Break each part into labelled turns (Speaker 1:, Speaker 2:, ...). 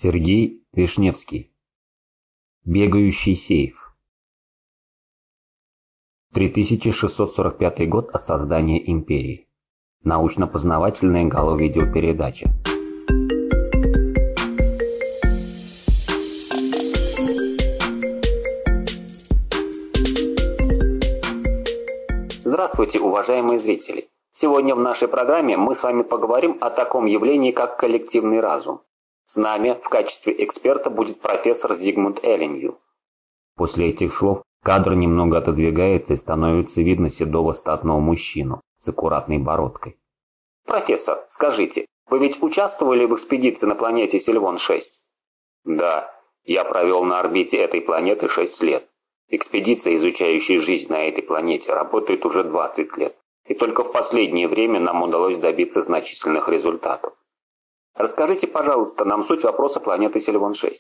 Speaker 1: Сергей Вишневский. Бегающий сейф. 3645 год от создания империи. Научно-познавательная галло-видеопередача. Здравствуйте, уважаемые зрители! Сегодня в нашей программе мы с вами поговорим о таком явлении, как коллективный разум. С нами в качестве эксперта будет профессор Зигмунд Эллинью. После этих слов кадр немного отодвигается и становится видно седого статного мужчину с аккуратной бородкой. Профессор, скажите, вы ведь участвовали в экспедиции на планете Сильвон-6? Да, я провел на орбите этой планеты 6 лет. Экспедиция, изучающая жизнь на этой планете, работает уже 20 лет. И только в последнее время нам удалось добиться значительных результатов. Расскажите, пожалуйста, нам суть вопроса планеты Сильвон-6.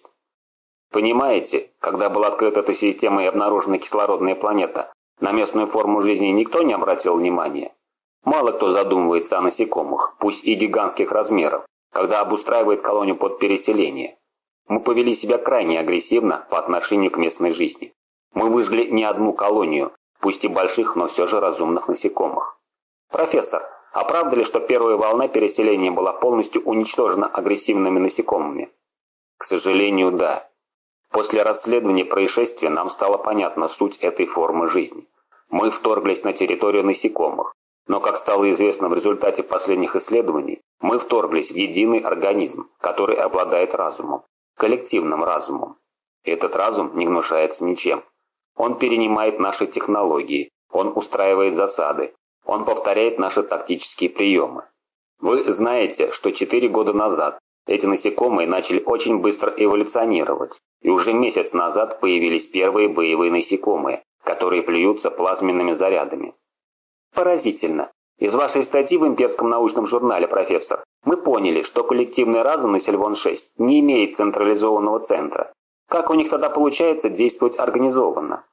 Speaker 1: Понимаете, когда была открыта эта система и обнаружена кислородная планета, на местную форму жизни никто не обратил внимания. Мало кто задумывается о насекомых, пусть и гигантских размеров, когда обустраивает колонию под переселение. Мы повели себя крайне агрессивно по отношению к местной жизни. Мы выжгли не одну колонию, пусть и больших, но все же разумных насекомых. Профессор, а правда ли, что первая волна переселения была полностью уничтожена агрессивными насекомыми? К сожалению, да. После расследования происшествия нам стала понятна суть этой формы жизни. Мы вторглись на территорию насекомых, но, как стало известно в результате последних исследований, мы вторглись в единый организм, который обладает разумом, коллективным разумом. Этот разум не гнушается ничем. Он перенимает наши технологии, он устраивает засады, он повторяет наши тактические приемы. Вы знаете, что 4 года назад эти насекомые начали очень быстро эволюционировать, и уже месяц назад появились первые боевые насекомые, которые плюются плазменными зарядами. Поразительно. Из вашей статьи в имперском научном журнале, профессор, мы поняли, что коллективный разум на Сильвон-6 не имеет централизованного центра. Как у них тогда получается действовать организованно?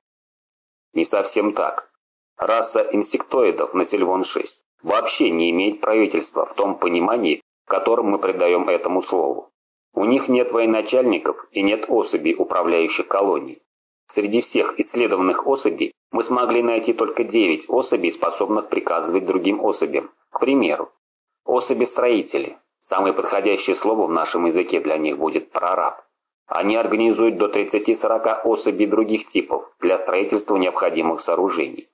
Speaker 1: Не совсем так. Раса инсектоидов на Сильвон-6 вообще не имеет правительства в том понимании, в котором мы придаем этому слову. У них нет военачальников и нет особей, управляющих колонией. Среди всех исследованных особей мы смогли найти только 9 особей, способных приказывать другим особям. К примеру, особи-строители. Самое подходящее слово в нашем языке для них будет прораб. Они организуют до 30-40 особей других типов для строительства необходимых сооружений.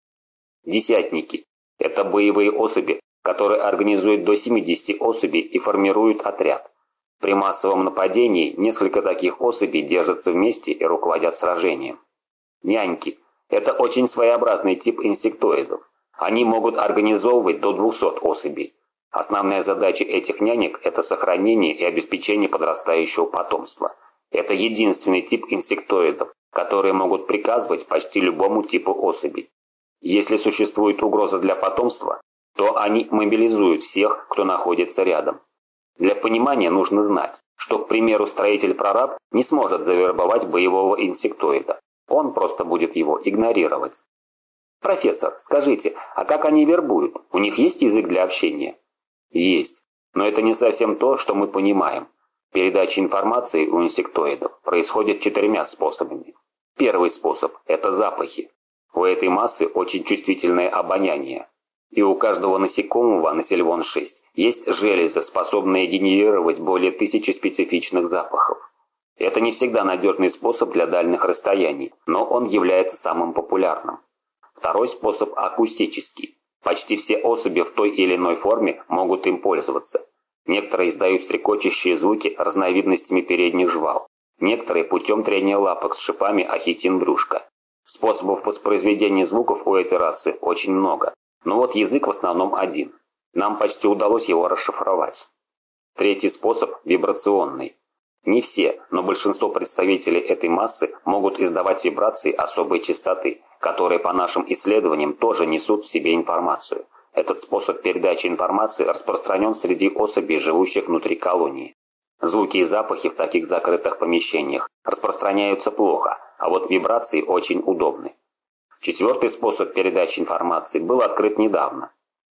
Speaker 1: Десятники – это боевые особи, которые организуют до 70 особей и формируют отряд. При массовом нападении несколько таких особей держатся вместе и руководят сражением. Няньки – это очень своеобразный тип инсектоидов. Они могут организовывать до 200 особей. Основная задача этих нянек – это сохранение и обеспечение подрастающего потомства. Это единственный тип инсектоидов, которые могут приказывать почти любому типу особей. Если существует угроза для потомства, то они мобилизуют всех, кто находится рядом. Для понимания нужно знать, что, к примеру, строитель-прораб не сможет завербовать боевого инсектоида. Он просто будет его игнорировать. Профессор, скажите, а как они вербуют? У них есть язык для общения? Есть, но это не совсем то, что мы понимаем. Передача информации у инсектоидов происходит 4 способами. Первый способ – это запахи. У этой массы очень чувствительное обоняние. И у каждого насекомого на Сильвон-6 есть железы, способные генерировать более 1000 специфичных запахов. Это не всегда надежный способ для дальних расстояний, но он является самым популярным. Второй способ – акустический. Почти все особи в той или иной форме могут им пользоваться. Некоторые издают стрекочущие звуки разновидностями передних жвал. Некоторые путем трения лапок с шипами о хитин брюшка. Способов воспроизведения звуков у этой расы очень много. Но вот язык в основном один. Нам почти удалось его расшифровать. Третий способ – вибрационный. Не все, но большинство представителей этой массы могут издавать вибрации особой частоты, которые по нашим исследованиям тоже несут в себе информацию. Этот способ передачи информации распространен среди особей, живущих внутри колонии. Звуки и запахи в таких закрытых помещениях распространяются плохо, а вот вибрации очень удобны. Четвертый способ передачи информации был открыт недавно.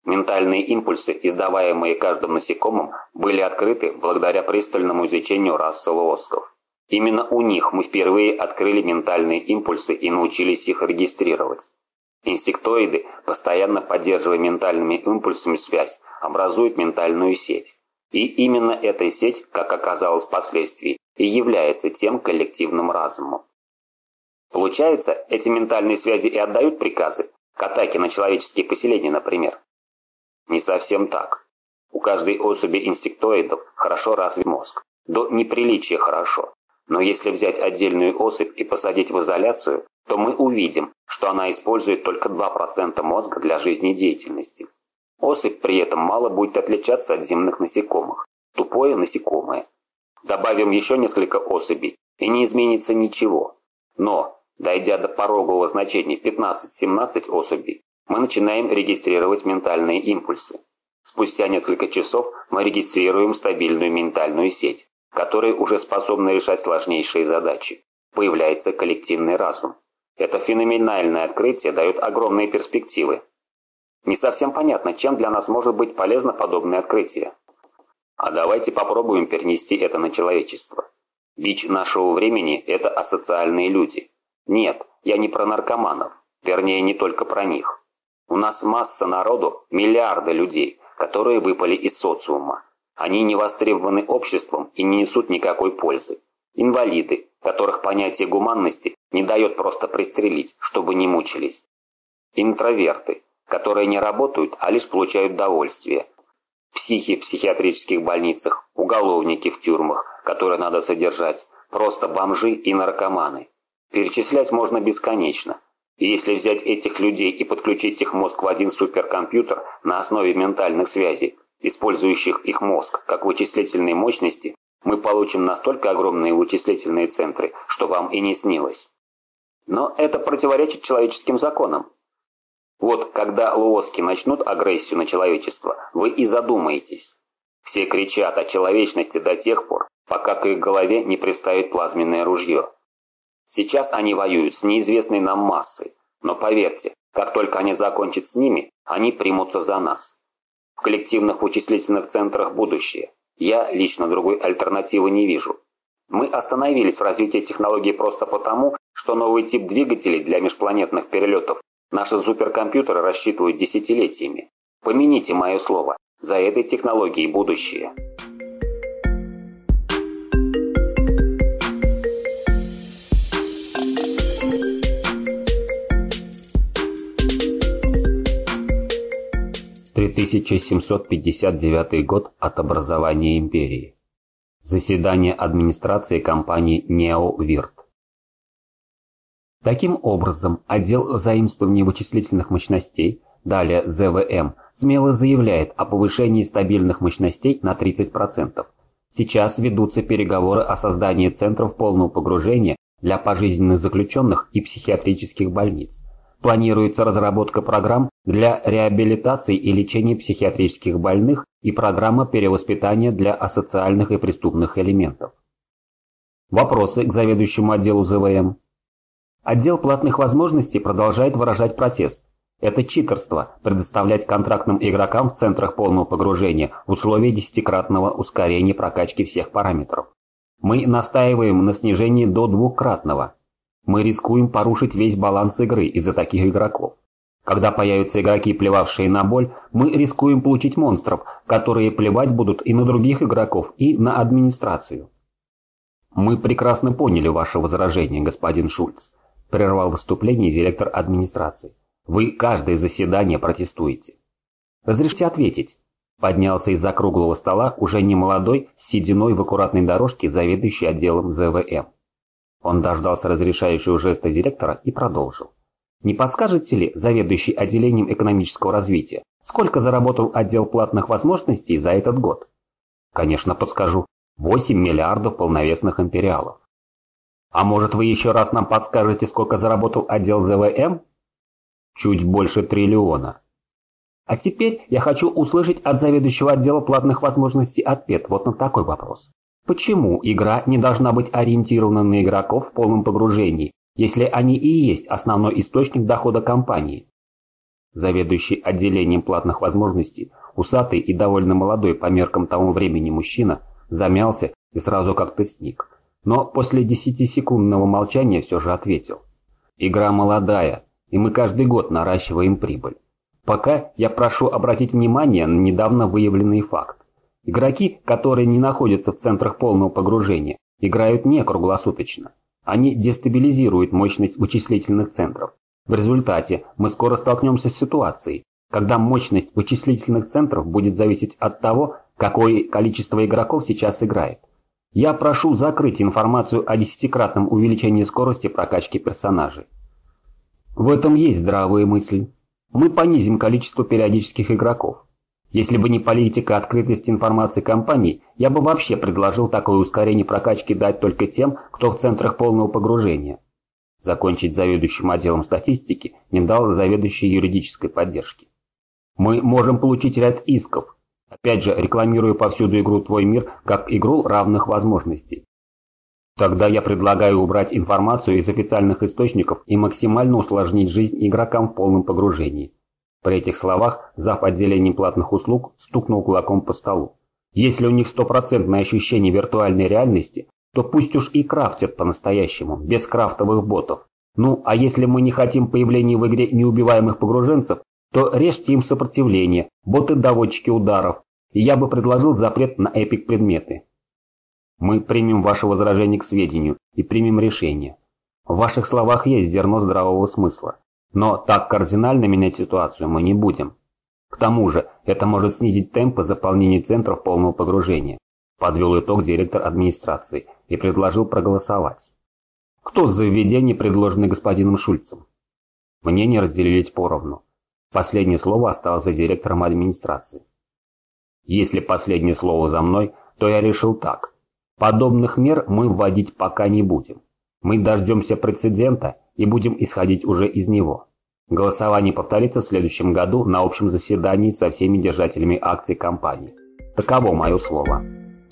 Speaker 1: Ментальные импульсы, издаваемые каждым насекомым, были открыты благодаря пристальному изучению расы лоосков. Именно у них мы впервые открыли ментальные импульсы и научились их регистрировать. Инсектоиды, постоянно поддерживая ментальными импульсами связь, образуют ментальную сеть. И именно эта сеть, как оказалось впоследствии, и является тем коллективным разумом. Получается, эти ментальные связи и отдают приказы к атаке на человеческие поселения, например? Не совсем так. У каждой особи инсектоидов хорошо развит мозг. До неприличия хорошо. Но если взять отдельную особь и посадить в изоляцию, то мы увидим, что она использует только 2% мозга для жизнедеятельности. Особь при этом мало будет отличаться от земных насекомых. Тупое насекомое. Добавим еще несколько особей, и не изменится ничего. Но, дойдя до порогового значения 15-17 особей, мы начинаем регистрировать ментальные импульсы. Спустя несколько часов мы регистрируем стабильную ментальную сеть, которая уже способна решать сложнейшие задачи. Появляется коллективный разум. Это феноменальное открытие дает огромные перспективы. Не совсем понятно, чем для нас может быть полезно подобное открытие. А давайте попробуем перенести это на человечество. Бич нашего времени – это асоциальные люди. Нет, я не про наркоманов, вернее, не только про них. У нас масса народу, миллиарды людей, которые выпали из социума. Они не востребованы обществом и не несут никакой пользы. Инвалиды, которых понятие гуманности не дает просто пристрелить, чтобы не мучились. Интроверты, которые не работают, а лишь получают довольствие. Психи в психиатрических больницах, уголовники в тюрьмах, которые надо содержать, просто бомжи и наркоманы. Перечислять можно бесконечно. И если взять этих людей и подключить их мозг в один суперкомпьютер на основе ментальных связей, использующих их мозг как вычислительные мощности, мы получим настолько огромные вычислительные центры, что вам и не снилось. Но это противоречит человеческим законам. Вот когда лооски начнут агрессию на человечество, вы и задумаетесь. Все кричат о человечности до тех пор, пока к их голове не приставит плазменное ружье. Сейчас они воюют с неизвестной нам массой, но поверьте, как только они закончат с ними, они примутся за нас. В коллективных вычислительных центрах будущее. Я лично другой альтернативы не вижу. Мы остановились в развитии технологий просто потому, что новый тип двигателей для межпланетных перелетов наши суперкомпьютеры рассчитывают десятилетиями. Помяните мое слово, за этой технологией будущее. «1759 год от образования империи. Заседание администрации компании «Неовирт». Таким образом, отдел заимствования вычислительных мощностей, далее ЗВМ, смело заявляет о повышении стабильных мощностей на 30%. Сейчас ведутся переговоры о создании центров полного погружения для пожизненных заключенных и психиатрических больниц. Планируется разработка программ для реабилитации и лечения психиатрических больных и программа перевоспитания для асоциальных и преступных элементов. Вопросы к заведующему отделу ЗВМ. Отдел платных возможностей продолжает выражать протест. Это читерство предоставлять контрактным игрокам в центрах полного погружения условия 10-кратного ускорения прокачки всех параметров. Мы настаиваем на снижении до 2-кратного. Мы рискуем порушить весь баланс игры из-за таких игроков. Когда появятся игроки, плевавшие на боль, мы рискуем получить монстров, которые плевать будут и на других игроков, и на администрацию. Мы прекрасно поняли ваше возражение, господин Шульц, прервал выступление директор администрации. Вы каждое заседание протестуете. Разрешите ответить. Поднялся из-за круглого стола уже немолодой, с сединой в аккуратной дорожке, заведующий отделом ЗВМ. Он дождался разрешающего жеста директора и продолжил. Не подскажете ли, заведующий отделением экономического развития, сколько заработал отдел платных возможностей за этот год? Конечно, подскажу. 8 миллиардов полновесных империалов. А может, вы еще раз нам подскажете, сколько заработал отдел ЗВМ? Чуть больше триллиона. А теперь я хочу услышать от заведующего отдела платных возможностей ответ вот на такой вопрос. Почему игра не должна быть ориентирована на игроков в полном погружении, если они и есть основной источник дохода компании? Заведующий отделением платных возможностей, усатый и довольно молодой по меркам того времени мужчина, замялся и сразу как-то сник. Но после 10-секундного молчания все же ответил. Игра молодая, и мы каждый год наращиваем прибыль. Пока я прошу обратить внимание на недавно выявленный факт. Игроки, которые не находятся в центрах полного погружения, играют не круглосуточно. Они дестабилизируют мощность вычислительных центров. В результате мы скоро столкнемся с ситуацией, когда мощность вычислительных центров будет зависеть от того, какое количество игроков сейчас играет. Я прошу закрыть информацию о 10-кратном увеличении скорости прокачки персонажей. В этом есть здравые мысли. Мы понизим количество периодических игроков. Если бы не политика открытости информации компаний, я бы вообще предложил такое ускорение прокачки дать только тем, кто в центрах полного погружения. Закончить заведующим отделом статистики не дал заведующий юридической поддержки. Мы можем получить ряд исков, опять же рекламируя повсюду игру «Твой мир» как игру равных возможностей. Тогда я предлагаю убрать информацию из официальных источников и максимально усложнить жизнь игрокам в полном погружении. При этих словах зав. Отделением платных услуг стукнул кулаком по столу. Если у них стопроцентное ощущение виртуальной реальности, то пусть уж и крафтят по-настоящему, без крафтовых ботов. Ну, а если мы не хотим появления в игре неубиваемых погруженцев, то режьте им сопротивление, боты-доводчики ударов, и я бы предложил запрет на эпик-предметы. Мы примем ваше возражение к сведению и примем решение. В ваших словах есть зерно здравого смысла, но так кардинально менять ситуацию мы не будем. К тому же, это может снизить темпы заполнения центров полного погружения, подвел итог директор администрации и предложил проголосовать. Кто за введение, предложенное господином Шульцем? Мнения разделились поровну. Последнее слово осталось за директором администрации. Если последнее слово за мной, то я решил так. Подобных мер мы вводить пока не будем. Мы дождемся прецедента и будем исходить уже из него. Голосование повторится в следующем году на общем заседании со всеми держателями акций компании. Таково мое слово.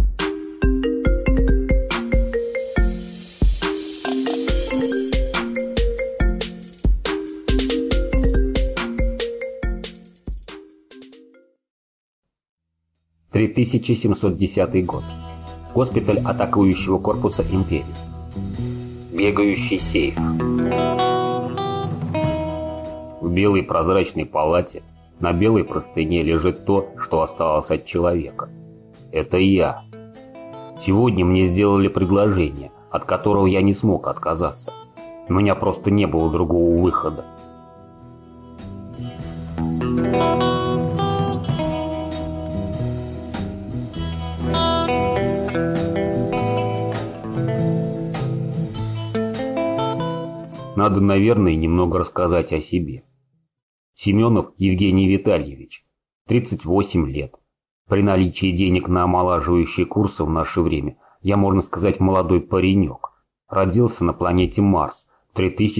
Speaker 1: – 3710 год. Госпиталь атакующего корпуса империи. Бегающий сейф. В белой прозрачной палате на белой простыне лежит то, что осталось от человека. Это я. Сегодня мне сделали предложение, от которого я не смог отказаться. У меня просто не было другого выхода. Надо, наверное, немного рассказать о себе. Семенов Евгений Витальевич, 38 лет. При наличии денег на омолаживающие курсы в наше время я, можно сказать, молодой паренек. Родился на планете Марс в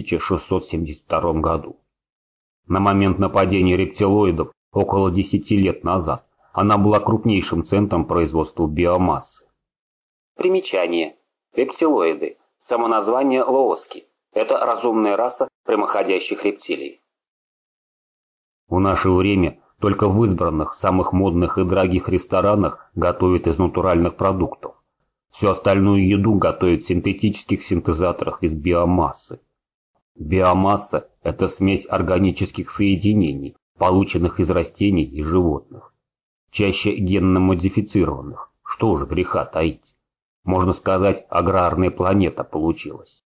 Speaker 1: 3672 году. На момент нападения рептилоидов около 10 лет назад она была крупнейшим центром производства биомассы. Примечание. Рептилоиды. Самоназвание Лооски. Это разумная раса прямоходящих рептилий. В наше время только в избранных, самых модных и дорогих ресторанах готовят из натуральных продуктов. Всю остальную еду готовят в синтетических синтезаторах из биомассы. Биомасса – это смесь органических соединений, полученных из растений и животных. Чаще генно-модифицированных, что же греха таить. Можно сказать, аграрная планета получилась.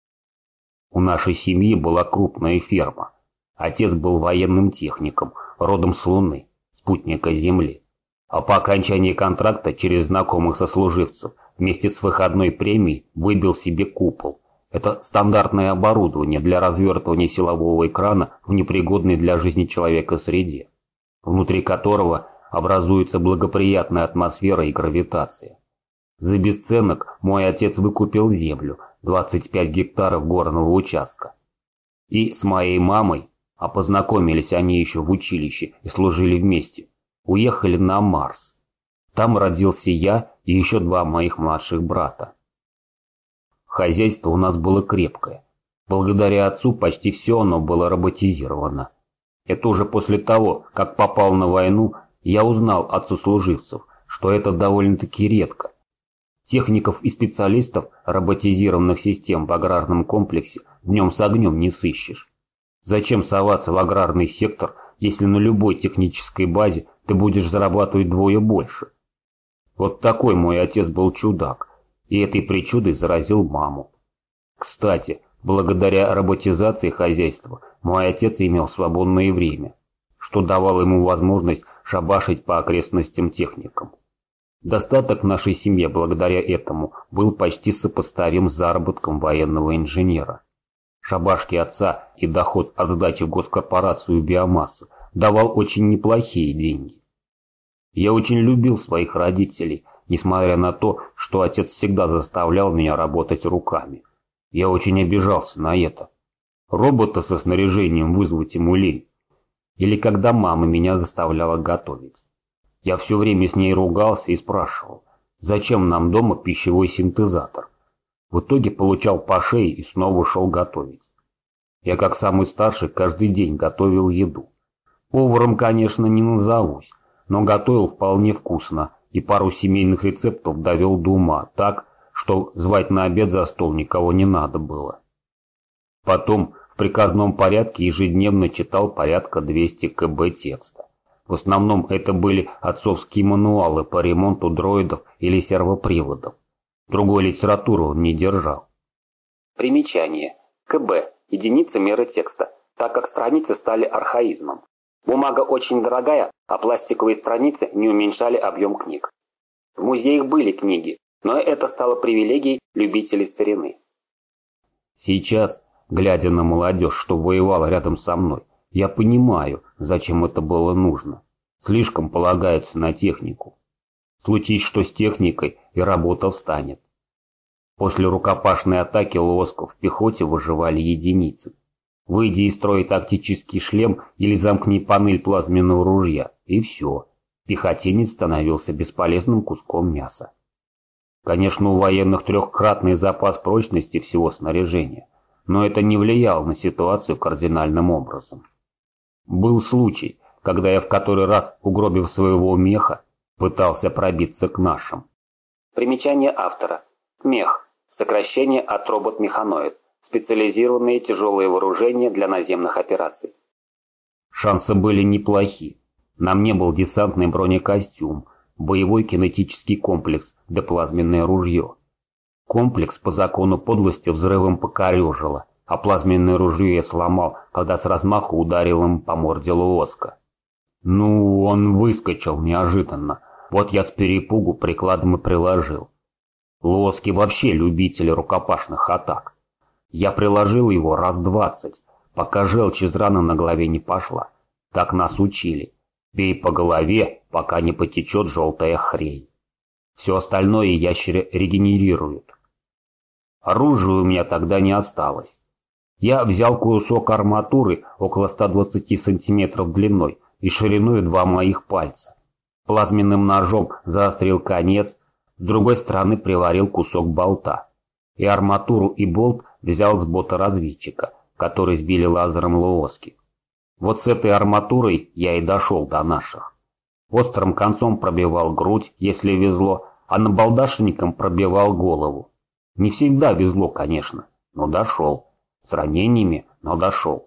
Speaker 1: У нашей семьи была крупная ферма. Отец был военным техником, родом с Луны, спутника Земли. А по окончании контракта через знакомых сослуживцев вместе с выходной премией выбил себе купол. Это стандартное оборудование для развертывания силового экрана в непригодной для жизни человека среде, внутри которого образуется благоприятная атмосфера и гравитация. За бесценок мой отец выкупил землю, 25 гектаров горного участка. И с моей мамой, а познакомились они еще в училище и служили вместе, уехали на Марс. Там родился я и еще 2 моих младших брата. Хозяйство у нас было крепкое. Благодаря отцу почти все оно было роботизировано. Это уже после того, как попал на войну, я узнал от сослуживцев, что это довольно-таки редко. Техников и специалистов роботизированных систем в аграрном комплексе днем с огнем не сыщешь. Зачем соваться в аграрный сектор, если на любой технической базе ты будешь зарабатывать вдвое больше? Вот такой мой отец был чудак, и этой причудой заразил маму. Кстати, благодаря роботизации хозяйства мой отец имел свободное время, что давало ему возможность шабашить по окрестностям техникам. Достаток нашей семье благодаря этому был почти сопоставим с заработком военного инженера. Шабашки отца и доход от сдачи в госкорпорацию биомассы давал очень неплохие деньги. Я очень любил своих родителей, несмотря на то, что отец всегда заставлял меня работать руками. Я очень обижался на это. Робота со снаряжением вызвать ему лень. Или когда мама меня заставляла готовить. Я все время с ней ругался и спрашивал, зачем нам дома пищевой синтезатор. В итоге получал по шее и снова шел готовить. Я как самый старший каждый день готовил еду. Поваром, конечно, не назовусь, но готовил вполне вкусно и пару семейных рецептов довел до ума так, что звать на обед за стол никого не надо было. Потом в приказном порядке ежедневно читал порядка 200 кб текста. В основном это были отцовские мануалы по ремонту дроидов или сервоприводов. Другой литературы он не держал. Примечание. КБ. Единица меры текста, так как страницы стали архаизмом. Бумага очень дорогая, а пластиковые страницы не уменьшали объем книг. В музеях были книги, но это стало привилегией любителей старины. Сейчас, глядя на молодежь, что воевала рядом со мной, я понимаю, зачем это было нужно. Слишком полагаются на технику. Случись что с техникой, и работа встанет. После рукопашной атаки лосков в пехоте выживали единицы. Выйди из строя тактический шлем или замкни панель плазменного ружья, и все. Пехотинец становился бесполезным куском мяса. Конечно, у военных трехкратный запас прочности всего снаряжения, но это не влияло на ситуацию кардинальным образом. Был случай, когда я в который раз, угробив своего меха, пытался пробиться к нашим. Примечание автора. Мех. Сокращение от робот-механоид. Специализированные тяжелые вооружения для наземных операций. Шансы были неплохи. На мне был десантный бронекостюм, боевой кинетический комплекс да плазменное ружье. Комплекс по закону подлости взрывом покорежило, а плазменное ружье я сломал, когда с размаху ударил им по морде Луоска. Ну, он выскочил неожиданно, вот я с перепугу прикладом и приложил. Луоски вообще любители рукопашных атак. Я приложил его раз 20, пока желчь из раны на голове не пошла. Так нас учили. Бей по голове, пока не потечет желтая хрень. Все остальное ящеры регенерируют. Оружия у меня тогда не осталось. Я взял кусок арматуры около 120 сантиметров длиной и шириной 2 моих пальца. Плазменным ножом заострил конец, с другой стороны приварил кусок болта. И арматуру и болт взял с бота-разведчика, который сбили лазером Луоски. Вот с этой арматурой я и дошел до наших. Острым концом пробивал грудь, если везло, а набалдашником пробивал голову. Не всегда везло, конечно, но дошел. С ранениями, но дошел.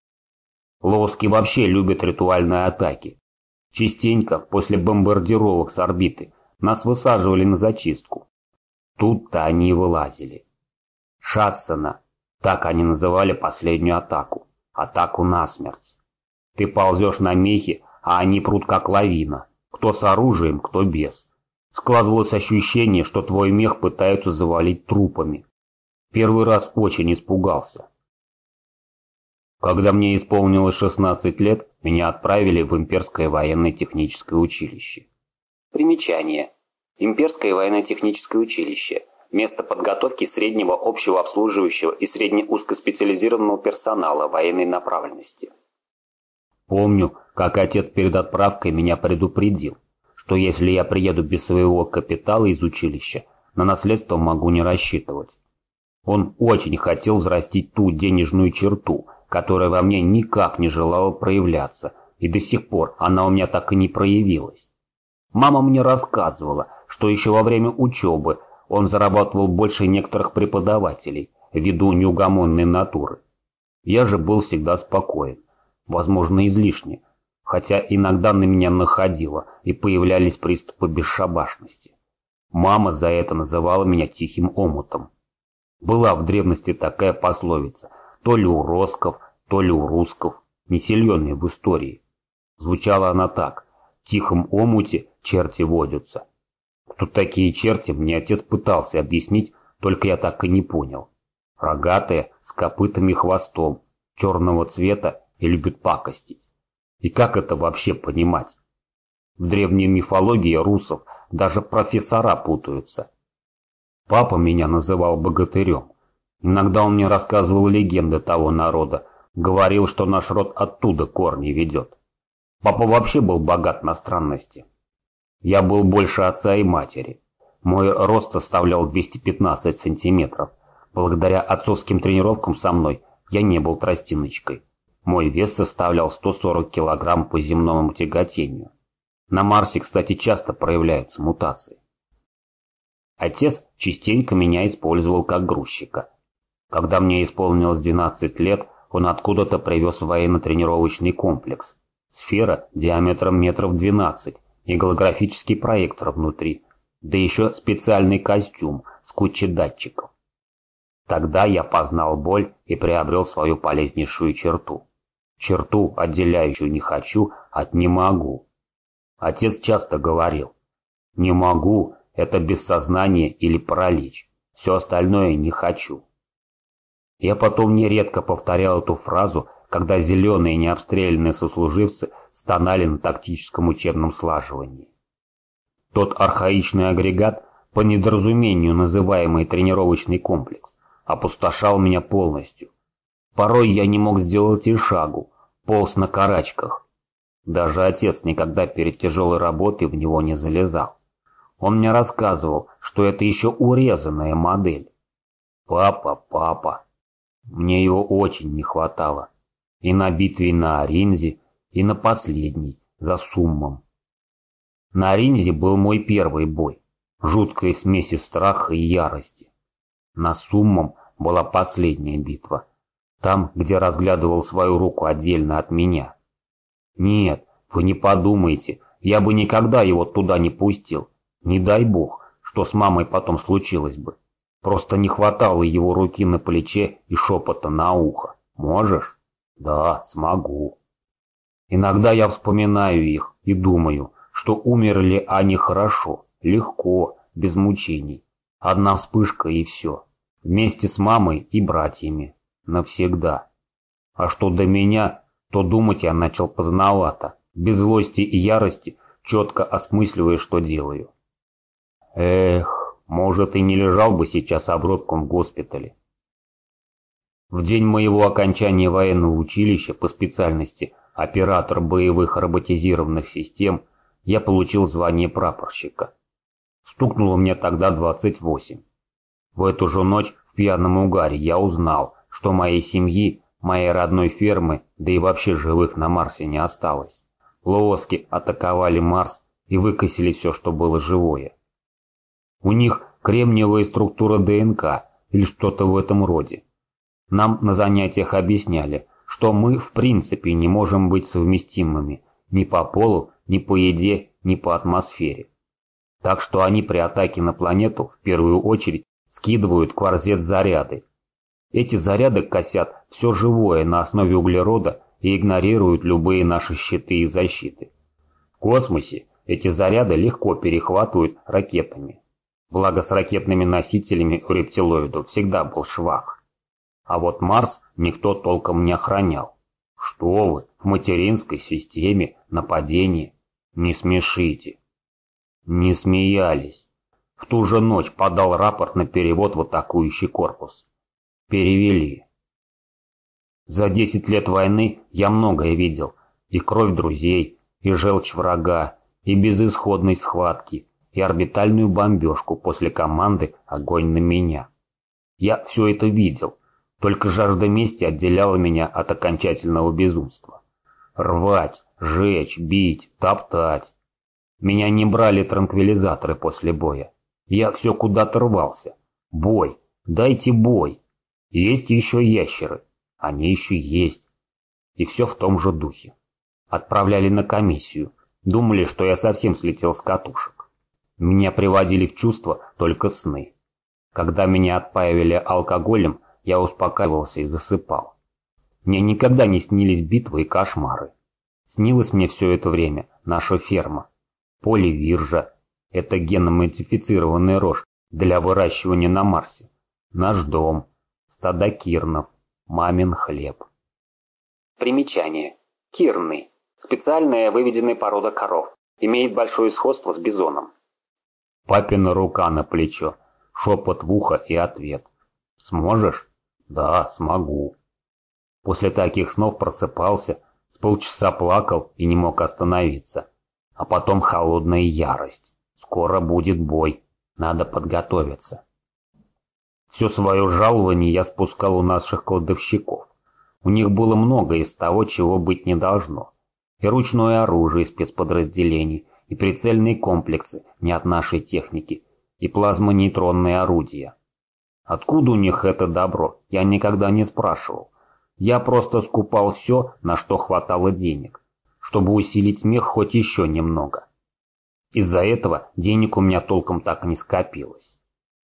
Speaker 1: Луоски вообще любят ритуальные атаки. Частенько, после бомбардировок с орбиты, нас высаживали на зачистку. Тут-то они и вылазили. Шассена, так они называли последнюю атаку. Атаку насмерть. Ты ползешь на мехе, а они прут как лавина. Кто с оружием, кто без. Складывалось ощущение, что твой мех пытаются завалить трупами. Первый раз очень испугался. Когда мне исполнилось 16 лет, меня отправили в Имперское военно-техническое училище. Примечание. Имперское военно-техническое училище. Место подготовки среднего общего обслуживающего и средне-узкоспециализированного персонала военной направленности. Помню, как отец перед отправкой меня предупредил, что если я приеду без своего капитала из училища, на наследство могу не рассчитывать. Он очень хотел взрастить ту денежную черту, которая во мне никак не желала проявляться, и до сих пор она у меня так и не проявилась. Мама мне рассказывала, что еще во время учебы он зарабатывал больше некоторых преподавателей, ввиду неугомонной натуры. Я же был всегда спокоен, возможно, излишне, хотя иногда на меня находило и появлялись приступы бесшабашности. Мама за это называла меня тихим омутом. Была в древности такая пословица, то ли у росков, то ли у руссков, не сильённая в истории. Звучала она так: в тихом омуте черти водятся. Кто такие черти, мне отец пытался объяснить, только я так и не понял. Рогатые, с копытами и хвостом, черного цвета и любят пакостить. И как это вообще понимать? В древней мифологии русов даже профессора путаются. Папа меня называл богатырем. Иногда он мне рассказывал легенды того народа, говорил, что наш род оттуда корни ведет. Папа вообще был богат на странности. Я был больше отца и матери. Мой рост составлял 215 сантиметров. Благодаря отцовским тренировкам со мной я не был тростиночкой. Мой вес составлял 140 килограмм по земному тяготению. На Марсе, кстати, часто проявляются мутации. Отец частенько меня использовал как грузчика. Когда мне исполнилось 12 лет, он откуда-то привез военно-тренировочный комплекс. Сфера диаметром метров 12 и голографический проектор внутри, да еще специальный костюм с кучей датчиков. Тогда я познал боль и приобрел свою полезнейшую черту. Черту, отделяющую «не хочу» от «не могу». Отец часто говорил: «Не могу» — это бессознание или паралич, все остальное «не хочу». Я потом нередко повторял эту фразу, когда зеленые необстрелянные сослуживцы стонали на тактическом учебном слаживании. Тот архаичный агрегат, по недоразумению называемый тренировочный комплекс, опустошал меня полностью. Порой я не мог сделать и шагу, полз на карачках. Даже отец никогда перед тяжелой работой в него не залезал. Он мне рассказывал, что это еще урезанная модель. Папа. Мне его очень не хватало. И на битве на Оринзе, и на последней, за Суммом. На Оринзе был мой первый бой. Жуткая смесь из страха и ярости. На Суммом была последняя битва. Там, где разглядывал свою руку отдельно от меня. Нет, вы не подумайте, я бы никогда его туда не пустил. Не дай бог, что с мамой потом случилось бы. Просто не хватало его руки на плече и шепота на ухо. Можешь? Да, смогу. Иногда я вспоминаю их и думаю, что умерли они хорошо, легко, без мучений. Одна вспышка и все. Вместе с мамой и братьями. Навсегда. А что до меня, то думать я начал поздновато, без злости и ярости, четко осмысливая, что делаю. Эх, может, и не лежал бы сейчас обрубком в госпитале. В день моего окончания военного училища по специальности оператор боевых роботизированных систем я получил звание прапорщика. Стукнуло мне тогда 28. В эту же ночь в пьяном угаре я узнал, что моей семьи, моей родной фермы, да и вообще живых на Марсе не осталось. Лооски атаковали Марс и выкосили все, что было живое. У них кремниевая структура ДНК или что-то в этом роде. Нам на занятиях объясняли, что мы в принципе не можем быть совместимыми ни по полу, ни по еде, ни по атмосфере. Так что они при атаке на планету в первую очередь скидывают кварзет-заряды. Эти заряды косят все живое на основе углерода и игнорируют любые наши щиты и защиты. В космосе эти заряды легко перехватывают ракетами. Благо с ракетными носителями у рептилоидов всегда был швах. А вот Марс никто толком не охранял. Что вы, в материнской системе нападение? Не смешите. Не смеялись. В ту же ночь подал рапорт на перевод в атакующий корпус. Перевели. За 10 лет войны я многое видел. И кровь друзей, и желчь врага, и безысходной схватки, и орбитальную бомбежку после команды «Огонь на меня». Я все это видел, Только жажда мести отделяла меня от окончательного безумства. Рвать, жечь, бить, топтать. Меня не брали транквилизаторы после боя. Я все куда-то рвался. Бой, дайте бой. Есть еще ящеры. Они еще есть. И все в том же духе. Отправляли на комиссию. Думали, что я совсем слетел с катушек. Меня приводили в чувство только сны. Когда меня отпаивали алкоголем, я успокаивался и засыпал. Мне никогда не снились битвы и кошмары. Снилась мне все это время наша ферма. Поле Виржа — это генно-модифицированный рожь для выращивания на Марсе. Наш дом, стада кирнов, мамин хлеб. Примечание. Кирны. Специальная выведенная порода коров. Имеет большое сходство с бизоном. Папина рука на плечо, шепот в ухо и ответ. «Сможешь?» «Да, смогу». После таких снов просыпался, с полчаса плакал и не мог остановиться. А потом холодная ярость. Скоро будет бой, надо подготовиться. Все свое жалование я спускал у наших кладовщиков. У них было много из того, чего быть не должно. И ручное оружие из спецподразделений, и прицельные комплексы не от нашей техники, и плазмонейтронные орудия. Откуда у них это добро, я никогда не спрашивал. Я просто скупал все, на что хватало денег, чтобы усилить смех хоть еще немного. Из-за этого денег у меня толком так не скопилось.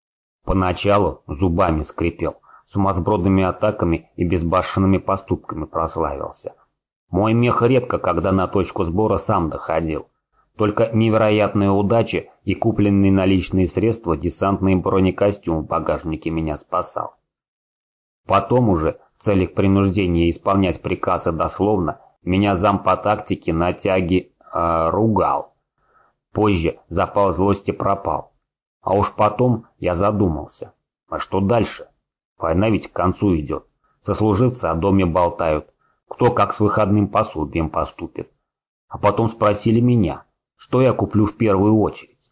Speaker 1: Поначалу зубами скрипел, сумасбродными атаками и безбашенными поступками прославился. Мой мех редко когда на точку сбора сам доходил. Только невероятная удача и купленные наличные средства десантный бронекостюм в багажнике меня спасал. Потом уже, в целях принуждения исполнять приказы дословно, меня зам по тактике на тяге ругал. Позже запал злости пропал. А уж потом я задумался, а что дальше? Война ведь к концу идет. Сослуживцы о доме болтают, кто как с выходным пособием поступит. А потом спросили меня, что я куплю в первую очередь.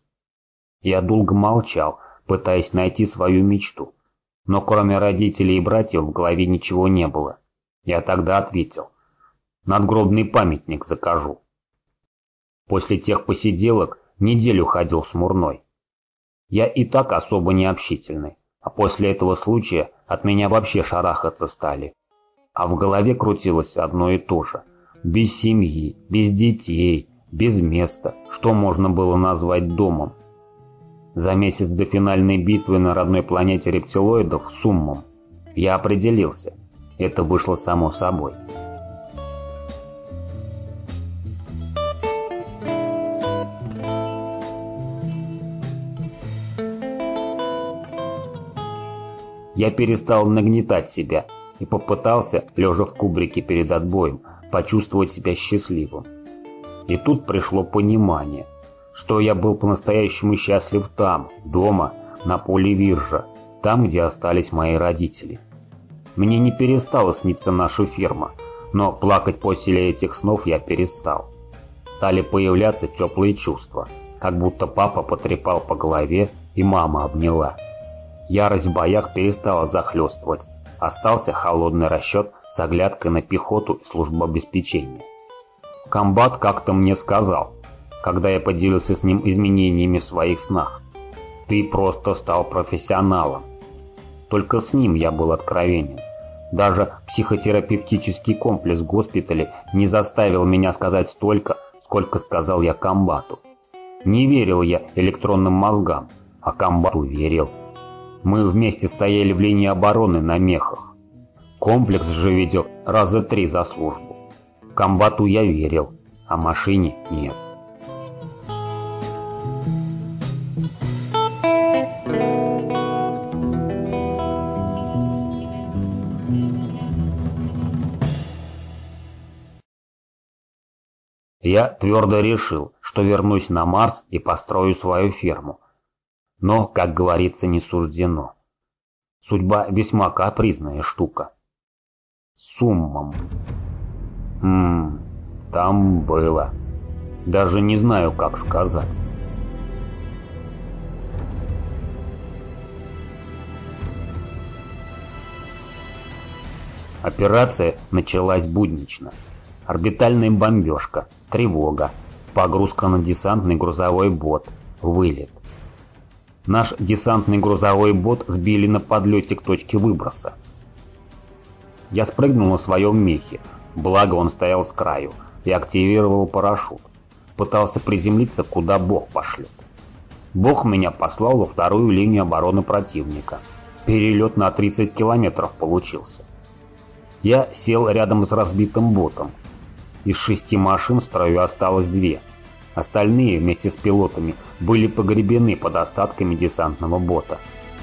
Speaker 1: Я долго молчал, пытаясь найти свою мечту. Но кроме родителей и братьев в голове ничего не было. Я тогда ответил: надгробный памятник закажу. После тех посиделок неделю ходил смурной. Я и так особо не общительный, а после этого случая от меня вообще шарахаться стали. А в голове крутилось одно и то же. Без семьи, без детей, без места, что можно было назвать домом. За месяц до финальной битвы на родной планете рептилоидов Суммом я определился. Это вышло само собой. Я перестал нагнетать себя и попытался, лежа в кубрике перед отбоем, почувствовать себя счастливым. И тут пришло понимание, что я был по-настоящему счастлив там, дома, на поле Виржа, там, где остались мои родители. Мне не перестала сниться наша ферма, но плакать после этих снов я перестал. Стали появляться теплые чувства, как будто папа потрепал по голове и мама обняла. Ярость в боях перестала захлестывать, остался холодный расчет с оглядкой на пехоту и службу обеспечения. Комбат как-то мне сказал, когда я поделился с ним изменениями в своих снах: «Ты просто стал профессионалом». Только с ним я был откровенен. Даже психотерапевтический комплекс в госпитале не заставил меня сказать столько, сколько сказал я комбату. Не верил я электронным мозгам, а комбату верил. Мы вместе стояли в линии обороны на мехах. Комплекс же видел раза 3 за службу. Комбату я верил, а машине нет. Я твердо решил, что вернусь на Марс и построю свою ферму. Но, как говорится, не суждено. Судьба весьма капризная штука. Суммом. Там было. Даже не знаю, как сказать. Операция началась буднично. Орбитальная бомбежка, тревога, погрузка на десантный грузовой бот, вылет. Наш десантный грузовой бот сбили на подлете к точке выброса. Я спрыгнул на своем мехе, благо он стоял с краю, и активировал парашют. Пытался приземлиться, куда Бог пошлет. Бог меня послал во вторую линию обороны противника. Перелет на 30 километров получился. Я сел рядом с разбитым ботом. Из 6 машин в строю осталось 2. Остальные вместе с пилотами были погребены под остатками десантного бота.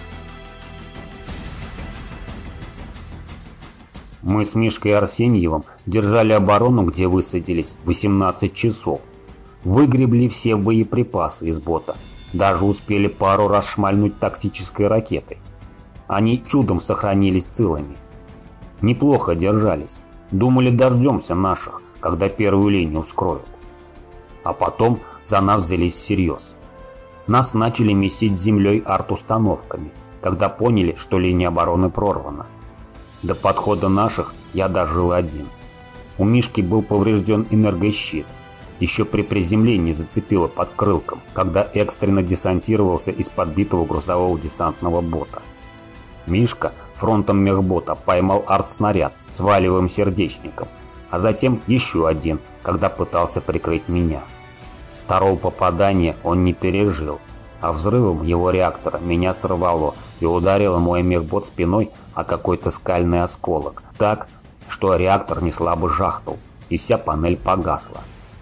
Speaker 1: Мы с Мишкой Арсеньевым держали оборону, где высадились, 18 часов. Выгребли все боеприпасы из бота. Даже успели пару раз шмальнуть тактической ракетой. Они чудом сохранились целыми. Неплохо держались. Думали, дождемся наших, когда первую линию вскроют. А потом за нас взялись всерьез. Нас начали месить землей арт-установками, когда поняли, что линия обороны прорвана. До подхода наших я дожил один. У Мишки был поврежден энергощит. Еще при приземлении зацепило под крылком, когда экстренно десантировался из подбитого грузового десантного бота. Мишка фронтом мехбота поймал артснаряд с валевым сердечником, а затем еще один, когда пытался прикрыть меня. Второго попадания он не пережил, а взрывом его реактора меня сорвало и ударило мой мехбот спиной о какой-то скальный осколок, так, что реактор неслабо жахнул, и вся панель погасла.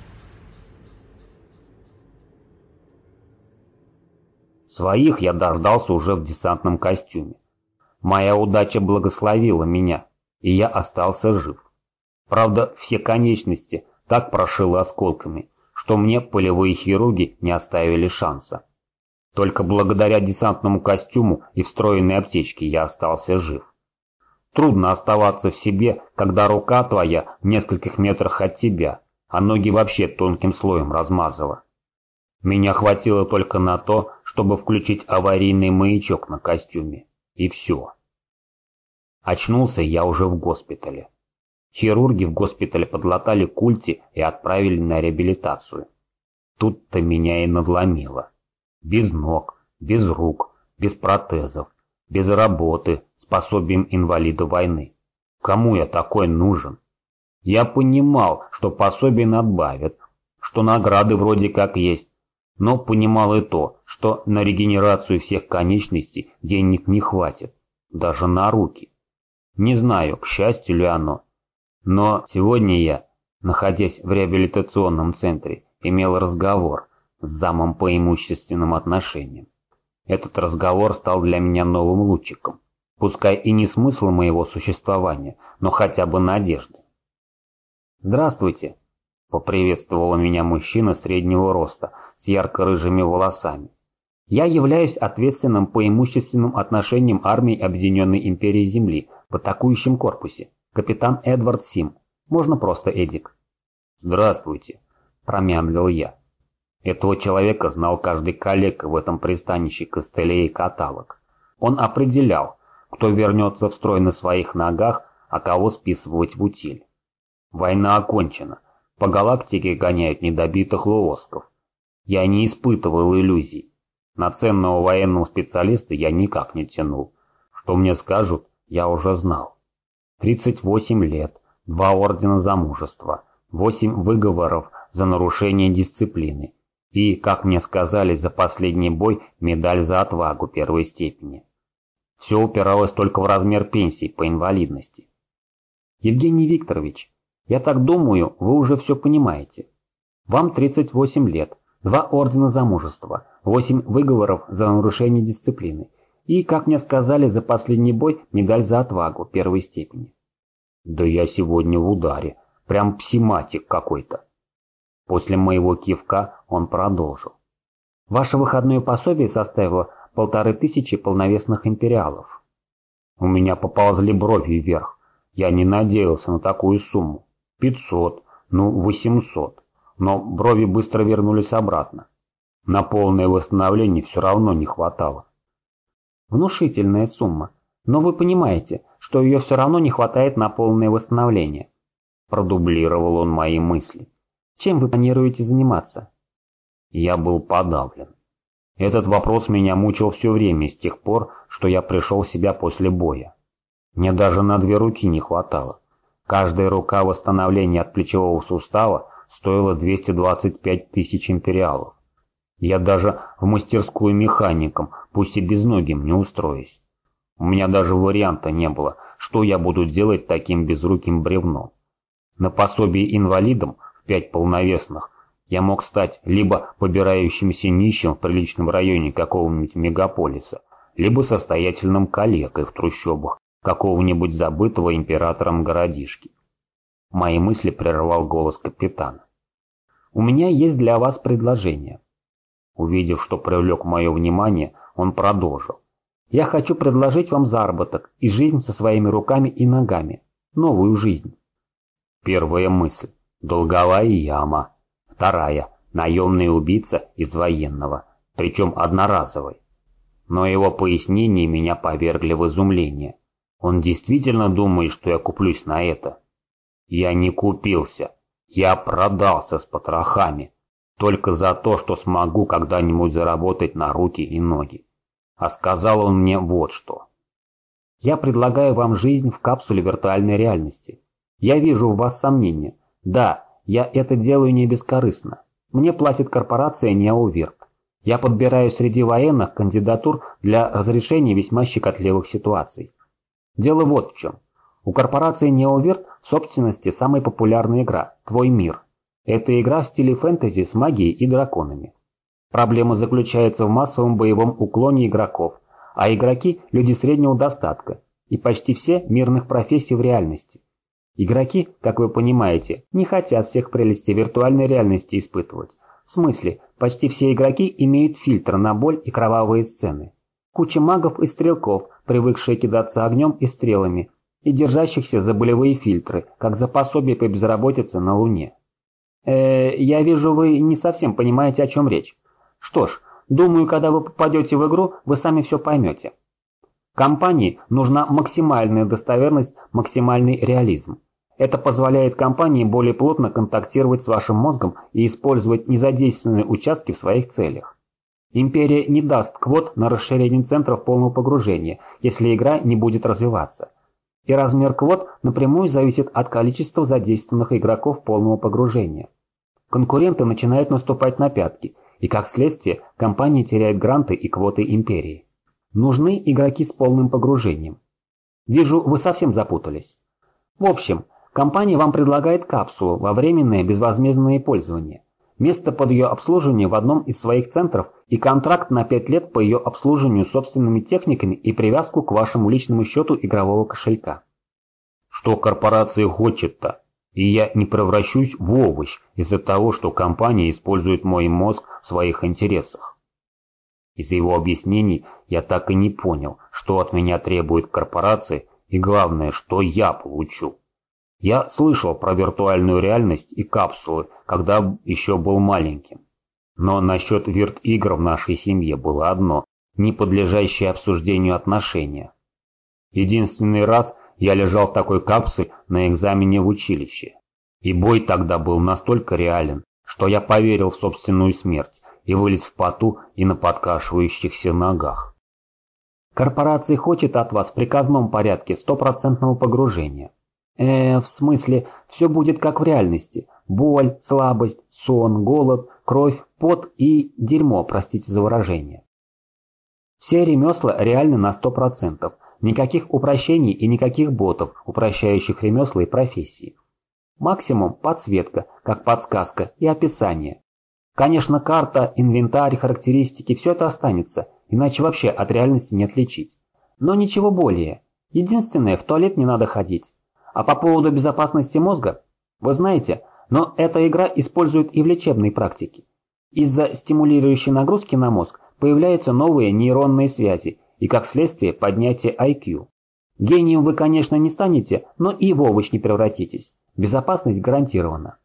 Speaker 1: Своих я дождался уже в десантном костюме. Моя удача благословила меня, и я остался жив. Правда, все конечности так прошило осколками, что мне полевые хирурги не оставили шанса. Только благодаря десантному костюму и встроенной аптечке я остался жив. Трудно оставаться в себе, когда рука твоя в нескольких метрах от тебя, а ноги вообще тонким слоем размазала. Меня хватило только на то, чтобы включить аварийный маячок на костюме. И все. Очнулся я уже в госпитале. Хирурги в госпитале подлатали культи и отправили на реабилитацию. Тут-то меня и надломило. Без ног, без рук, без протезов, без работы, с пособием инвалида войны. Кому я такой нужен? Я понимал, что пособие надбавят, что награды вроде как есть, но понимал и то, что на регенерацию всех конечностей денег не хватит, даже на руки. Не знаю, к счастью ли оно, но сегодня я, находясь в реабилитационном центре, имел разговор с замом по имущественным отношениям. Этот разговор стал для меня новым лучиком, пускай и не смысл моего существования, но хотя бы надежды. «Здравствуйте», — поприветствовал меня мужчина среднего роста с ярко-рыжими волосами. «Я являюсь ответственным по имущественным отношениям армии Объединенной Империи Земли в атакующем корпусе, капитан Эдвард Сим, можно просто Эдик». «Здравствуйте», — промямлил я. Этого человека знал каждый коллега в этом пристанище костылей и каталог. Он определял, кто вернется в строй на своих ногах, а кого списывать в утиль. Война окончена, по галактике гоняют недобитых луосков. Я не испытывал иллюзий. На ценного военного специалиста я никак не тянул. Что мне скажут, я уже знал. 38 лет, 2 ордена за мужество, 8 выговоров за нарушение дисциплины. И, как мне сказали, за последний бой медаль за отвагу первой степени. Все упиралось только в размер пенсии по инвалидности. Евгений Викторович, я так думаю, вы уже все понимаете. Вам 38 лет, 2 ордена за мужество, 8 выговоров за нарушение дисциплины. И, как мне сказали, за последний бой медаль за отвагу первой степени. Да я сегодня в ударе, прям псиматик какой-то. После моего кивка он продолжил. Ваше выходное пособие составило 1500 полновесных империалов. У меня поползли брови вверх. Я не надеялся на такую сумму. 500, 800. Но брови быстро вернулись обратно. На полное восстановление все равно не хватало. Внушительная сумма. Но вы понимаете, что ее все равно не хватает на полное восстановление. Продублировал он мои мысли. Чем вы планируете заниматься? Я был подавлен. Этот вопрос меня мучил все время с тех пор, что я пришел в себя после боя. Мне даже на 2 руки не хватало. Каждая рука восстановления от плечевого сустава стоила 225 тысяч империалов. Я даже в мастерскую механиком, пусть и безногим, не устроюсь. У меня даже варианта не было, что я буду делать таким безруким бревном. На пособие инвалидам в 5 полновесных я мог стать либо побирающимся нищим в приличном районе какого-нибудь мегаполиса, либо состоятельным калекой в трущобах какого-нибудь забытого императором городишки. Мои мысли прервал голос капитана. «У меня есть для вас предложение». Увидев, что привлек мое внимание, он продолжил. «Я хочу предложить вам заработок и жизнь со своими руками и ногами. Новую жизнь». Первая мысль. Долговая яма. Вторая. Наемный убийца из военного, причем одноразовый. Но его пояснения меня повергли в изумление. Он действительно думает, что я куплюсь на это? Я не купился. Я продался с потрохами. Только за то, что смогу когда-нибудь заработать на руки и ноги. А сказал он мне вот что. Я предлагаю вам жизнь в капсуле виртуальной реальности. Я вижу в вас сомнения. Да, я это делаю не бескорыстно. Мне платит корпорация Неоверт. Я подбираю среди военных кандидатур для разрешения весьма щекотливых ситуаций. Дело вот в чем. У корпорации Неоверт в собственности самая популярная игра «Твой мир». Это игра в стиле фэнтези с магией и драконами. Проблема заключается в массовом боевом уклоне игроков, а игроки – люди среднего достатка, и почти все мирных профессий в реальности. Игроки, как вы понимаете, не хотят всех прелестей виртуальной реальности испытывать. В смысле, почти все игроки имеют фильтр на боль и кровавые сцены. Куча магов и стрелков, привыкшие кидаться огнем и стрелами, и держащихся за болевые фильтры, как за пособие по безработице на Луне. Я вижу, вы не совсем понимаете, о чем речь. Что ж, думаю, когда вы попадете в игру, вы сами все поймете. Компании нужна максимальная достоверность, максимальный реализм. Это позволяет компании более плотно контактировать с вашим мозгом и использовать незадействованные участки в своих целях. Империя не даст квот на расширение центров полного погружения, если игра не будет развиваться. И размер квот напрямую зависит от количества задействованных игроков полного погружения. Конкуренты начинают наступать на пятки, и как следствие компания теряет гранты и квоты империи. Нужны игроки с полным погружением. Вижу, вы совсем запутались. В общем, компания вам предлагает капсулу во временное безвозмездное пользование, место под ее обслуживание в одном из своих центров и контракт на 5 лет по ее обслуживанию собственными техниками и привязку к вашему личному счету игрового кошелька. Что корпорация хочет-то? И я не превращусь в овощ из-за того, что компания использует мой мозг в своих интересах. Из его объяснений я так и не понял, что от меня требует корпорация и главное, что я получу. Я слышал про виртуальную реальность и капсулы, когда еще был маленьким. Но насчет вирт-игр в нашей семье было одно, не подлежащее обсуждению отношения. Единственный раз я лежал в такой капсуле на экзамене в училище. И бой тогда был настолько реален, что я поверил в собственную смерть и вылез в поту и на подкашивающихся ногах. Корпорация хочет от вас в приказном порядке 100% погружения. В смысле, все будет как в реальности. Боль, слабость, сон, голод, кровь, пот и дерьмо, простите за выражение. Все ремесла реальны на 100%. Никаких упрощений и никаких ботов, упрощающих ремесла и профессии. Максимум подсветка, как подсказка и описание. Конечно, карта, инвентарь, характеристики, все это останется, иначе вообще от реальности не отличить. Но ничего более. Единственное, в туалет не надо ходить. А по поводу безопасности мозга, вы знаете, но эта игра использует и в лечебной практике. Из-за стимулирующей нагрузки на мозг появляются новые нейронные связи и, как следствие, поднятие IQ. Гением вы, конечно, не станете, но и в овощ не превратитесь. Безопасность гарантирована.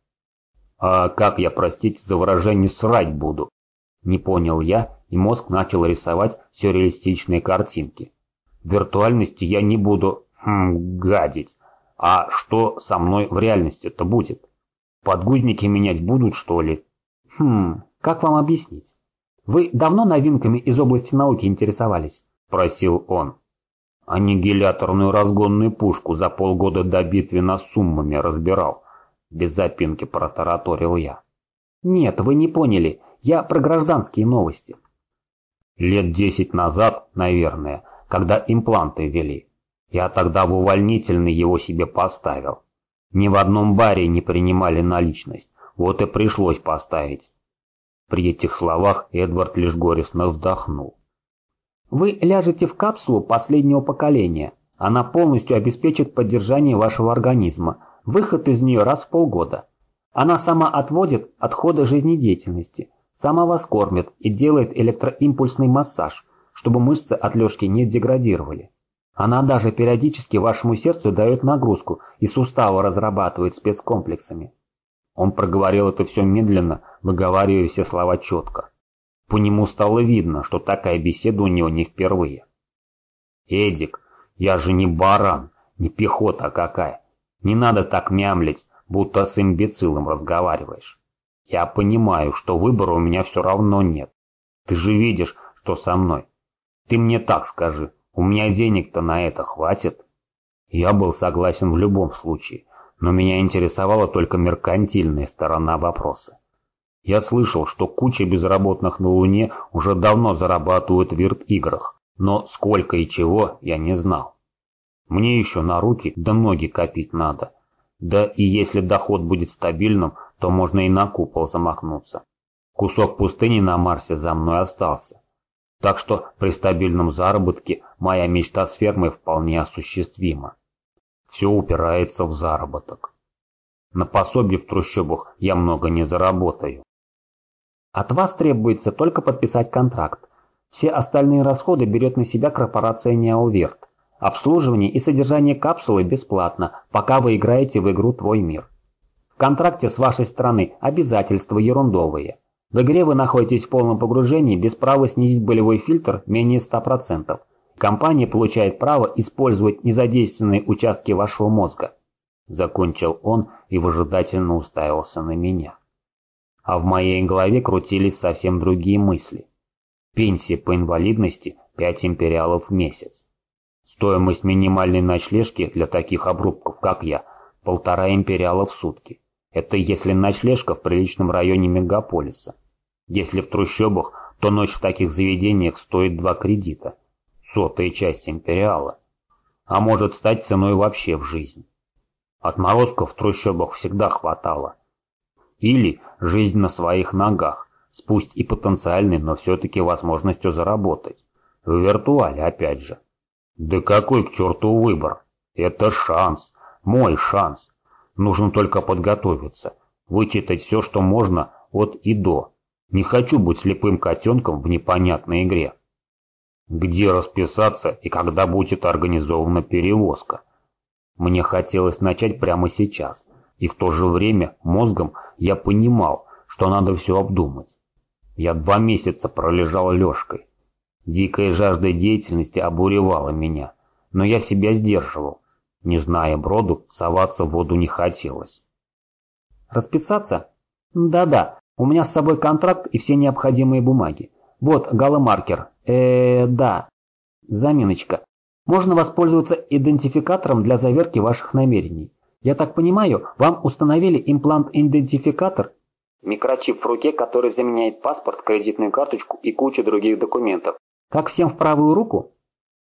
Speaker 1: А как я, простите за выражение, срать буду? Не понял я, и мозг начал рисовать сюрреалистичные картинки.
Speaker 2: В виртуальности я не буду гадить. А что со мной в реальности-то будет? Подгузники менять будут, что ли?
Speaker 3: Как вам объяснить? Вы давно новинками из области науки интересовались?
Speaker 2: Просил он. Аннигиляторную разгонную пушку за полгода до битвы на Суммами разбирал. Без запинки протараторил я.
Speaker 3: Нет, вы не поняли. Я про гражданские новости.
Speaker 2: Лет 10 назад, наверное, когда импланты ввели. Я тогда в увольнительный его себе поставил. Ни в одном баре не принимали наличность, вот и пришлось поставить. При этих словах Эдвард лишь горестно вздохнул.
Speaker 3: Вы ляжете в капсулу последнего поколения. Она полностью обеспечит поддержание вашего организма, выход из нее раз в полгода. Она сама отводит отходы жизнедеятельности, сама вас кормит и делает электроимпульсный массаж, чтобы мышцы от лёжки не деградировали. Она даже периодически вашему сердцу дает нагрузку и суставы разрабатывает спецкомплексами.
Speaker 2: Он проговорил это все медленно, выговаривая все слова четко. По нему стало видно, что такая беседа у него не впервые. «Эдик, я же не баран, не пехота какая. Не надо так мямлить, будто с имбецилом разговариваешь. Я понимаю, что выбора у меня все равно нет. Ты же видишь, что со мной. Ты мне так скажи, у меня денег-то на это хватит?» Я был согласен в любом случае, но меня интересовала только меркантильная сторона вопроса. Я слышал, что куча безработных на Луне уже давно зарабатывают в вирт-играх, но сколько и чего я не знал. Мне еще на руки да ноги копить надо. Да и если доход будет стабильным, то можно и на купол замахнуться. Кусок пустыни на Марсе за мной остался. Так что при стабильном заработке моя мечта с фермой вполне осуществима. Все упирается в заработок. На пособие в трущобах я много не заработаю.
Speaker 3: От вас требуется только подписать контракт. Все остальные расходы берет на себя корпорация Неоверт. Обслуживание и содержание капсулы бесплатно, пока вы играете в игру «Твой мир». В контракте с вашей стороны обязательства ерундовые. В игре вы находитесь в полном погружении без права снизить болевой фильтр менее 100%. Компания получает право использовать незадействованные участки вашего мозга. Закончил он и выжидательно уставился на меня. А в моей голове крутились совсем другие мысли. Пенсия по инвалидности 5 империалов в месяц. Стоимость минимальной ночлежки для таких обрубков, как я, 1,5 империала в сутки. Это если ночлежка в приличном районе мегаполиса. Если в трущобах, то ночь в таких заведениях стоит 2 кредита. 100-я часть империала. А может стать ценой вообще в жизнь. Отморозков в трущобах всегда хватало. Или жизнь на своих ногах, с пусть и потенциальной, но все-таки возможностью заработать. В виртуале опять же. Да какой к черту выбор? Это шанс, мой шанс. Нужно только подготовиться, вычитать все, что можно от и до. Не хочу быть слепым котенком в непонятной игре. Где расписаться и когда будет организована перевозка? Мне хотелось начать прямо сейчас, и в то же время мозгом я понимал, что надо все обдумать. Я 2 месяца пролежал лёжкой. Дикая жажда деятельности обуревала меня, но я себя сдерживал. Не зная броду, соваться в воду не хотелось. Расписаться? Да-да, у меня с собой контракт и все необходимые бумаги. Вот галомаркер. Да. Заминочка. Можно воспользоваться идентификатором для заверки ваших намерений. Я так понимаю, вам установили имплант-идентификатор?
Speaker 1: Микрочип в руке, который заменяет паспорт, кредитную карточку и кучу других документов.
Speaker 3: Как всем в правую руку?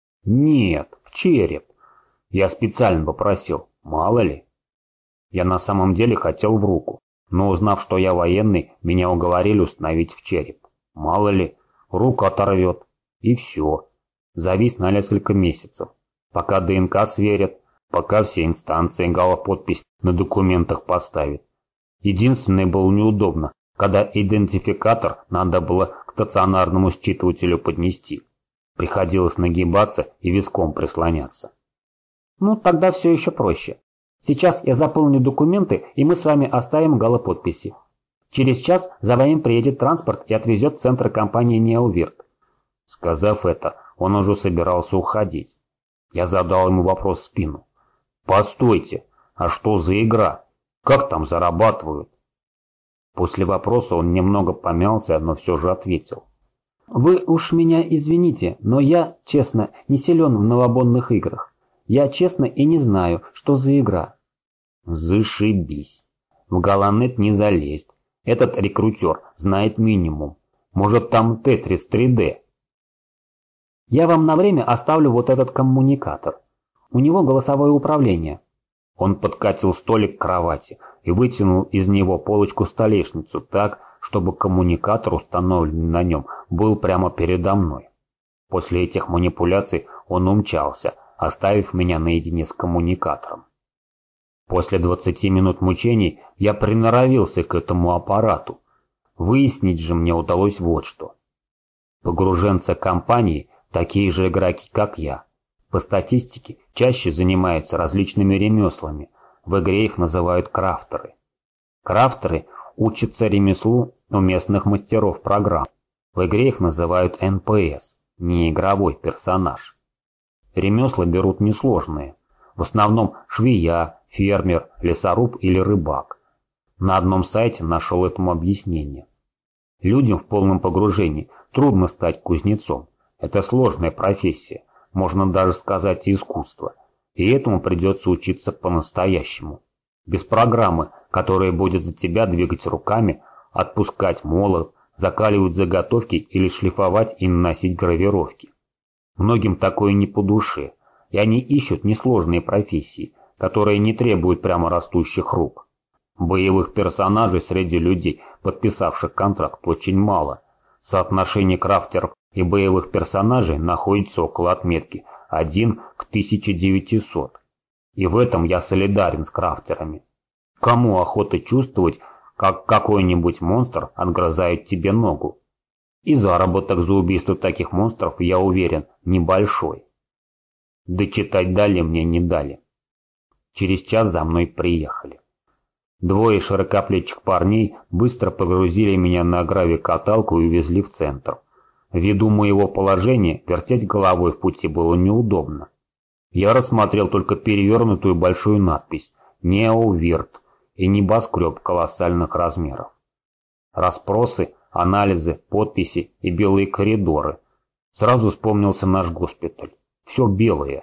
Speaker 2: Нет, в череп. Я специально попросил, мало ли. Я на самом деле хотел в руку, но узнав, что я военный, меня уговорили установить в череп. Мало ли, руку оторвет. И все. Завис на несколько месяцев. Пока ДНК сверят, пока все инстанции галоподпись на документах поставят. Единственное было неудобно, когда идентификатор надо было к стационарному считывателю поднести. Приходилось нагибаться и виском прислоняться.
Speaker 3: Ну, тогда все еще проще. Сейчас я заполню документы, и мы с вами оставим галоподписи. Через час за вами приедет транспорт и отвезет в центр компании Неоверт.
Speaker 2: Сказав это, он уже собирался уходить, Я задал ему вопрос в спину. «Постойте, а что за игра? Как там зарабатывают?» После вопроса он немного помялся, но все же ответил.
Speaker 3: Вы уж меня извините, но я, честно, не силен в новобонных играх. Я честно и не знаю, что за игра.
Speaker 2: Зашибись. В Галанет не залезть. Этот рекрутер знает минимум. Может, там Тетрис 3D.
Speaker 3: Я вам на время оставлю вот этот коммуникатор. У него голосовое управление.
Speaker 2: Он подкатил столик к кровати и вытянул из него полочку-столешницу так, чтобы коммуникатор, установленный на нем, был прямо передо мной. После этих манипуляций он умчался, оставив меня наедине с коммуникатором. После 20 минут мучений я приноровился к этому аппарату. Выяснить же мне удалось вот что. Погруженцы компании такие же игроки, как я. По статистике чаще занимаются различными ремеслами. В игре их называют крафтеры. Крафтеры учатся ремеслу у местных мастеров программ. В игре их называют НПС, неигровой персонаж. Ремесла берут несложные. В основном швея, фермер, лесоруб или рыбак. На одном сайте нашел этому объяснение. Людям в полном погружении трудно стать кузнецом. Это сложная профессия, можно даже сказать искусство. И этому придется учиться по-настоящему. Без программы, которая будет за тебя двигать руками, отпускать молот, закаливать заготовки или шлифовать и наносить гравировки. Многим такое не по душе, и они ищут несложные профессии, которые не требуют прямо растущих рук. Боевых персонажей среди людей, подписавших контракт, очень мало. Соотношение крафтеров и боевых персонажей находится около отметки 1 к 1900. И в этом я солидарен с крафтерами. Кому охота чувствовать, как какой-нибудь монстр отгрызает тебе ногу? И заработок за убийство таких монстров, я уверен, небольшой. Дочитать далее мне не дали. Через час за мной приехали. Двое широкоплечих парней быстро погрузили меня на гравикаталку и увезли в центр. Ввиду моего положения вертеть головой в пути было неудобно. Я рассмотрел только перевернутую большую надпись «Неовирт» и небоскреб колоссальных размеров. Расспросы, анализы, подписи и белые коридоры. Сразу вспомнился наш госпиталь. Все белое.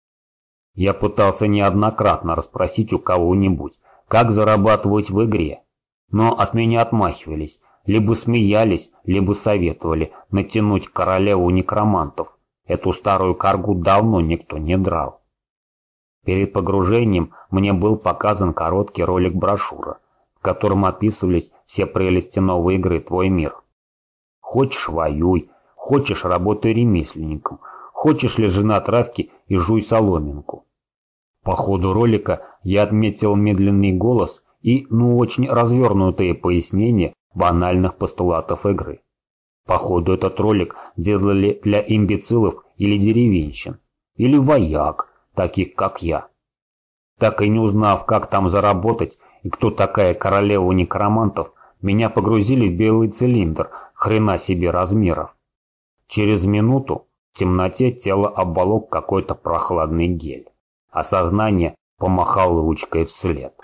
Speaker 2: Я пытался неоднократно расспросить у кого-нибудь, как зарабатывать в игре, но от меня отмахивались, либо смеялись, либо советовали натянуть королеву некромантов. Эту старую каргу давно никто не драл. Перед погружением мне был показан короткий ролик-брошюра, в котором описывались все прелести новой игры «Твой мир». Хочешь — воюй, хочешь — работай ремесленником, хочешь — лежи на травке и жуй соломинку. По ходу ролика я отметил медленный голос и, очень развернутые пояснения банальных постулатов игры. Походу, этот ролик делали для имбецилов или деревенщин, или вояк, таких как я. Так и не узнав, как там заработать и кто такая королева некромантов, меня погрузили в белый цилиндр, хрена себе размеров. Через минуту в темноте тело обволок какой-то прохладный гель, а сознание помахал ручкой вслед.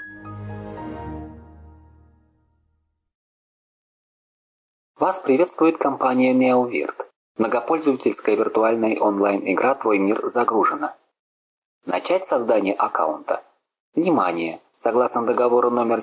Speaker 1: Вас приветствует компания NeoVirt. Многопользовательская виртуальная онлайн-игра «Твой мир» загружена. Начать создание аккаунта. Внимание! Согласно договору номер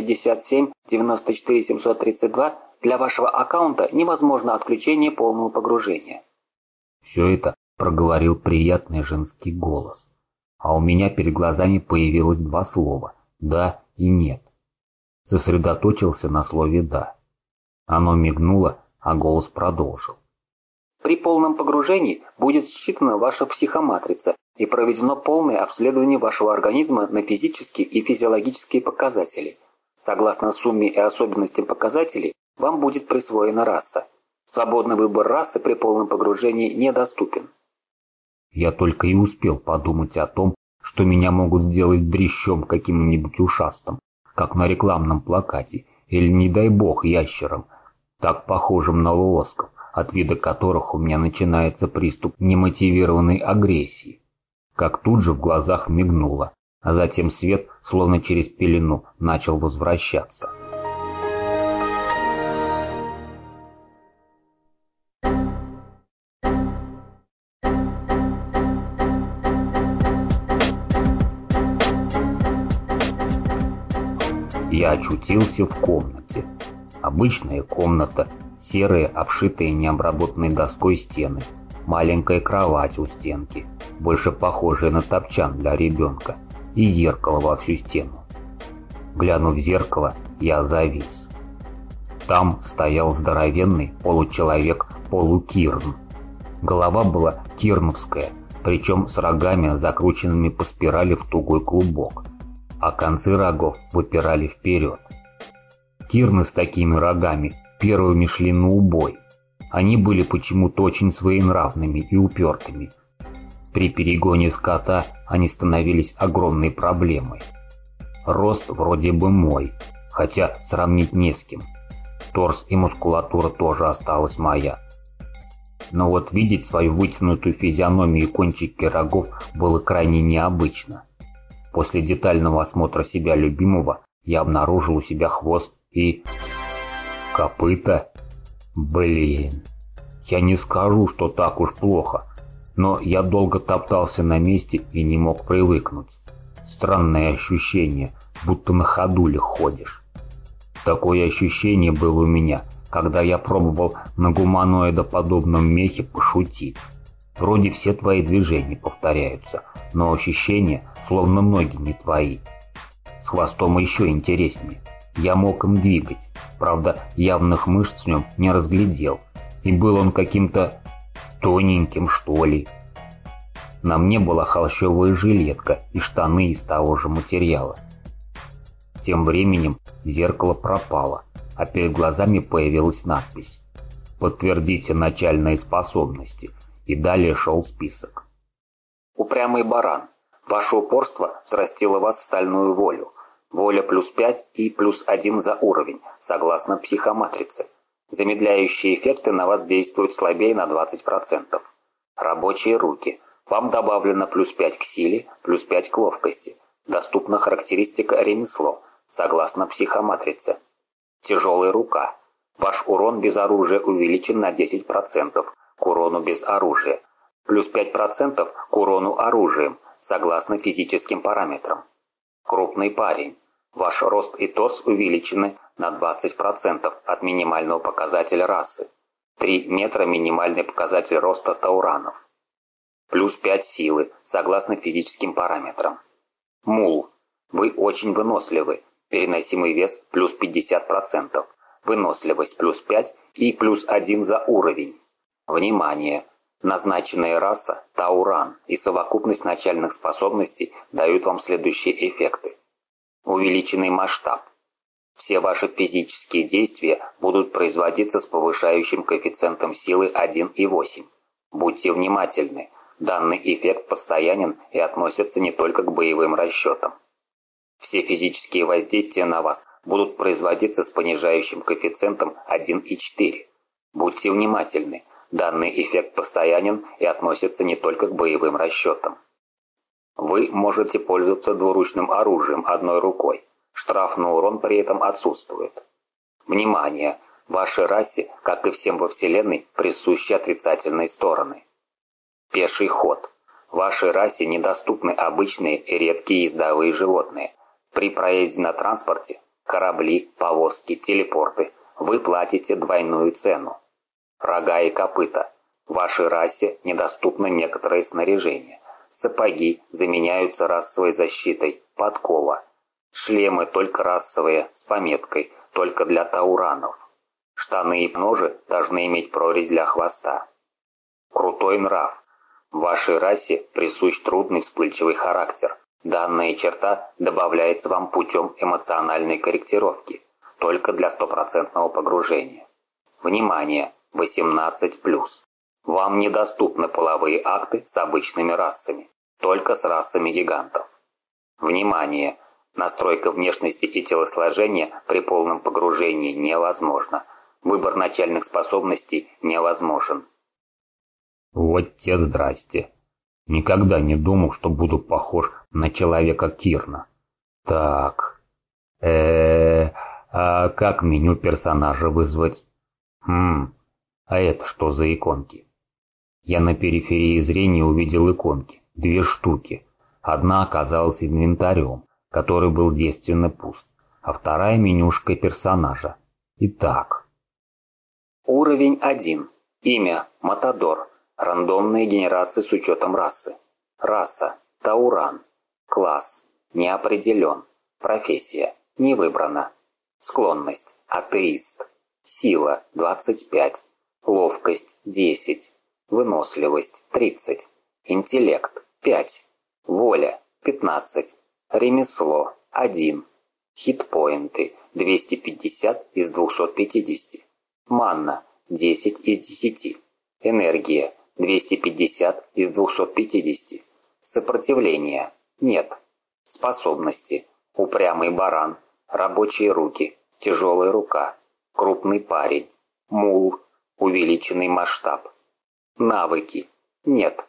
Speaker 1: 757-94-732, для вашего аккаунта невозможно отключение полного погружения.
Speaker 2: Все это проговорил приятный женский голос, а у меня перед глазами появилось два слова «да» и «нет». Сосредоточился на слове «да». Оно мигнуло, а голос продолжил.
Speaker 1: При полном погружении будет считана ваша психоматрица и проведено полное обследование вашего организма на физические и физиологические показатели. Согласно сумме и особенностям показателей, вам будет присвоена раса. Свободный выбор расы при полном погружении недоступен.
Speaker 2: Я только и успел подумать о том, что меня могут сделать дрищом каким-нибудь ушастым, как на рекламном плакате, или, не дай бог, ящером, так похожим на лосков, от вида которых у меня начинается приступ немотивированной агрессии. как тут же в глазах мигнуло, а затем свет, словно через пелену, начал возвращаться. Я очутился в комнате. Обычная комната, серые, обшитые необработанной доской стены, маленькая кровать у стенки, больше похожая на топчан для ребенка, и зеркало во всю стену. Глянув в зеркало, я завис. Там стоял здоровенный получеловек-полукирн. Голова была кирновская, причем с рогами, закрученными по спирали в тугой клубок, а концы рогов выпирали вперед. Кирны с такими рогами первыми шли на убой. Они были почему-то очень своенравными и упертыми. При перегоне скота они становились огромной проблемой. Рост вроде бы мой, хотя сравнить не с кем. Торс и мускулатура тоже осталась моя. Но вот видеть свою вытянутую физиономию и кончики рогов было крайне необычно. После детального осмотра себя любимого я обнаружил у себя хвост и... копыта? Блин, я не скажу, что так уж плохо, но я долго топтался на месте и не мог привыкнуть. Странное ощущение, будто на ходулях ходишь. Такое ощущение было у меня, когда я пробовал на гуманоидоподобном мехе пошутить. Вроде все твои движения повторяются, но ощущения, словно ноги не твои. С хвостом еще интереснее. Я мог им двигать, правда, явных мышц в нем не разглядел, и был он каким-то тоненьким, что ли. На мне была холщовая жилетка и штаны из того же материала. Тем временем зеркало пропало, а перед глазами появилась надпись «Подтвердите начальные способности», и далее шел список.
Speaker 1: Упрямый баран. Ваше упорство взрастило вас в стальную волю. Воля +5 и +1 за уровень, согласно психоматрице. Замедляющие эффекты на вас действуют слабее на 20%. Рабочие руки. Вам добавлено +5 к силе, +5 к ловкости. Доступна характеристика ремесло, согласно психоматрице. Тяжелая рука. Ваш урон без оружия увеличен на 10%, к урону без оружия. +5% к урону оружием, согласно физическим параметрам. Крупный парень. Ваш рост и торс увеличены на 20% от минимального показателя расы. 3 метра минимальный показатель роста тауранов. +5 силы, согласно физическим параметрам. Мул. Вы очень выносливы. Переносимый вес +50%. Выносливость +5 и +1 за уровень. Внимание! Назначенная раса – Тауран, и совокупность начальных способностей дают вам следующие эффекты. Увеличенный масштаб. Все ваши физические действия будут производиться с повышающим коэффициентом силы 1,8. Будьте внимательны, данный эффект постоянен и относится не только к боевым расчетам. Все физические воздействия на вас будут производиться с понижающим коэффициентом 1,4. Будьте внимательны. Данный эффект постоянен и относится не только к боевым расчетам. Вы можете пользоваться двуручным оружием одной рукой. Штраф на урон при этом отсутствует. Внимание! Вашей расе, как и всем во Вселенной, присущи отрицательные стороны. Пеший ход. Вашей расе недоступны обычные и редкие ездовые животные. При проезде на транспорте, корабли, повозки, телепорты, вы платите двойную цену. Рога и копыта. Вашей расе недоступно некоторое снаряжение. Сапоги заменяются расовой защитой, подкова. Шлемы только расовые, с пометкой, только для тауранов. Штаны и ножи должны иметь прорезь для хвоста. Крутой нрав. Вашей расе присущ трудный вспыльчивый характер. Данная черта добавляется вам путем эмоциональной корректировки, только для стопроцентного погружения. Внимание! 18+. Вам недоступны половые акты с обычными расами, только с расами гигантов. Внимание! Настройка внешности и телосложения при полном погружении невозможна. Выбор начальных способностей невозможен.
Speaker 2: Вот те здрасте. Никогда не думал, что буду похож на человека Кирна. Так, а как меню персонажа вызвать? А это что за иконки? Я на периферии зрения увидел иконки, 2 штуки. Одна оказалась инвентарем, который был девственно пуст, а вторая менюшкой персонажа. Итак.
Speaker 1: Уровень 1. Имя – Матадор. Рандомные генерации с учетом расы. Раса – Тауран. Класс – не определен. Профессия – не выбрана. Склонность – атеист. Сила – 25. Ловкость – 10. Выносливость – 30. Интеллект – 5. Воля – 15. Ремесло – 1. Хитпоинты – 250 из 250. Манна – 10 из 10. Энергия – 250 из 250. Сопротивление – нет. Способности – упрямый баран, рабочие руки, тяжелая рука, крупный парень, мул, увеличенный масштаб. Навыки – нет.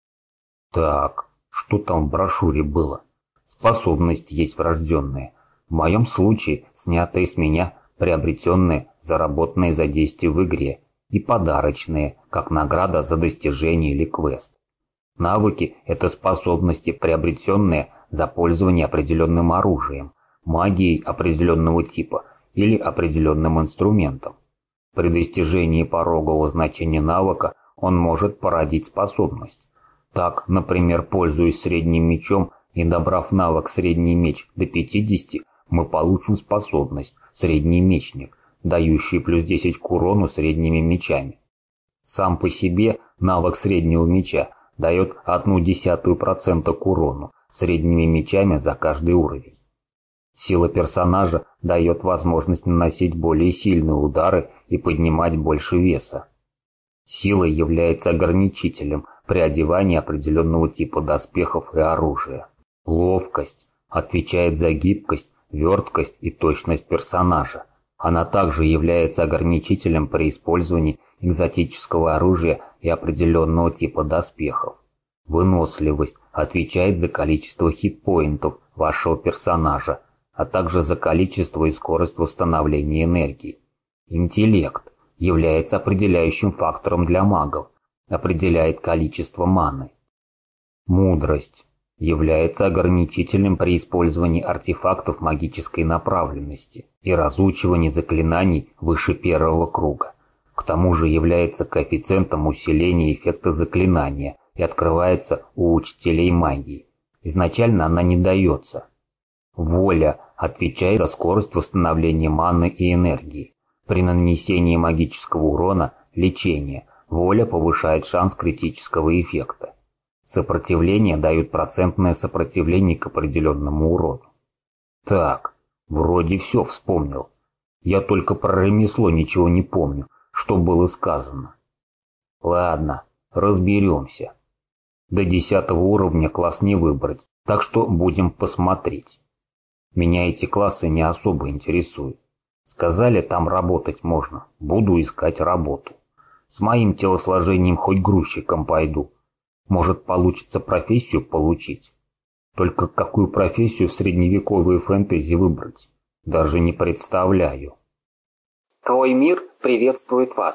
Speaker 2: Так, что там в брошюре было? Способность есть врожденная. В моем случае снятые с меня, приобретенные, заработанные за действие в игре, и подарочные, как награда за достижение или квест. Навыки – это способности, приобретенные за пользование определенным оружием, магией определенного типа или определенным инструментом. При достижении порогового значения навыка он может породить способность. Так, например, пользуясь средним мечом и добрав навык «Средний меч» до 50, мы получим способность «Средний мечник», дающий плюс 10 к урону средними мечами. Сам по себе навык среднего меча дает 0,1% к урону средними мечами за каждый уровень. Сила персонажа дает возможность наносить более сильные удары и поднимать больше веса. Сила является ограничителем при одевании определенного типа доспехов и оружия. Ловкость отвечает за гибкость, верткость и точность персонажа. Она также является ограничителем при использовании экзотического оружия и определенного типа доспехов. Выносливость отвечает за количество хитпоинтов вашего персонажа, а также за количество и скорость восстановления энергии. Интеллект является определяющим фактором для магов, определяет количество маны. Мудрость является ограничителем при использовании артефактов магической направленности и разучивании заклинаний выше 1 круга. К тому же является коэффициентом усиления эффекта заклинания и открывается у учителей магии. Изначально она не дается. Воля отвечает за скорость восстановления маны и энергии. При нанесении магического урона, лечения, воля повышает шанс критического эффекта. Сопротивление дают процентное сопротивление к определенному урону. Так, вроде все вспомнил. Я только про ремесло ничего не помню, что было сказано. Ладно, разберемся. До 10 уровня класс не выбрать, так что будем посмотреть. Меня эти классы не особо интересуют. Сказали, там работать можно, буду искать работу. С моим телосложением хоть грузчиком пойду. Может, получится профессию получить. Только какую профессию в средневековой фэнтези выбрать? Даже не представляю.
Speaker 1: Твой мир приветствует вас.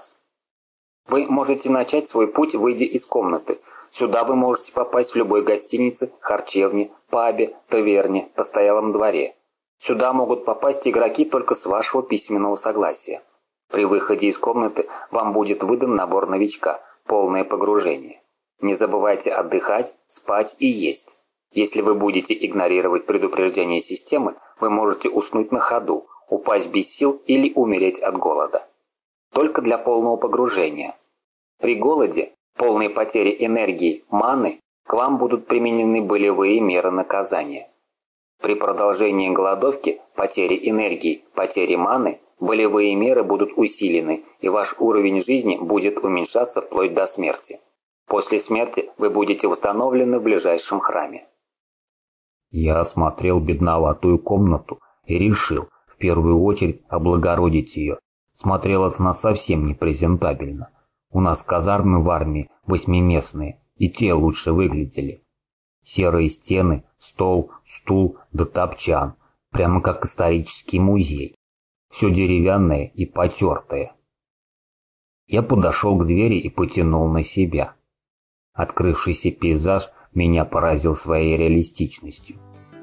Speaker 1: Вы можете начать свой путь, выйдя из комнаты. Сюда вы можете попасть в любой гостинице, харчевне, пабе, таверне, постоялом дворе. Сюда могут попасть игроки только с вашего письменного согласия. При выходе из комнаты вам будет выдан набор новичка, полное погружение. Не забывайте отдыхать, спать и есть. Если вы будете игнорировать предупреждения системы, вы можете уснуть на ходу, упасть без сил или умереть от голода. Только для полного погружения. При голоде, полной потере энергии, маны, к вам будут применены болевые меры наказания. При продолжении голодовки, потере энергии, потере маны, болевые меры будут усилены, и ваш уровень жизни будет уменьшаться вплоть до смерти. После смерти вы будете восстановлены в ближайшем храме.
Speaker 2: Я осмотрел бедноватую комнату и решил в первую очередь облагородить ее. Смотрелась она совсем непрезентабельно. У нас казармы в армии 8-местные, и те лучше выглядели. Серые стены, стол, стул да топчан, прямо как исторический музей. Все деревянное и потертое. Я подошел к двери и потянул на себя. Открывшийся пейзаж меня поразил своей реалистичностью.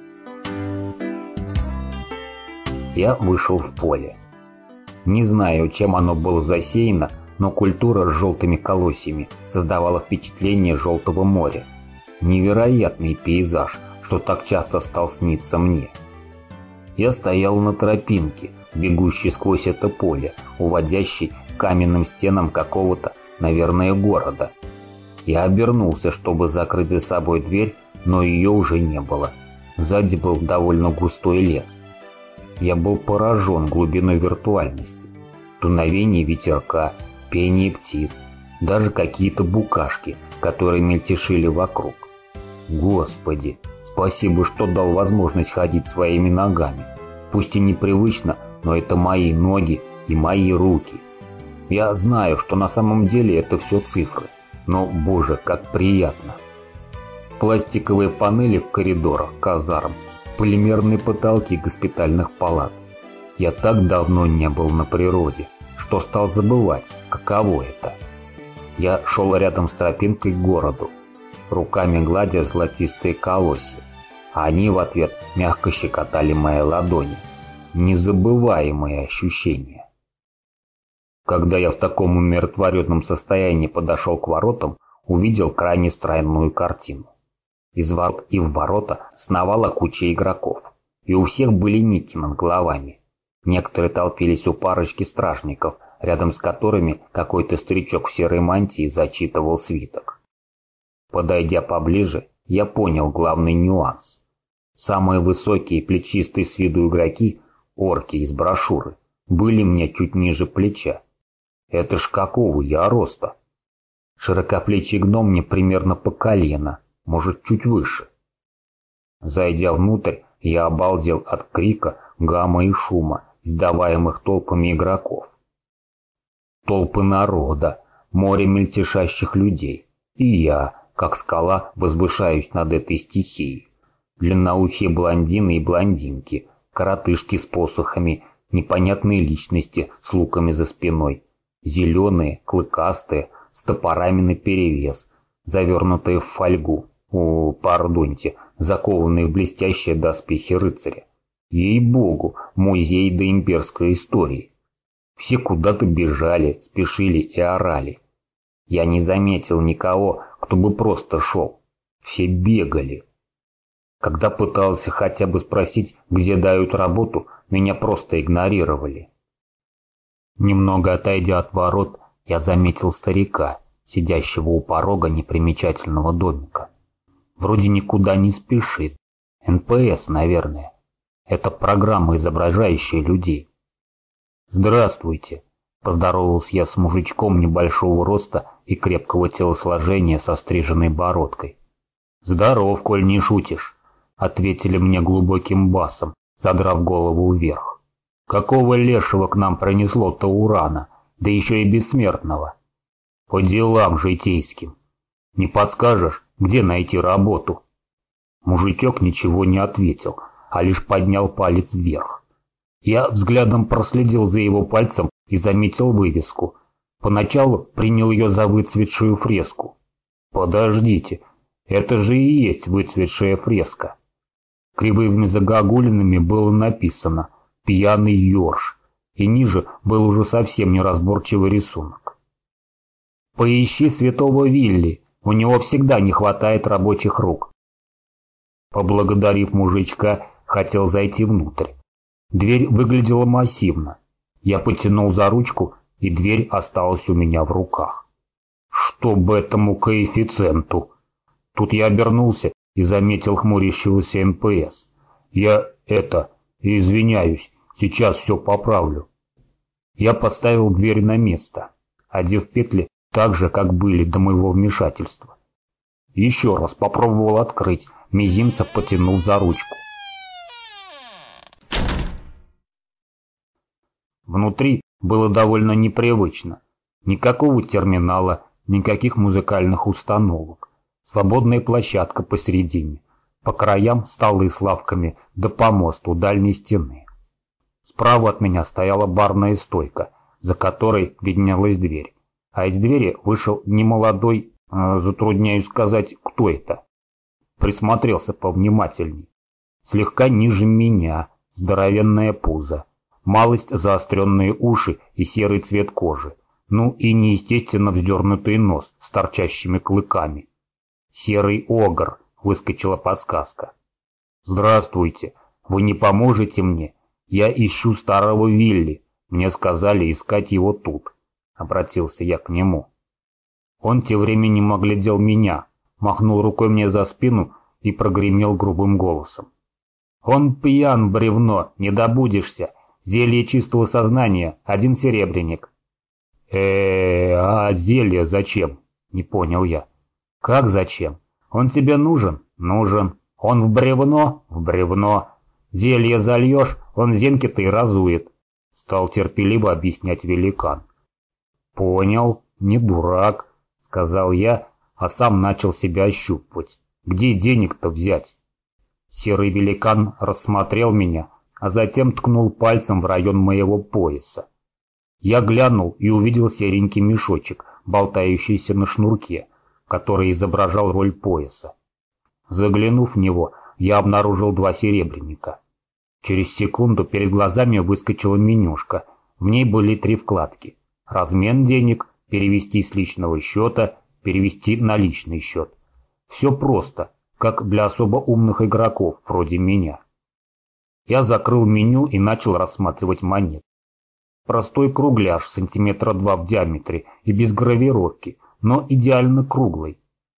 Speaker 2: Я вышел в поле. Не знаю, чем оно было засеяно, но культура с желтыми колосьями создавала впечатление желтого моря. Невероятный пейзаж, что так часто стал сниться мне. Я стоял на тропинке, бегущей сквозь это поле, уводящей к каменным стенам какого-то, наверное, города. Я обернулся, чтобы закрыть за собой дверь, но ее уже не было. Сзади был довольно густой лес. Я был поражен глубиной виртуальности. Дуновение ветерка, пение птиц, даже какие-то букашки, которые мельтешили вокруг. Господи, спасибо, что дал возможность ходить своими ногами. Пусть и непривычно, но это мои ноги и мои руки. Я знаю, что на самом деле это все цифры, но, боже, как приятно. Пластиковые панели в коридорах казарм, полимерные потолки госпитальных палат. Я так давно не был на природе, что стал забывать, каково это. Я шел рядом с тропинкой к городу, руками гладя золотистые колосья, а они в ответ мягко щекотали мои ладони. Незабываемые ощущения. Когда я в таком умиротворенном состоянии подошел к воротам, увидел крайне странную картину. Из ворот и в ворота сновала куча игроков, и у всех были нити над головами. Некоторые толпились у парочки стражников, рядом с которыми какой-то старичок в серой мантии зачитывал свиток. Подойдя поближе, я понял главный нюанс. Самые высокие и плечистые с виду игроки, орки из брошюры, были мне чуть ниже плеча. Это ж какого я роста? Широкоплечий гном мне примерно по колено, может, чуть выше. Зайдя внутрь, я обалдел от крика, гамма и шума, издаваемых толпами игроков. Толпы народа, море мельтешащих людей, и я, как скала, возвышаюсь над этой стихией. Длинноухие блондины и блондинки, коротышки с посохами, непонятные личности с луками за спиной, зеленые, клыкастые, с топорами наперевес, завернутые в фольгу, пардоньте, закованные в блестящие доспехи рыцаря. Ей-богу, музей до имперской истории. Все куда-то бежали, спешили и орали. Я не заметил никого, кто бы просто шел. Все бегали. Когда пытался хотя бы спросить, где дают работу, меня просто игнорировали. Немного отойдя от ворот, я заметил старика, сидящего у порога непримечательного домика. Вроде никуда не спешит. НПС, наверное. Это программа, изображающая людей. «Здравствуйте», — поздоровался я с мужичком небольшого роста и крепкого телосложения со стриженной бородкой. «Здоров, коль не шутишь», — ответили мне глубоким басом, задрав голову вверх. «Какого лешего к нам пронесло-то урана, да еще и бессмертного?» «По делам житейским. Не подскажешь, где найти работу?» Мужичок ничего не ответил, а лишь поднял палец вверх. Я взглядом проследил за его пальцем и заметил вывеску. Поначалу принял ее за выцветшую фреску. Подождите, это же и есть выцветшая фреска. Кривыми загогулинами было написано «Пьяный ёрш», и ниже был уже совсем неразборчивый рисунок. «Поищи святого Вилли, у него всегда не хватает рабочих рук». Поблагодарив мужичка, хотел зайти внутрь. Дверь выглядела массивно. Я потянул за ручку, и дверь осталась у меня в руках. Чтоб этому коэффициенту! Тут я обернулся и заметил хмурящегося НПС. Извиняюсь, сейчас все поправлю. Я поставил дверь на место, одев петли так же, как были до моего вмешательства. Еще раз попробовал открыть, мизинцем потянув за ручку. Внутри было довольно непривычно. Никакого терминала, никаких музыкальных установок. Свободная площадка посередине. По краям столы с лавками, да помост у дальней стены. Справа от меня стояла барная стойка, за которой виднелась дверь. А из двери вышел немолодой, затрудняюсь сказать, кто это. Присмотрелся повнимательней. Слегка ниже меня, здоровенное пузо, малость заостренные уши и серый цвет кожи, ну и неестественно вздернутый нос с торчащими клыками. «Серый огр», — выскочила подсказка. «Здравствуйте, вы не поможете мне? Я ищу старого Вилли, мне сказали искать его тут», — обратился я к нему. Он тем временем оглядел меня, махнул рукой мне за спину и прогремел грубым голосом. «Он пьян, бревно, не добудешься. Зелье чистого сознания, 1 серебряник». А зелье зачем?» — не понял я. «Как зачем? Он тебе нужен?» «Нужен. Он в бревно?» «В бревно. Зелье зальешь, он зенки-то и разует», — стал терпеливо объяснять великан. «Понял, не дурак», — сказал я, а сам начал себя ощупывать. «Где денег-то взять?» Серый великан рассмотрел меня, а затем ткнул пальцем в район моего пояса. Я глянул и увидел серенький мешочек, болтающийся на шнурке, который изображал роль пояса. Заглянув в него, я обнаружил 2 серебряника. Через секунду перед глазами выскочила менюшка. В ней были 3 вкладки: размен денег, перевести с личного счета, перевести на личный счет. Все просто, как для особо умных игроков, вроде меня. Я закрыл меню и начал рассматривать монет. Простой кругляш сантиметра 2 в диаметре и без гравировки, но идеально круглый.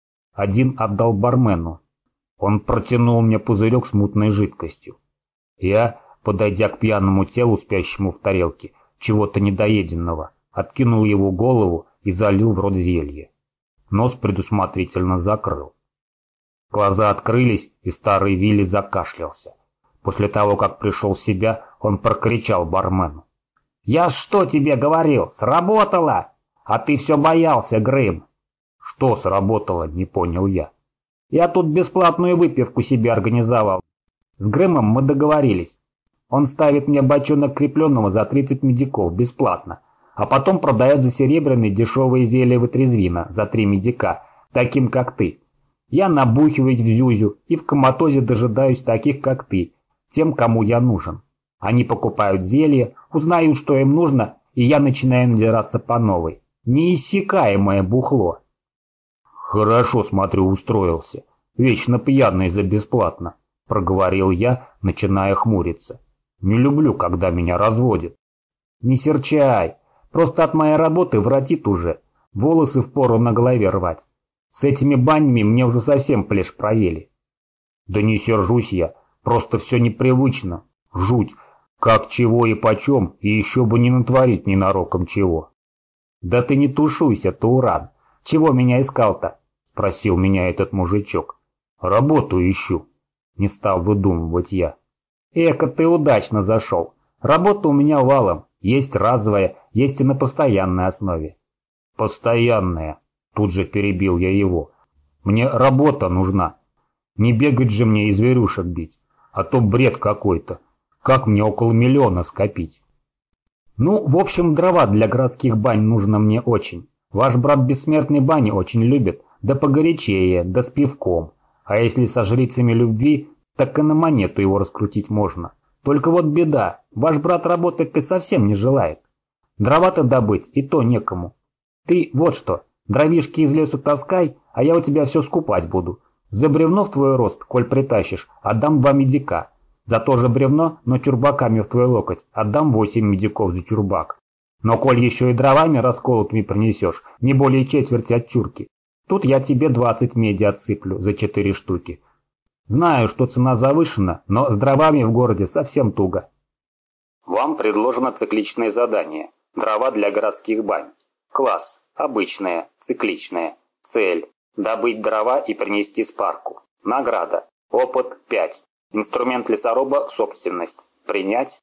Speaker 2: 1 отдал бармену. Он протянул мне пузырек с мутной жидкостью. Я, подойдя к пьяному телу, спящему в тарелке, чего-то недоеденного, откинул его голову и залил в рот зелье. Нос предусмотрительно закрыл. Глаза открылись, и старый Вилли закашлялся. После того, как пришел в себя, он прокричал бармену: «Я что тебе говорил? Сработало! А ты все боялся, Грым!» «Что сработало?» — не понял я. «Я тут бесплатную выпивку себе организовал. С Грымом мы договорились. Он ставит мне бочонок крепленного за 30 медиков бесплатно, а потом продает за серебряные дешевые зелья вытрезвина за 3 медика, таким как ты. Я набухиваюсь в зюзю и в коматозе дожидаюсь таких, как ты, тем, кому я нужен. Они покупают зелье, узнают, что им нужно, и я начинаю надираться по новой. Неиссякаемое бухло». «Хорошо, смотрю, устроился. Вечно пьяный за бесплатно», — проговорил я, начиная хмуриться. «Не люблю, когда меня разводят». «Не серчай, просто от моей работы воротит уже. Волосы впору на голове рвать. С этими банями мне уже совсем плешь проели». «Да не сержусь я, просто все непривычно. Жуть, как, чего и почем, и еще бы не натворить ненароком чего». «Да ты не тушуйся, Тауран. Чего меня искал-то?» — спросил меня этот мужичок. «Работу ищу», — не стал выдумывать я. «Эка, ты удачно зашел. Работа у меня валом. Есть разовая, есть и на постоянной основе». «Постоянная», — тут же перебил я его. «Мне работа нужна. Не бегать же мне и зверюшек бить, а то бред какой-то. Как мне около 1 миллиона скопить?» «Ну, в общем, дрова для городских бань нужно мне очень. Ваш брат бессмертный бани очень любит, да погорячее, да с пивком. А если со жрицами любви, так и на монету его раскрутить можно. Только вот беда, ваш брат работать-то совсем не желает. Дрова-то добыть и то некому. Ты вот что, дровишки из лесу таскай, а я у тебя все скупать буду. За бревно в твой рост, коль притащишь, отдам 2 медика. За то же бревно, но чурбаками в твой локоть, отдам 8 медиков за чурбак. Но коль еще и дровами расколотыми принесешь, не более четверти от чурки, тут я тебе 20 меди отсыплю за 4 штуки. Знаю, что цена завышена, но с дровами в городе совсем туго».
Speaker 1: Вам предложено цикличное задание. Дрова для городских бань. Класс. Обычная. Цикличная. Цель. Добыть дрова и принести спарку. Награда. Опыт 5. Инструмент лесоруба – собственность. Принять?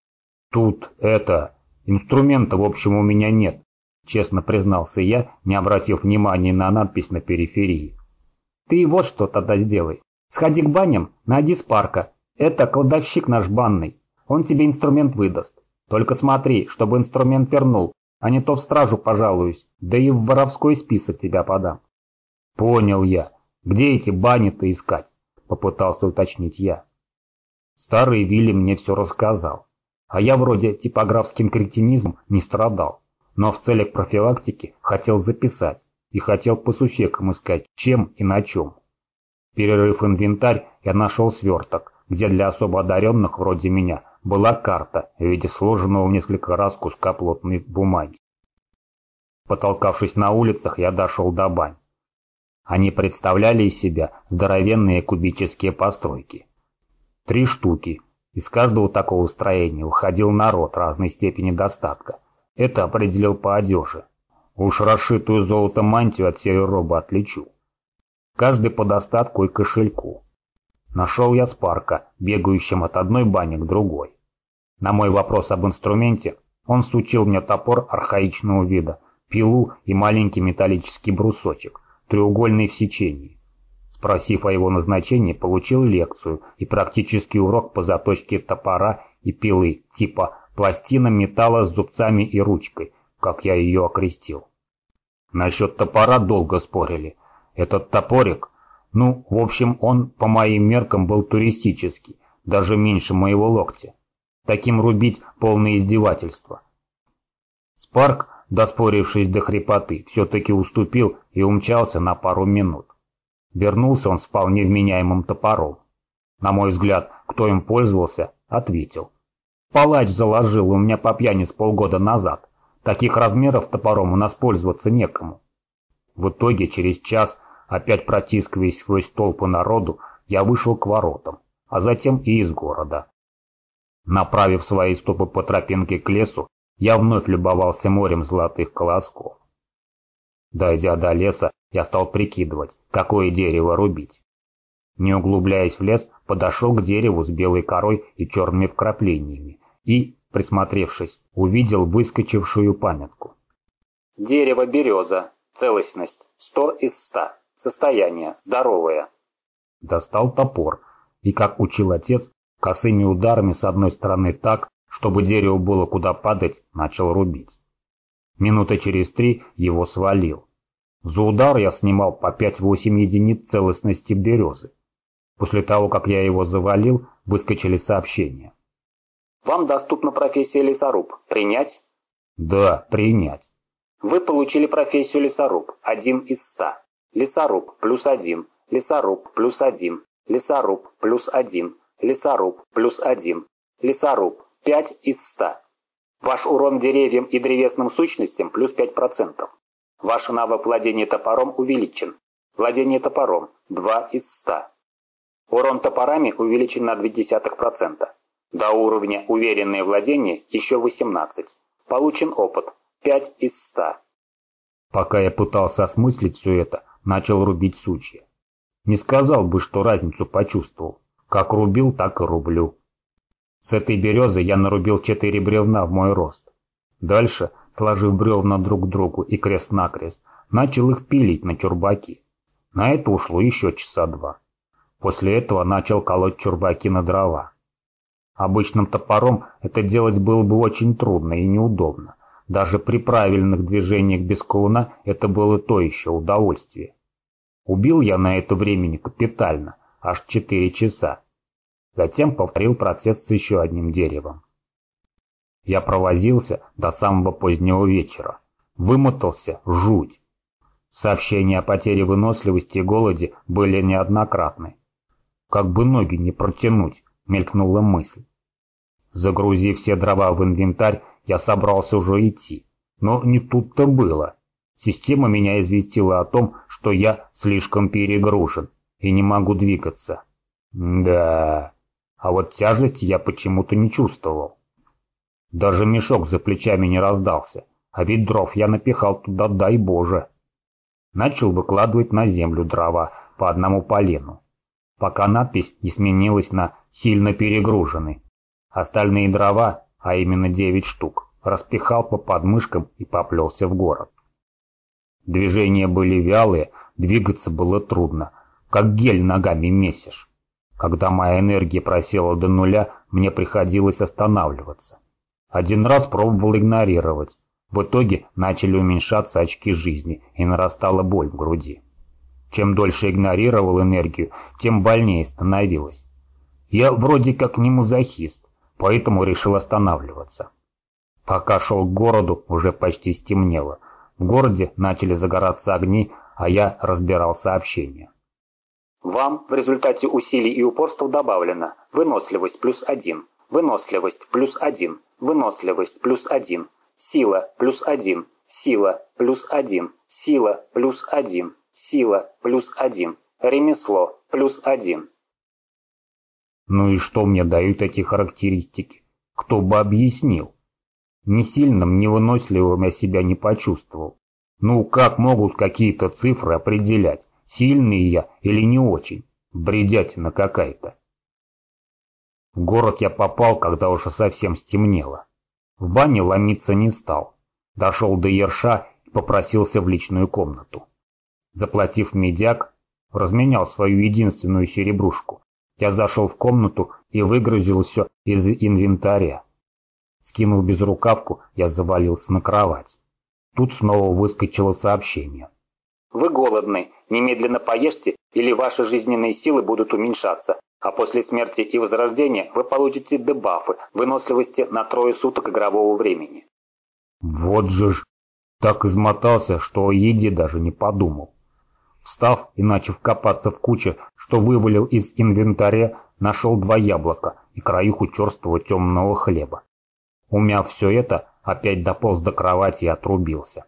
Speaker 2: «Тут инструмента, в общем, у меня нет», — честно признался я, не обратив внимания на надпись на периферии.
Speaker 3: Ты вот что тогда сделай. Сходи к баням, найди Спарка. Это кладовщик наш банный. Он тебе инструмент выдаст. Только смотри, чтобы инструмент вернул, а не то в стражу пожалуюсь, да и в воровской список тебя подам.
Speaker 2: Понял я. Где эти бани-то искать? Попытался уточнить я. Старый Вилли мне все рассказал. А я вроде типографским кретинизмом не страдал, но в целях профилактики хотел записать и хотел по сусекам искать, чем и на чем. Перерыв инвентарь, я нашел сверток, где для особо одаренных вроде меня была карта в виде сложенного в несколько раз куска плотной бумаги. Потолкавшись на улицах, я дошел до бань. Они представляли из себя здоровенные кубические постройки. 3 штуки. Из каждого такого строения выходил народ разной степени достатка. Это определил по одежде. Уж расшитую золотом мантию от серой-робы отличу. Каждый по достатку и кошельку. Нашел я Спарка, бегающим от одной бани к другой. На мой вопрос об инструменте он сучил мне топор архаичного вида, пилу и маленький металлический брусочек, треугольный в сечении. Спросив о его назначении, получил лекцию и практический урок по заточке топора и пилы, типа пластина металла с зубцами и ручкой, как я ее окрестил. Насчет топора долго спорили. Этот топорик, в общем, он по моим меркам был туристический, даже меньше моего локтя. Таким рубить полное издевательство. Спарк, доспорившись до хрипоты, все-таки уступил и умчался на пару минут. Вернулся он с вполне вменяемым топором. На мой взгляд, кто им пользовался, ответил. Палач заложил у меня по пьяни с полгода назад. Таких размеров топором у нас пользоваться некому. В итоге через час, опять протискиваясь сквозь толпу народу, я вышел к воротам, а затем и из города. Направив свои стопы по тропинке к лесу, я вновь любовался морем золотых колосков. Дойдя до леса, я стал прикидывать, какое дерево рубить. Не углубляясь в лес, подошел к дереву с белой корой и черными вкраплениями и, присмотревшись, увидел выскочившую памятку.
Speaker 1: Дерево береза. Целостность 100 из 100. Состояние здоровое.
Speaker 2: Достал топор и, как учил отец, косыми ударами с одной стороны так, чтобы дереву было куда падать, начал рубить. Минуты через 3 его свалил. За удар я снимал по 5-8 единиц целостности березы. После того, как я его завалил, выскочили сообщения.
Speaker 1: Вам доступна профессия лесоруб. Принять?
Speaker 2: Да, принять.
Speaker 1: Вы получили профессию лесоруб. 1 из 100. Лесоруб +1. Лесоруб +1. Лесоруб +1. Лесоруб +1. Лесоруб 5 из 100. Ваш урон деревьям и древесным сущностям +5%. Ваш навык владения топором увеличен. Владение топором 2 из 100. Урон топорами увеличен на 0,2%. До уровня уверенное владение еще 18. Получен опыт 5 из 100.
Speaker 2: Пока я пытался осмыслить все это, начал рубить сучья. Не сказал бы, что разницу почувствовал. Как рубил, так и рублю. С этой березы я нарубил 4 бревна в мой рост. Дальше, сложив бревна друг к другу и крест-накрест, начал их пилить на чурбаки. На это ушло еще часа 2. После этого начал колоть чурбаки на дрова. Обычным топором это делать было бы очень трудно и неудобно. Даже при правильных движениях без колуна это было то еще удовольствие. Убил я на это времени капитально, аж 4 часа. Затем повторил процесс с еще одним деревом. Я провозился до самого позднего вечера. Вымотался жуть. Сообщения о потере выносливости и голоде были неоднократны. Как бы ноги не протянуть, мелькнула мысль. Загрузив все дрова в инвентарь, я собрался уже идти. Но не тут-то было. Система меня известила о том, что я слишком перегружен и не могу двигаться. Да, а вот тяжести я почему-то не чувствовал. Даже мешок за плечами не раздался, а ведь дров я напихал туда, дай Боже. Начал выкладывать на землю дрова по одному полену, пока надпись не сменилась на «сильно перегруженный». Остальные дрова, а именно 9 штук, распихал по подмышкам и поплелся в город. Движения были вялые, двигаться было трудно. как гель ногами месишь. Когда моя энергия просела до нуля, мне приходилось останавливаться. Один раз пробовал игнорировать. В итоге начали уменьшаться очки жизни, и нарастала боль в груди. Чем дольше игнорировал энергию, тем больнее становилось. Я вроде как не мазохист, поэтому решил останавливаться. Пока шел к городу, уже почти стемнело. В городе начали загораться огни, а я разбирал сообщения.
Speaker 1: Вам в результате усилий и упорства добавлено выносливость +1, выносливость +1, выносливость +1, сила +1, сила +1, сила +1, сила +1, ремесло +1.
Speaker 2: Ну и что мне дают эти характеристики? Кто бы объяснил? Ни сильным, ни выносливым я себя не почувствовал. Ну как могут какие-то цифры определять, сильный я или не очень? Бредятина какая-то. В город я попал, когда уже совсем стемнело. В бане ломиться не стал. Дошел до Ерша и попросился в личную комнату. Заплатив медяк, разменял свою единственную серебрушку. Я зашел в комнату и выгрузил все из инвентаря. Скинув безрукавку, я завалился на кровать. Тут снова выскочило сообщение.
Speaker 1: Вы голодны, немедленно поешьте, или ваши жизненные силы будут уменьшаться, а после смерти и возрождения вы получите дебафы выносливости на 3 суток игрового времени.
Speaker 2: Вот же ж, так измотался, что о еде даже не подумал. Встав и начав копаться в куче, что вывалил из инвентаря, нашел 2 яблока и краюху черствого темного хлеба. Умяв все это, опять дополз до кровати и отрубился.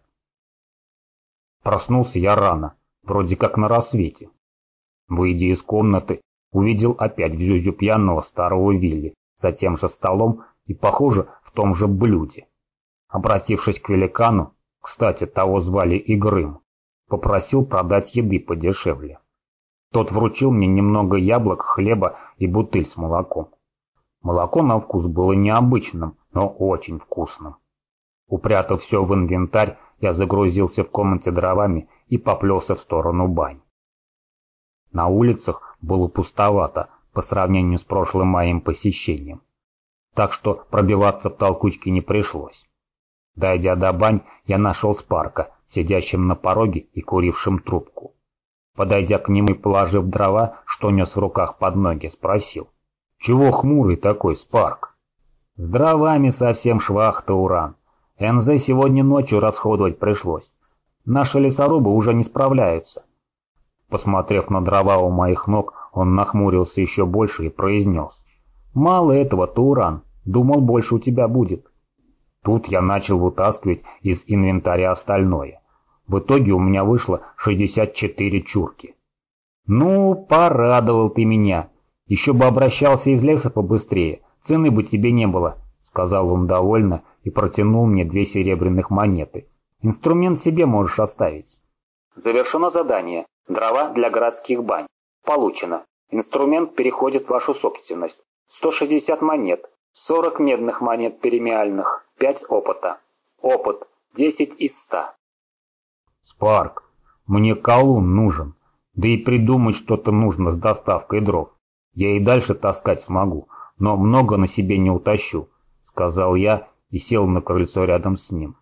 Speaker 2: Проснулся я рано, вроде как на рассвете. Выйдя из комнаты, увидел опять в зюзю пьяного старого Вилли, за тем же столом и, похоже, в том же блюде. Обратившись к великану, кстати, того звали Игрым, попросил продать еды подешевле. Тот вручил мне немного яблок, хлеба и бутыль с молоком. Молоко на вкус было необычным, но очень вкусным. Упрятав все в инвентарь, я загрузился в комнате дровами и поплелся в сторону бань. На улицах было пустовато по сравнению с прошлым моим посещением, так что пробиваться в толкучке не пришлось. Дойдя до бань, я нашел Спарка, сидящим на пороге и курившим трубку. Подойдя к нему и положив дрова, что нес в руках под ноги, спросил: «Чего хмурый такой, Спарк?» «С дровами совсем швах-то, Уран. НЗ сегодня ночью расходовать пришлось. Наши лесорубы уже не справляются». Посмотрев на дрова у моих ног, он нахмурился еще больше и произнес: «Мало этого-то, Уран. Думал, больше у тебя будет». Тут я начал вытаскивать из инвентаря остальное. В итоге у меня вышло 64 чурки. «Ну, порадовал ты меня. Еще бы обращался из леса побыстрее, цены бы тебе не было», — сказал он довольно и протянул мне 2 серебряных монеты. «Инструмент себе можешь оставить».
Speaker 1: Завершено задание. Дрова для городских бань. Получено. Инструмент переходит в вашу собственность. 160 монет. 40 медных монет премиальных. 5 опыта. Опыт 10 из 100.
Speaker 2: «Спарк, мне колун нужен. Да и придумать что-то нужно с доставкой дров. Я и дальше таскать смогу, но много на себе не утащу», — сказал я и сел на крыльцо рядом с ним.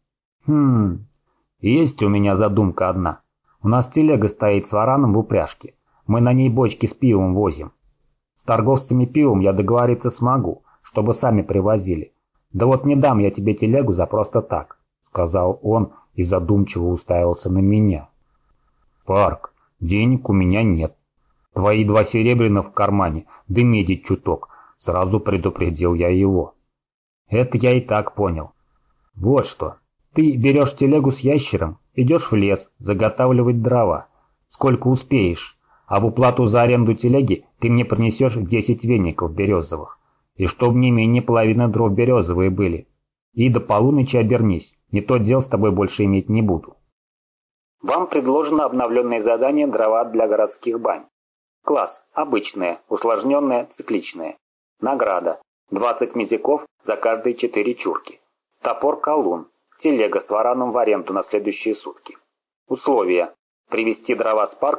Speaker 2: Есть у меня задумка одна. У нас телега стоит с вараном в упряжке. Мы на ней бочки с пивом возим. С торговцами пивом я договориться смогу, чтобы сами привозили. Да вот не дам я тебе телегу за просто так», — сказал он и задумчиво уставился на меня. «Парк, денег у меня нет. Твои 2 серебряных в кармане, да меди чуток», — сразу предупредил я его. «Это я и так понял. Вот что, ты берешь телегу с ящером, идешь в лес заготавливать дрова, сколько успеешь, а в уплату за аренду телеги ты мне принесешь 10 веников березовых, и чтоб не менее половины дров березовые были. И до полуночи обернись, не то дел с тобой больше иметь не буду».
Speaker 1: Вам предложено обновленное задание «Дрова для городских бань». Класс обычное, усложненное, цикличное. Награда 20 медиков за каждые 4 чурки. Топор колун. Телега с вараном в аренду на следующие сутки. Условия: привезти дрова Спарку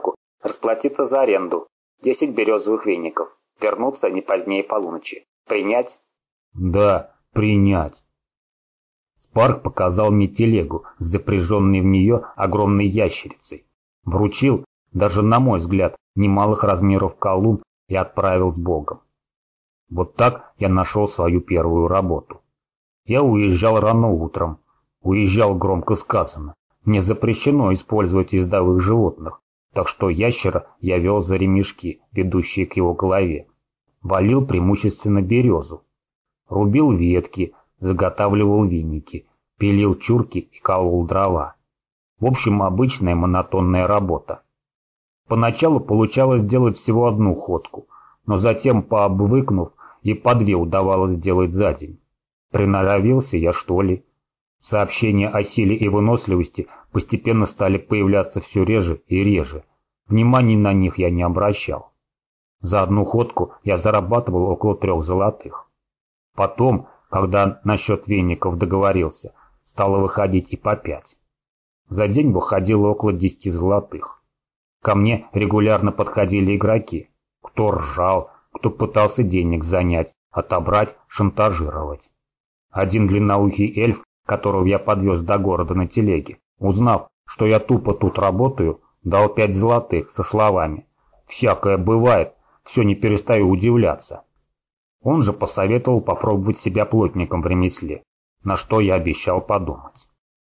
Speaker 1: Расплатиться за аренду. 10 березовых веников. Вернуться не позднее полуночи. Принять?
Speaker 2: Да, принять. Спарк показал мне телегу с запряженной в нее огромной ящерицей. Вручил, даже на мой взгляд, немалых размеров колун и отправил с Богом. Вот так я нашел свою первую работу. Я уезжал рано утром. Уезжал громко сказано. Мне запрещено использовать ездовых животных, так что ящера я вел за ремешки, ведущие к его голове. Валил преимущественно березу. Рубил ветки, заготавливал веники, пилил чурки и колол дрова. В общем, обычная монотонная работа. Поначалу получалось сделать всего одну ходку, но затем, пообвыкнув, и по две удавалось сделать за день. Приноровился я, что ли? Сообщения о силе и выносливости постепенно стали появляться все реже и реже. Внимания на них я не обращал. За одну ходку я зарабатывал около 3 золотых. Потом, когда насчет веников договорился, стало выходить и по 5. За день выходило около 10 золотых. Ко мне регулярно подходили игроки. Кто ржал, кто пытался денег занять, отобрать, шантажировать. Один длинноухий эльф, которого я подвез до города на телеге, узнав, что я тупо тут работаю, дал 5 золотых со словами: «Всякое бывает, все не перестаю удивляться». Он же посоветовал попробовать себя плотником в ремесле, на что я обещал подумать.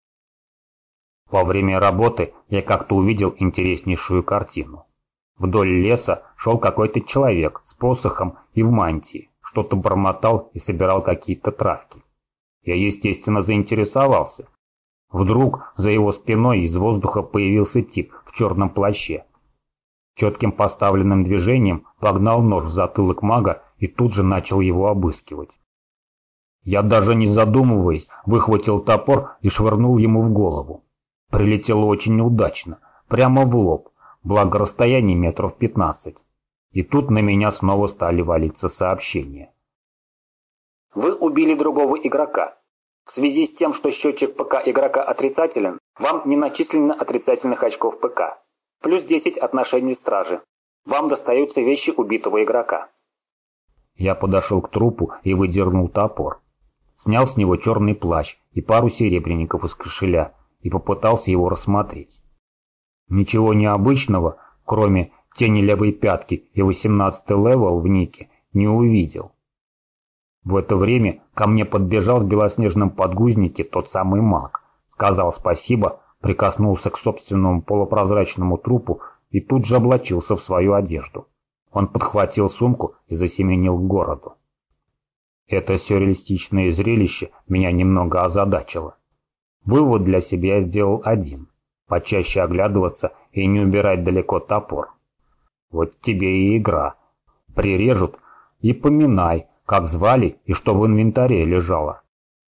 Speaker 2: Во время работы я как-то увидел интереснейшую картину. Вдоль леса шел какой-то человек с посохом и в мантии, что-то бормотал и собирал какие-то травки. Я, естественно, заинтересовался. Вдруг за его спиной из воздуха появился тип в черном плаще. Четким поставленным движением вогнал нож в затылок мага и тут же начал его обыскивать. Я, даже не задумываясь, выхватил топор и швырнул ему в голову. Прилетело очень неудачно, прямо в лоб, благо расстояние метров 15. И тут на меня снова стали валиться сообщения.
Speaker 1: Вы убили другого игрока. В связи с тем, что счетчик ПК игрока отрицателен, вам не начислено отрицательных очков ПК. Плюс 10 отношений стражи. Вам достаются вещи убитого игрока.
Speaker 2: Я подошел к трупу и выдернул топор. Снял с него черный плащ и пару серебряников из кошеля и попытался его рассмотреть. Ничего необычного, кроме тени левой пятки и 18-й левел в нике, не увидел. В это время ко мне подбежал в белоснежном подгузнике тот самый маг, сказал спасибо, прикоснулся к собственному полупрозрачному трупу и тут же облачился в свою одежду. Он подхватил сумку и засеменил к городу. Это сюрреалистичное зрелище меня немного озадачило. Вывод для себя я сделал один: почаще оглядываться и не убирать далеко топор. Вот тебе и игра. Прирежут и поминай, как звали и что в инвентаре лежало.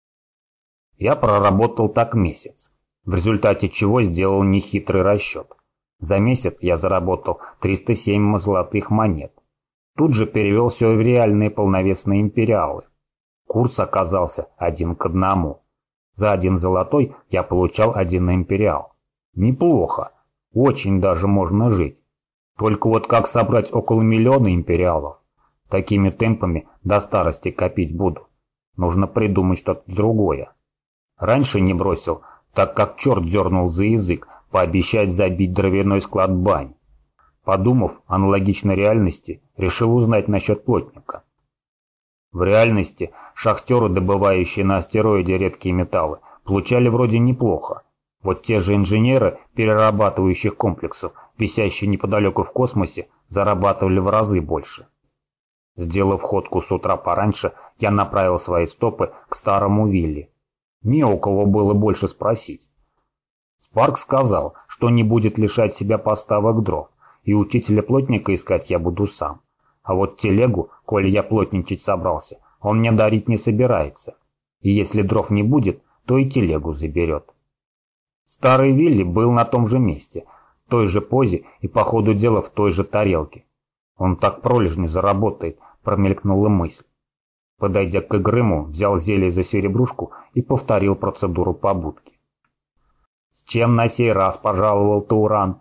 Speaker 2: Я проработал так месяц, в результате чего сделал нехитрый расчет. За месяц я заработал 307 золотых монет. Тут же перевел все в реальные полновесные империалы. Курс оказался 1 к 1. За 1 золотой я получал 1 империал. Неплохо, очень даже можно жить. Только вот как собрать около 1 миллиона империалов? Такими темпами до старости копить буду. Нужно придумать что-то другое. Раньше не бросил, так как черт дернул за язык пообещать забить дровяной склад бань. Подумав аналогично реальности, решил узнать насчет плотника. В реальности шахтеры, добывающие на астероиде редкие металлы, получали вроде неплохо. Вот те же инженеры перерабатывающих комплексов, висящие неподалеку в космосе, зарабатывали в разы больше. Сделав ходку с утра пораньше, я направил свои стопы к старому Вилли. Не у кого было больше спросить. Спарк сказал, что не будет лишать себя поставок дров, и учителя-плотника искать я буду сам. А вот телегу, коли я плотничать собрался, он мне дарить не собирается. И если дров не будет, то и телегу заберет. Старый Вилли был на том же месте, в той же позе и по ходу дела в той же тарелке. Он так пролежню заработает, промелькнула мысль. Подойдя к Игрыму, взял зелье за серебрушку и повторил процедуру побудки. «С чем на сей раз пожаловал Тауран?» —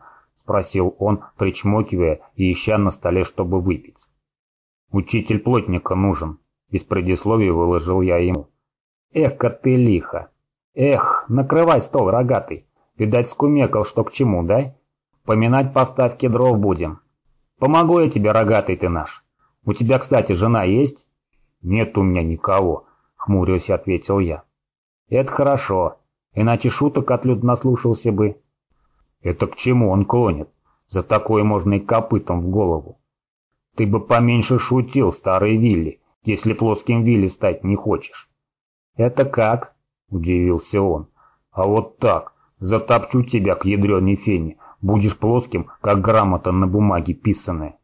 Speaker 2: спросил он, причмокивая и ища на столе, чтобы выпить. «Учитель плотника нужен», — без предисловий выложил я ему. «Эх-ка ты лихо! Эх, накрывай стол, рогатый! Видать, скумекал, что к чему, да? Поминать поставки дров будем. Помогу я тебе, рогатый ты наш. У тебя, кстати, жена есть?» «Нет у меня никого», — хмурясь ответил я. «Это хорошо, иначе шуток отлюд наслушался бы». «Это к чему он клонит? За такое можно и копытом в голову. Ты бы поменьше шутил, старый Вилли, если плоским Вилли стать не хочешь». «Это как?» — удивился он. «А вот так, затопчу тебя к ядреной фене, будешь плоским, как грамота на бумаге писаная».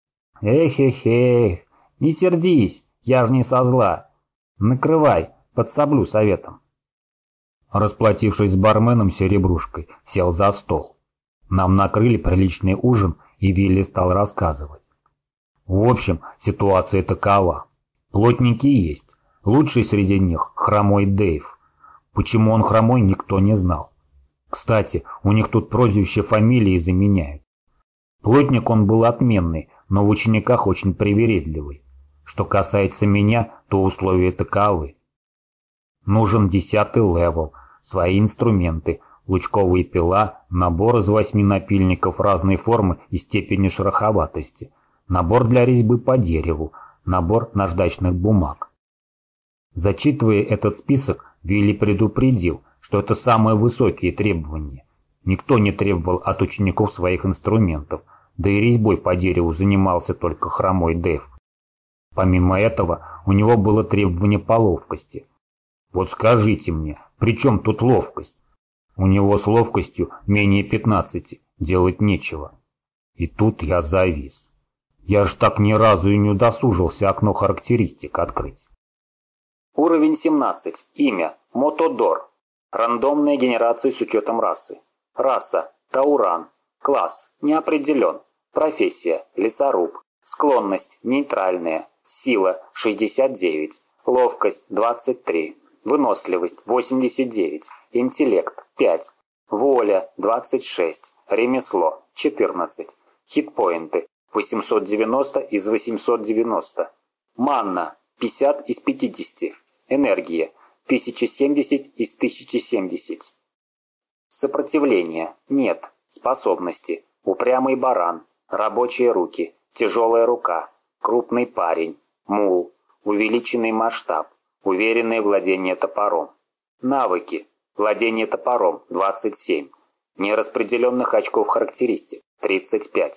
Speaker 3: «Эх, не сердись, я ж не со зла. Накрывай, подсоблю советом».
Speaker 2: Расплатившись с барменом серебрушкой, сел за стол. Нам накрыли приличный ужин, и Вилли стал рассказывать. В общем, ситуация такова. Плотники есть. Лучший среди них — Хромой Дэйв. Почему он хромой, никто не знал. Кстати, у них тут прозвище фамилии заменяют. Плотник он был отменный, но в учениках очень привередливый. Что касается меня, то условия таковы. Нужен 10-й левел, свои инструменты, лучковая пила, набор из 8 напильников разной формы и степени шероховатости, набор для резьбы по дереву, набор наждачных бумаг. Зачитывая этот список, Вилли предупредил, что это самые высокие требования. Никто не требовал от учеников своих инструментов, да и резьбой по дереву занимался только Хромой Дэйв. Помимо этого, у него было требование по ловкости. Вот скажите мне, при чем тут ловкость? У него с ловкостью менее 15, делать нечего. И тут я завис. Я ж так ни разу и не удосужился окно характеристик открыть.
Speaker 1: Уровень 17. Имя. Мотодор. Рандомная генерация с учетом расы. Раса. Тауран. Класс. Не определен. Профессия. Лесоруб. Склонность. Нейтральная. Сила. 69. Ловкость. 23. Выносливость. 89. Интеллект. 5. Воля. 26. Ремесло. 14. Хитпоинты. 890 из 890. Манна. 50 из 50. Энергия. 1070 из 1070. Сопротивление. Нет. Способности. Упрямый баран. Рабочие руки. Тяжелая рука. Крупный парень. Мул. Увеличенный масштаб. Уверенное владение топором. Навыки. Владение топором. 27. Нераспределенных очков характеристик. 35.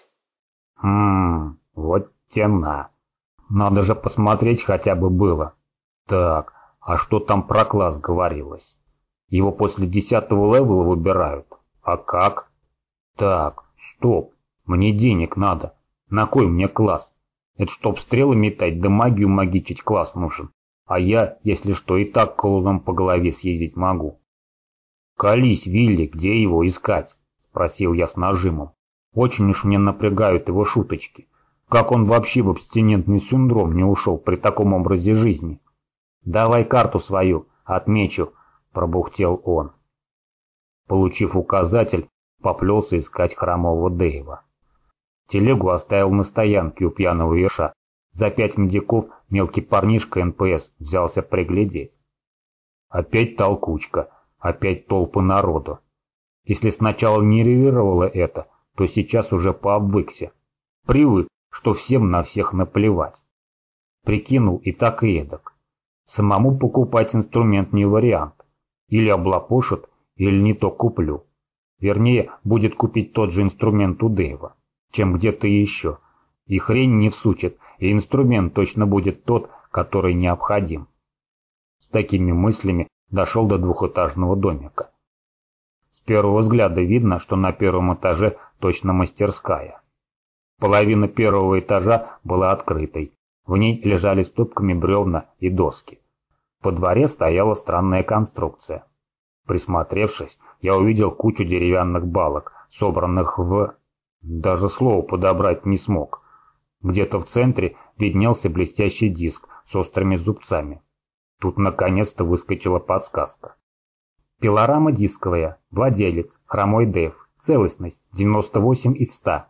Speaker 2: Вот тена. Надо же посмотреть хотя бы было. Так, а что там про класс говорилось? Его после 10-го левела выбирают. А как? Так, стоп, мне денег надо. На кой мне класс? Это чтоб стрелы метать да магию магичить класс нужен. А я, если что, и так колуном по голове съездить могу. «Колись, Вилли, где его искать?» — спросил я с нажимом. Очень уж мне напрягают его шуточки. Как он вообще в абстинентный синдром не ушел при таком образе жизни? «Давай карту свою, отмечу», — пробухтел он. Получив указатель, поплелся искать Хромого Дэйва. Телегу оставил на стоянке у пьяного ерша. За 5 медиков мелкий парнишка НПС взялся приглядеть. Опять толкучка, опять толпы народу. Если сначала нервировало это, то сейчас уже пообвыкся. Привык, что всем на всех наплевать. Прикинул и так и эдак. Самому покупать инструмент не вариант. Или облапошит, или не то куплю. Вернее, будет купить тот же инструмент у Дэйва, чем где-то еще. И хрень не всучит, и инструмент точно будет тот, который необходим. С такими мыслями дошел до двухэтажного домика. С первого взгляда видно, что на первом этаже точно мастерская. Половина первого этажа была открытой. В ней лежали стопками бревна и доски. Во дворе стояла странная конструкция. Присмотревшись, я увидел кучу деревянных балок, собранных в... Даже слово подобрать не смог. Где-то в центре виднелся блестящий диск с острыми зубцами. Тут наконец-то выскочила подсказка. Пилорама дисковая, владелец, Хромой Дэйв, Целостность 98 из 100.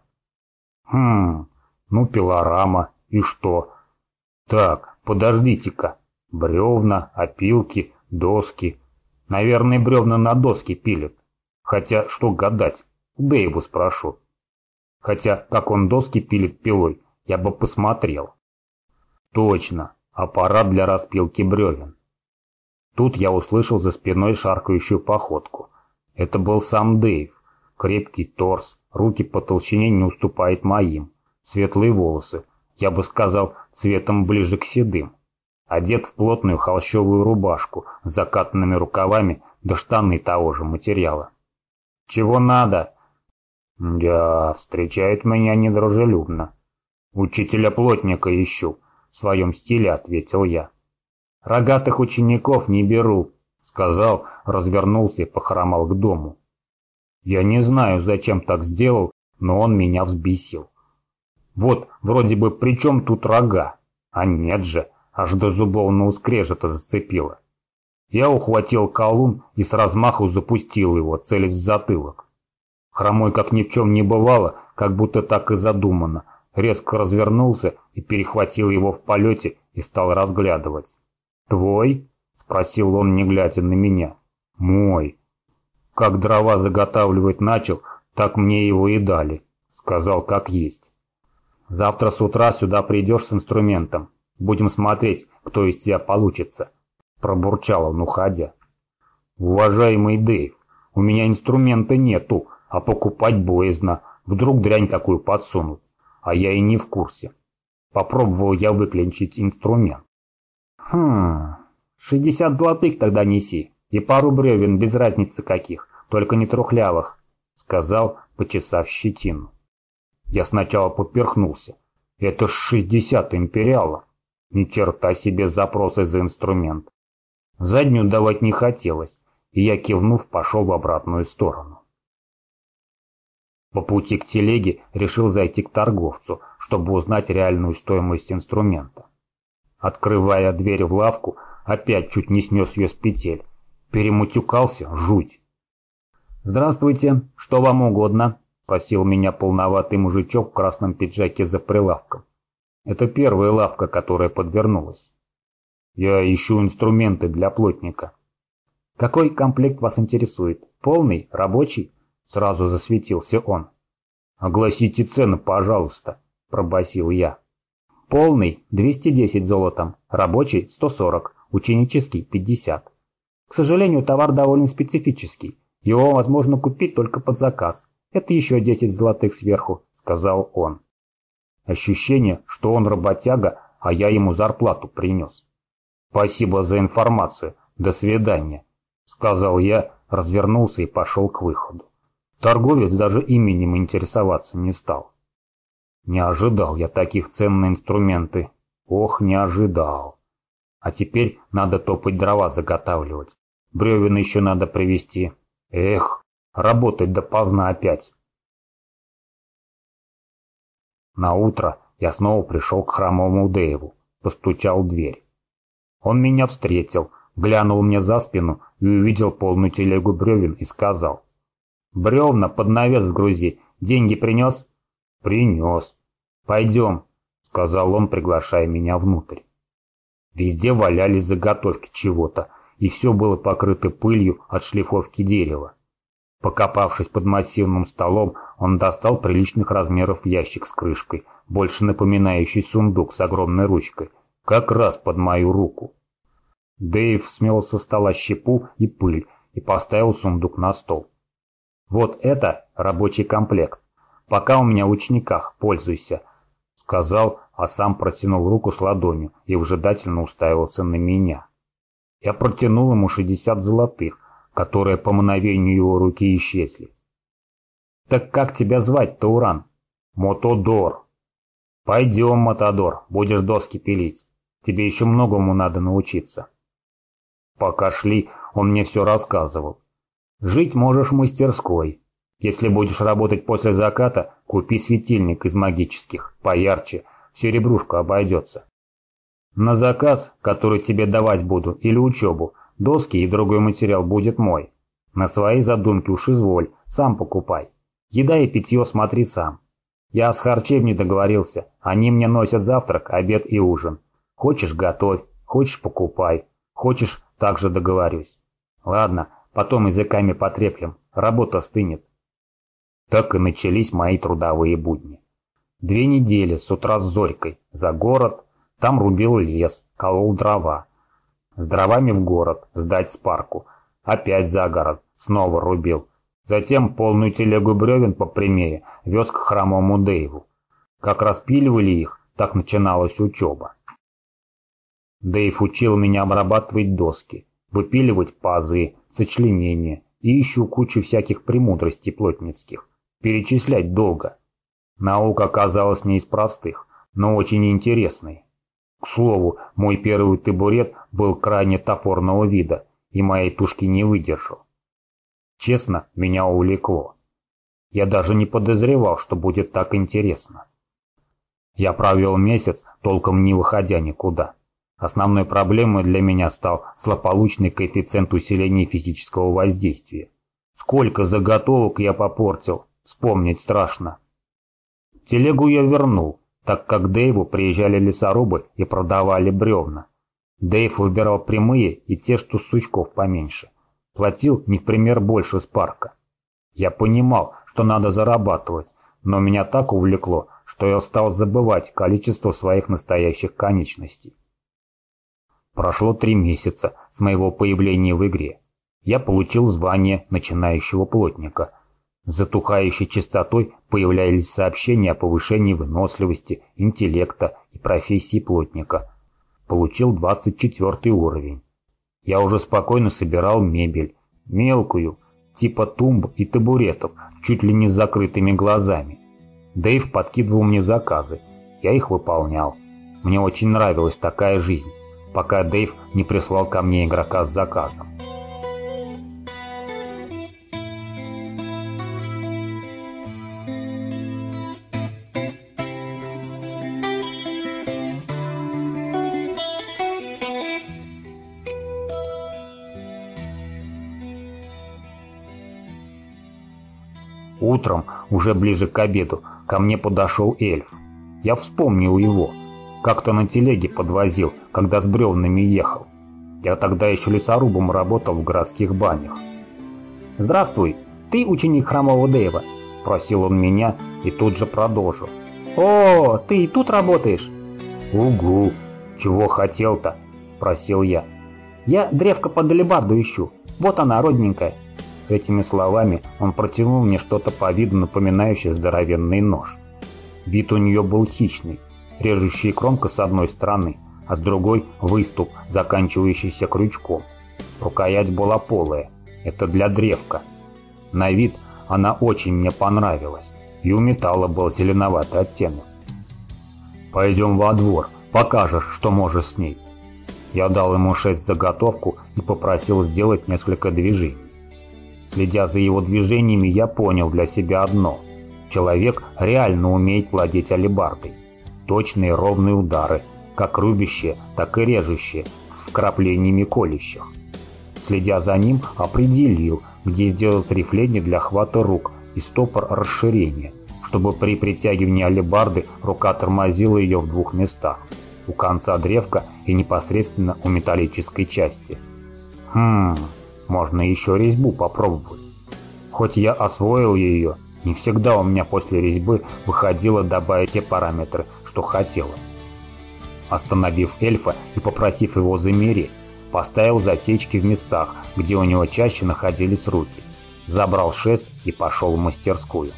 Speaker 2: Ну пилорама, и что? Так, подождите-ка. Бревна, опилки, доски. Наверное, бревна на доски пилят. Хотя, что гадать, Дэйву спрошу. Хотя, как он доски пилит пилой, я бы посмотрел. Точно, аппарат для распилки бревен. Тут я услышал за спиной шаркающую походку. Это был сам Дэйв. Крепкий торс, руки по толщине не уступают моим. Светлые волосы, я бы сказал, цветом ближе к седым. Одет в плотную холщовую рубашку с закатанными рукавами да штаны того же материала. «Чего надо?» «Да, встречает меня недружелюбно. Учителя-плотника ищу», — в своем стиле ответил я. «Рогатых учеников не беру», — сказал, развернулся и похромал к дому. Я не знаю, зачем так сделал, но он меня взбесил. Вот, вроде бы, при чем тут рога? А нет же, аж до зубовного скрежета зацепило. Я ухватил колун и с размаху запустил его, целясь в затылок. Хромой, как ни в чем не бывало, как будто так и задумано, резко развернулся и перехватил его в полете и стал разглядывать. «Твой?» — спросил он, не глядя на меня. «Мой. Как дрова заготавливать начал, так мне его и дали», — сказал как есть. «Завтра с утра сюда придешь с инструментом. Будем смотреть, кто из тебя получится», — пробурчал он, уходя. «Уважаемый Дэйв, у меня инструмента нету, а покупать боязно. Вдруг дрянь такую подсунут, а я и не в курсе. Попробовал я выклинчить инструмент». 60 золотых тогда неси, и пару бревен без разницы каких, только не трухлявых», — сказал, почесав щетину. Я сначала поперхнулся. Это ж 60 империалов. Ни черта себе запросы за инструмент. Заднюю давать не хотелось, и я, кивнув, пошел в обратную сторону. По пути к телеге решил зайти к торговцу, чтобы узнать реальную стоимость инструмента. Открывая дверь в лавку, опять чуть не снес ее с петель. Перемутюкался, жуть. «Здравствуйте, что вам угодно?» — спросил меня полноватый мужичок в красном пиджаке за прилавком. Это первая лавка, которая подвернулась. «Я ищу инструменты для плотника». «Какой комплект вас интересует? Полный? Рабочий?» — сразу засветился он. «Огласите цены, пожалуйста», — пробасил я. «Полный 210 золотом, рабочий 140, ученический 50. К сожалению, товар довольно специфический. Его возможно купить только под заказ. Это еще 10 золотых сверху», — сказал он. Ощущение, что он работяга, а я ему зарплату принес. «Спасибо за информацию. До свидания», — сказал я, развернулся и пошел к выходу. Торговец даже именем интересоваться не стал. Не ожидал я таких цен на инструменты. Ох, не ожидал. А теперь надо топать дрова заготавливать. Бревен еще надо привезти. Эх, работать допоздна опять. Наутро я снова пришел к хромому Дэйву, постучал в дверь. Он меня встретил, глянул мне за спину и увидел полную телегу бревен и сказал: «Бревна под навес сгрузи, деньги принес?» «Принес». «Пойдем», — сказал он, приглашая меня внутрь. Везде валялись заготовки чего-то, и все было покрыто пылью от шлифовки дерева. Покопавшись под массивным столом, он достал приличных размеров ящик с крышкой, больше напоминающий сундук с огромной ручкой, как раз под мою руку. Дэйв смел со стола щепу и пыль и поставил сундук на стол. «Вот это рабочий комплект. Пока у меня в учениках, пользуйся», — сказал, а сам протянул руку с ладонью и выжидательно уставился на меня. Я протянул ему 60 золотых, которые по мгновению его руки исчезли. «Так как тебя звать, Тауран?» «Мотодор». «Пойдем, Мотодор, будешь доски пилить. Тебе еще многому надо научиться». Пока шли, он мне все рассказывал. «Жить можешь в мастерской. Если будешь работать после заката, купи светильник из магических, поярче, в серебрушку обойдется. На заказ, который тебе давать буду, или учебу, доски и другой материал будет мой. На свои задумки уж изволь, сам покупай. Еда и питье смотри сам. Я с харчевней договорился, они мне носят завтрак, обед и ужин. Хочешь — готовь, хочешь — покупай, хочешь — также договорюсь. Ладно, потом языками потреплем, работа стынет. Так и начались мои трудовые будни. 2 недели с утра с зорькой, за город, там рубил лес, колол дрова. С дровами в город, сдать спарку, опять за город, снова рубил. Затем полную телегу бревен по прямее вез к хромому Дэйву. Как распиливали их, так начиналась учеба. Дэйв учил меня обрабатывать доски, выпиливать пазы, сочленения и еще кучу всяких премудростей плотницких. Перечислять долго. Наука оказалась не из простых, но очень интересной. К слову, мой первый табурет был крайне топорного вида, и моей тушки не выдержал. Честно, меня увлекло. Я даже не подозревал, что будет так интересно. Я провел месяц, толком не выходя никуда. Основной проблемой для меня стал злополучный коэффициент усиления физического воздействия. Сколько заготовок я попортил, вспомнить страшно. Телегу я вернул, так как к Дэйву приезжали лесорубы и продавали бревна. Дэйв выбирал прямые и те, что с сучков поменьше. Платил не в пример больше спарка. Я понимал, что надо зарабатывать, но меня так увлекло, что я стал забывать количество своих настоящих конечностей. Прошло 3 месяца с моего появления в игре. Я получил звание начинающего плотника. С затухающей частотой появлялись сообщения о повышении выносливости, интеллекта и профессии плотника. Получил 24 уровень. Я уже спокойно собирал мебель, мелкую, типа тумб и табуретов, чуть ли не с закрытыми глазами. Дэйв подкидывал мне заказы, я их выполнял. Мне очень нравилась такая жизнь, пока Дэйв не прислал ко мне игрока с заказом. Утром, уже ближе к обеду, ко мне подошел эльф. Я вспомнил его. Как-то на телеге подвозил, когда с бревнами ехал. Я тогда еще лесорубом работал в городских банях. «Здравствуй, ты ученик хромого Дэйва?» — спросил он меня и тут же продолжил. «О, ты и тут работаешь?» «Угу, чего хотел-то?» — спросил я. «Я древко под алебарду ищу, вот она, родненькая». С этими словами он протянул мне что-то по виду напоминающее здоровенный нож. Вид у нее был хищный, режущая кромка с одной стороны, а с другой выступ, заканчивающийся крючком. Рукоять была полая, это для древка. На вид она очень мне понравилась, и у металла был зеленоватый оттенок. «Пойдем во двор, покажешь, что можешь с ней». Я дал ему 6 заготовку и попросил сделать несколько движений. Следя за его движениями, я понял для себя одно. Человек реально умеет владеть алебардой. Точные ровные удары, как рубящие, так и режущие, с вкраплениями колющих. Следя за ним, определил, где сделать рифление для хвата рук и стопор расширения, чтобы при притягивании алебарды рука тормозила ее в 2 местах. У конца древка и непосредственно у металлической части. Можно еще резьбу попробовать. Хоть я освоил ее, не всегда у меня после резьбы выходило добавить те параметры, что хотелось. Остановив эльфа и попросив его замереть, поставил засечки в местах, где у него чаще находились руки, забрал шест и пошел в мастерскую.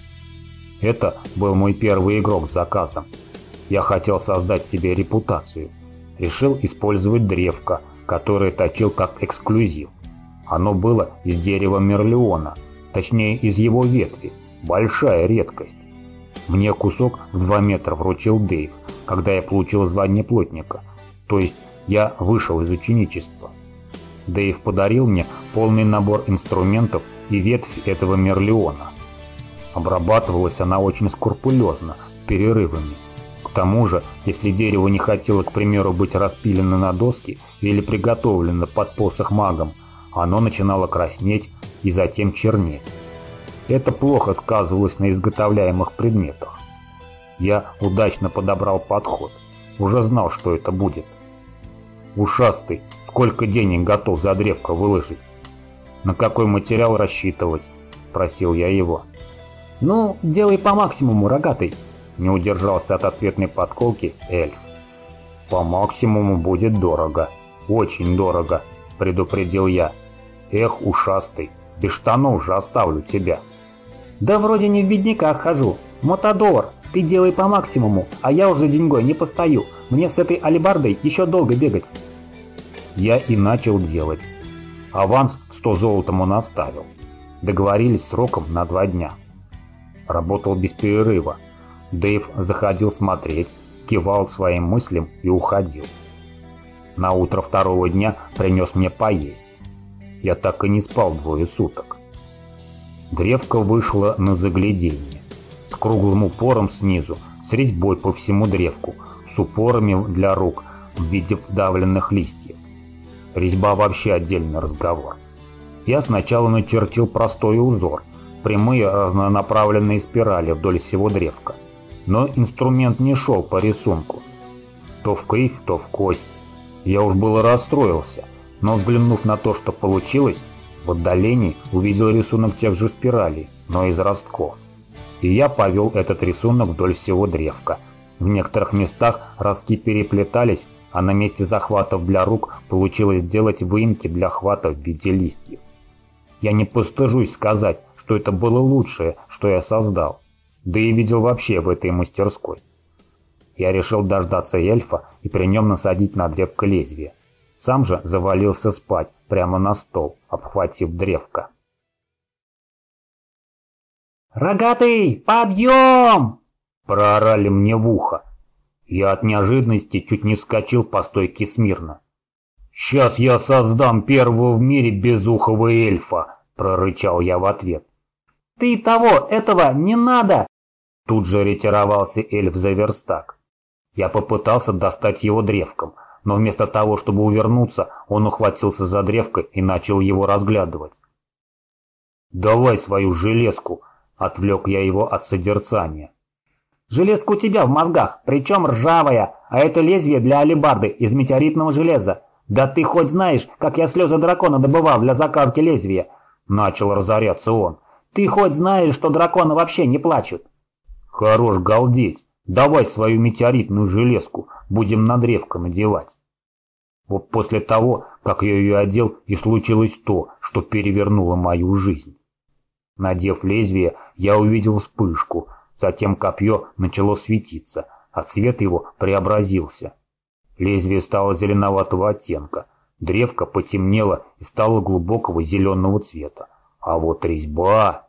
Speaker 2: Это был мой первый игрок с заказом. Я хотел создать себе репутацию. Решил использовать древко, которое точил как эксклюзив. Оно было из дерева мерлиона, точнее из его ветви, большая редкость. Мне кусок в 2 метра вручил Дэйв, когда я получил звание плотника, то есть я вышел из ученичества. Дэйв подарил мне полный набор инструментов и ветвь этого мерлиона. Обрабатывалась она очень скрупулезно, с перерывами. К тому же, если дерево не хотело, к примеру, быть распилено на доски или приготовлено под посох магом, оно начинало краснеть и затем чернеть. Это плохо сказывалось на изготовляемых предметах. Я удачно подобрал подход. Уже знал, что это будет. «Ушастый, сколько денег готов за древко выложить? На какой материал рассчитывать?» — просил я его.
Speaker 3: «Ну, делай по максимуму, рогатый»,
Speaker 2: — не удержался от ответной подколки эльф. «По максимуму будет дорого. Очень дорого», — предупредил я. «Эх, ушастый, без штанов же оставлю тебя».
Speaker 3: «Да вроде не в бедняках хожу. Мотодор, ты делай по максимуму, а я уже деньгой не постою. Мне с этой алебардой еще долго бегать».
Speaker 2: Я и начал делать. Аванс 100 золотом он оставил. Договорились сроком на 2 дня. Работал без перерыва. Дэйв заходил смотреть, кивал своим мыслям и уходил. На утро второго дня принес мне поесть. Я так и не спал 2 суток. Древко вышло на загляденье. С круглым упором снизу, с резьбой по всему древку, с упорами для рук в виде вдавленных листьев. Резьба вообще отдельный разговор. Я сначала начертил простой узор, прямые разнонаправленные спирали вдоль всего древка. Но инструмент не шел по рисунку. То в кривь, то в кость. Я уж было расстроился, но взглянув на то, что получилось, в отдалении увидел рисунок тех же спиралей, но из ростков. И я повел этот рисунок вдоль всего древка. В некоторых местах ростки переплетались, а на месте захватов для рук получилось сделать выемки для хвата в виде листьев. Я не постыжусь сказать, что это было лучшее, что я создал, да и видел вообще в этой мастерской. Я решил дождаться эльфа и при нем насадить на древко лезвие. Сам же завалился спать прямо на стол, обхватив древко.
Speaker 3: «Рогатый, подъем!»
Speaker 2: — проорали мне в ухо. Я от неожиданности чуть не вскочил по стойке смирно. «Сейчас я создам первого в мире безухого эльфа!» — прорычал я в ответ.
Speaker 3: «Ты этого не надо!»
Speaker 2: Тут же ретировался эльф за верстак. Я попытался достать его древком, но вместо того, чтобы увернуться, он ухватился за древко и начал его разглядывать. «Давай свою железку!» — отвлек я его от созерцания.
Speaker 3: «Железка у тебя в мозгах, причем ржавая, а это лезвие для алебарды из метеоритного железа. Да ты хоть знаешь, как я слезы дракона добывал для закалки лезвия?» — начал разоряться он. «Ты хоть знаешь, что драконы вообще не плачут?»
Speaker 2: «Хорош галдеть, давай свою метеоритную железку, будем на древко надевать». Вот после того, как я ее одел, и случилось то, что перевернуло мою жизнь. Надев лезвие, я увидел вспышку. Затем копье начало светиться, а цвет его преобразился. Лезвие стало зеленоватого оттенка, древко потемнело и стало глубокого зеленого цвета. А вот резьба...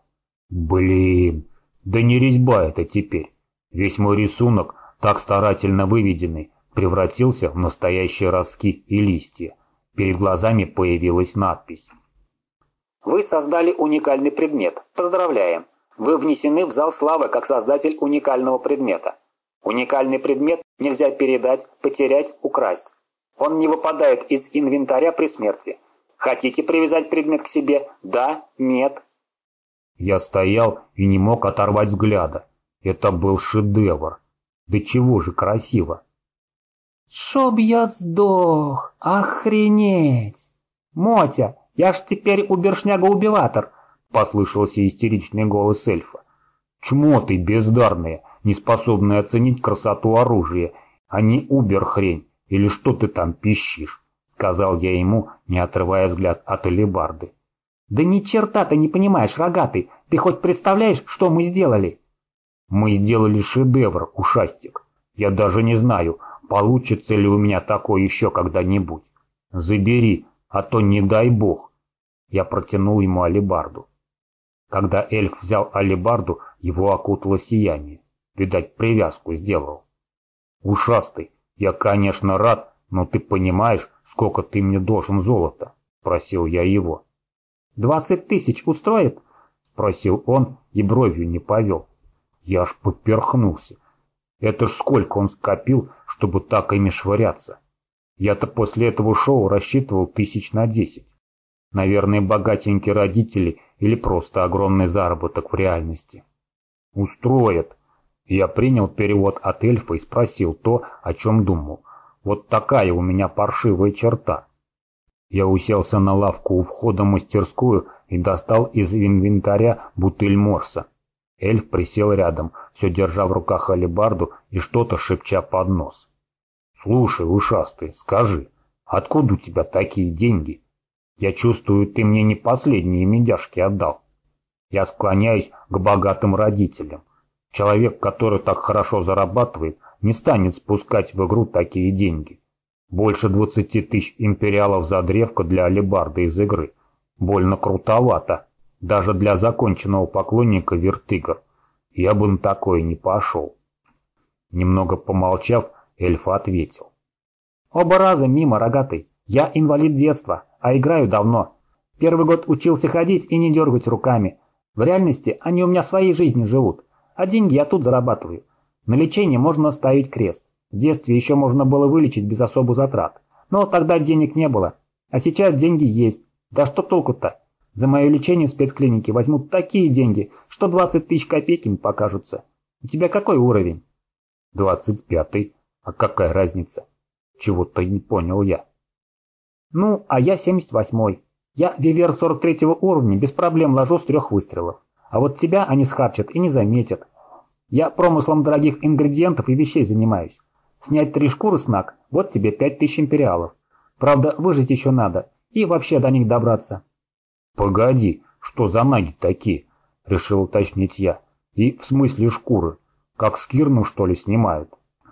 Speaker 2: Блин, да не резьба это теперь. Весь мой рисунок, так старательно выведенный, превратился в настоящие ростки и листья. Перед глазами появилась надпись.
Speaker 1: Вы создали уникальный предмет. Поздравляем! Вы внесены в зал славы как создатель уникального предмета. Уникальный предмет нельзя передать, потерять, украсть. Он не выпадает из инвентаря при смерти. Хотите привязать предмет к себе? Да? Нет?
Speaker 2: Я стоял и не мог оторвать взгляда. Это был шедевр. Да чего же красиво.
Speaker 3: «Чтоб я сдох! Охренеть! Мотя, я ж теперь убершняга-убиватор!» — послышался истеричный голос эльфа.
Speaker 2: «Чмо ты, бездарная, неспособная оценить красоту оружия, а не убер-хрень, или что ты там пищишь?» — сказал я ему, не отрывая взгляд от алебарды.
Speaker 3: «Да ни черта ты не понимаешь, рогатый, ты хоть представляешь, что мы сделали?»
Speaker 2: «Мы сделали шедевр, ушастик. Я даже не знаю, получится ли у меня такое еще когда-нибудь. Забери, а то не дай бог». Я протянул ему алебарду. Когда эльф взял алебарду, его окутало сияние. Видать, привязку сделал. «Ушастый, я, конечно, рад, но ты понимаешь, сколько ты мне должен золота?» — просил я его.
Speaker 3: 20 000 устроит?»
Speaker 2: — спросил он и бровью не повел. Я аж поперхнулся. Это ж сколько он скопил, чтобы так ими швыряться. Я-то после этого шоу рассчитывал 10 на 10. Наверное, богатенькие родители или просто огромный заработок в реальности. Устроят. Я принял перевод от эльфа и спросил то, о чем думал. Вот такая у меня паршивая черта. Я уселся на лавку у входа в мастерскую и достал из инвентаря бутыль морса. Эльф присел рядом, все держа в руках алебарду и что-то шепча под нос. «Слушай, ушастый, скажи, откуда у тебя такие деньги? Я чувствую, ты мне не последние медяшки отдал. Я склоняюсь к богатым родителям. Человек, который так хорошо зарабатывает, не станет спускать в игру такие деньги. Больше 20 тысяч империалов за древко для алебарды из игры. Больно крутовато, даже для законченного поклонника Вертыгр. Я бы на такое не пошел». Немного помолчав, эльф ответил.
Speaker 3: Оба раза мимо, рогатый. Я инвалид детства, а играю давно. Первый год учился ходить и не дергать руками. В реальности они у меня своей жизнью живут, а деньги я тут зарабатываю. На лечение можно ставить крест. В детстве еще можно было вылечить без особых затрат. Но тогда денег не было. А сейчас деньги есть. Да что толку-то? За мое лечение в спецклинике возьмут такие деньги, что 20 тысяч копейками покажутся. У тебя какой уровень?
Speaker 2: 25-й. А какая разница? Чего-то не понял я.
Speaker 3: Ну, а я 78-й. Я вивер 43-го уровня без проблем ложу с 3 выстрелов. А вот тебя они схарчат и не заметят. Я промыслом дорогих ингредиентов и вещей занимаюсь. Снять 3 шкуры с наг, вот тебе 5000 империалов. Правда, выжить еще надо. И вообще до них добраться.
Speaker 2: Погоди, что за наги такие? Решил уточнить я. И в смысле шкуры? Как скирну, что ли, снимают?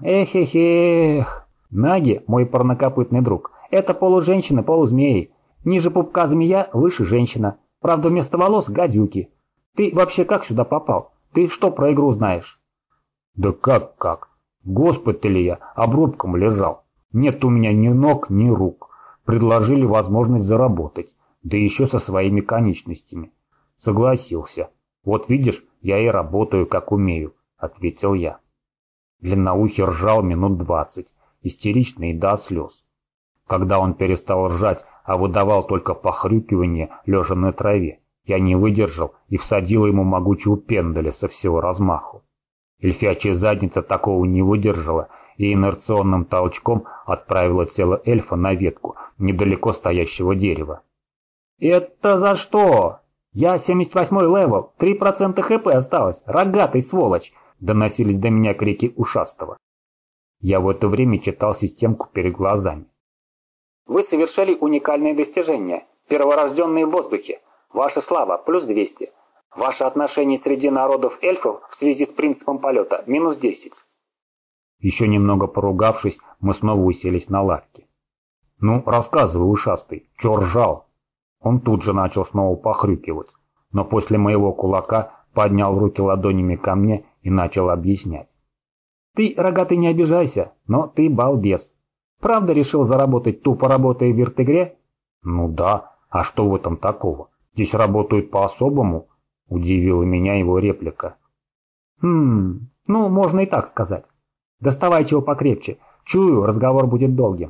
Speaker 3: Эх. Наги, мой парнокопытный друг, это полуженщины, полузмеи. Ниже пупка змея, выше женщина. Правда, вместо волос гадюки. Ты вообще как сюда попал? Ты что про игру знаешь?
Speaker 2: Да как? В госпитале я обрубком лежал. Нет у меня ни ног, ни рук. Предложили возможность заработать, да еще со своими конечностями. Согласился. Вот видишь, я и работаю как умею, ответил я. Длинноухий ржал минут 20, истерично и до слез. Когда он перестал ржать, а выдавал только похрюкивание, лежа на траве, я не выдержал и всадил ему могучего пендаля со всего размаху. Эльфячья задница такого не выдержала и инерционным толчком отправила тело эльфа на ветку недалеко стоящего дерева.
Speaker 3: «Это за что? Я 78-й левел, 3% хп осталось, рогатый сволочь!»
Speaker 2: Доносились до меня крики ушастого. Я в это время читал системку перед глазами.
Speaker 1: Вы совершили уникальные достижения. Перворожденные в воздухе. Ваша слава плюс 200. Ваше отношение среди народов эльфов в связи с принципом полета минус 10.
Speaker 2: Еще немного поругавшись, мы снова уселись на лавке. «Ну, рассказывай, ушастый, чё ржал?» Он тут же начал снова похрюкивать, но после моего кулака поднял руки ладонями ко мне и начал объяснять.
Speaker 3: «Ты, рогатый, не обижайся, но ты балбес. Правда решил заработать, тупо работая в вирт-игре?»
Speaker 2: «Ну да, а что в этом такого? Здесь работают по-особому?» — удивила меня его реплика.
Speaker 3: Ну, можно и так сказать. Доставай чего покрепче. Чую, разговор будет долгим».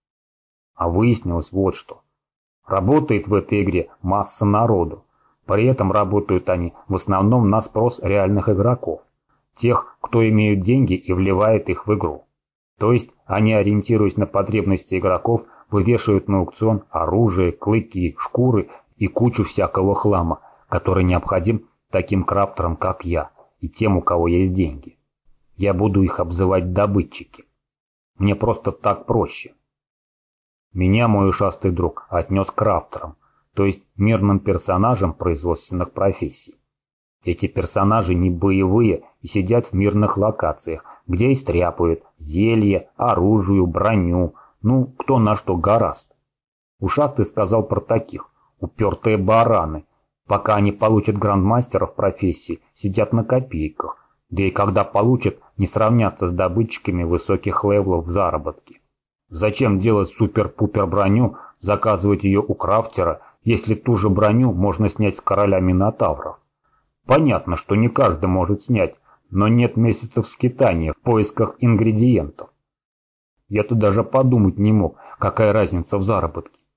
Speaker 2: А выяснилось вот что. Работает в этой игре масса народу. При этом работают они в основном на спрос реальных игроков. Тех, кто имеют деньги и вливает их в игру. То есть они, ориентируясь на потребности игроков, вывешивают на аукцион оружие, клыки, шкуры и кучу всякого хлама, который необходим таким крафтерам, как я, и тем, у кого есть деньги. Я буду их обзывать добытчики. Мне просто так проще. Меня мой ушастый друг отнес к крафтерам, то есть мирным персонажам производственных профессий. Эти персонажи не боевые и сидят в мирных локациях, где и стряпают зелья, оружие, броню, ну, кто на что гораст. Ушастый сказал про таких: упертые бараны, пока они получат грандмастеров профессии, сидят на копейках, да и когда получат, не сравнятся с добытчиками высоких левелов в заработке. Зачем делать супер-пупер броню, заказывать ее у крафтера, если ту же броню можно снять с короля Минотавров? Понятно, что не каждый может снять, но нет месяцев скитания в поисках ингредиентов. Я-то даже подумать не мог, какая разница в заработке.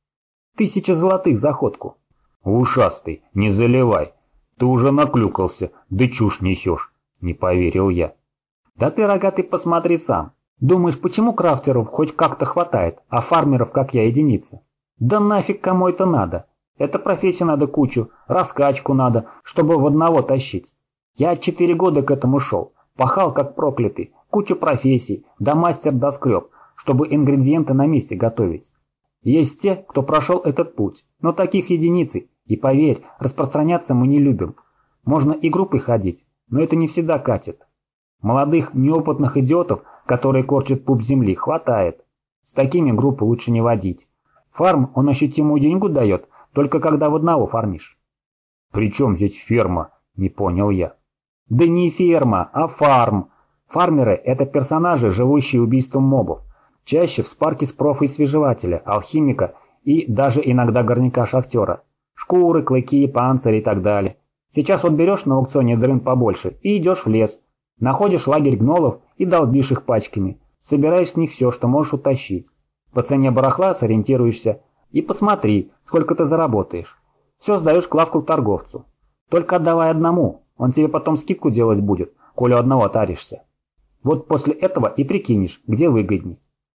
Speaker 3: 1000 золотых за ходку.
Speaker 2: Ушастый, не заливай. Ты уже наклюкался, да чушь несешь, не поверил я.
Speaker 3: Да ты, рогатый, посмотри сам. Думаешь, почему крафтеров хоть как-то хватает, а фармеров, как я, единицы? Да нафиг кому это надо? Это профессию надо кучу, раскачку надо, чтобы в одного тащить. Я 4 года к этому шел, пахал как проклятый, кучу профессий, да мастер доскреб, чтобы ингредиенты на месте готовить. Есть те, кто прошел этот путь, но таких единицы, и поверь, распространяться мы не любим. Можно и группой ходить, но это не всегда катит. Молодых, неопытных идиотов, которые корчат пуп земли, хватает. С такими группы лучше не водить. Фарм он ощутимую деньгу дает, только когда в одного фармишь.
Speaker 2: «При чем здесь ферма?» — не понял я.
Speaker 3: Да не ферма, а фарм. Фармеры — это персонажи, живущие убийством мобов. Чаще в спарке с профи-свежевателя, алхимика и даже иногда горняка-шахтера. Шкуры, клыки, панцири и так далее. Сейчас вот берешь на аукционе дрын побольше и идешь в лес. Находишь лагерь гнолов и долбишь их пачками. Собираешь с них все, что можешь утащить. По цене барахла сориентируешься и посмотри, сколько ты заработаешь. Все сдаешь к лавку торговцу. Только отдавай одному, он тебе потом скидку делать будет, коли у одного таришься. Вот после этого и прикинешь, где выгодней.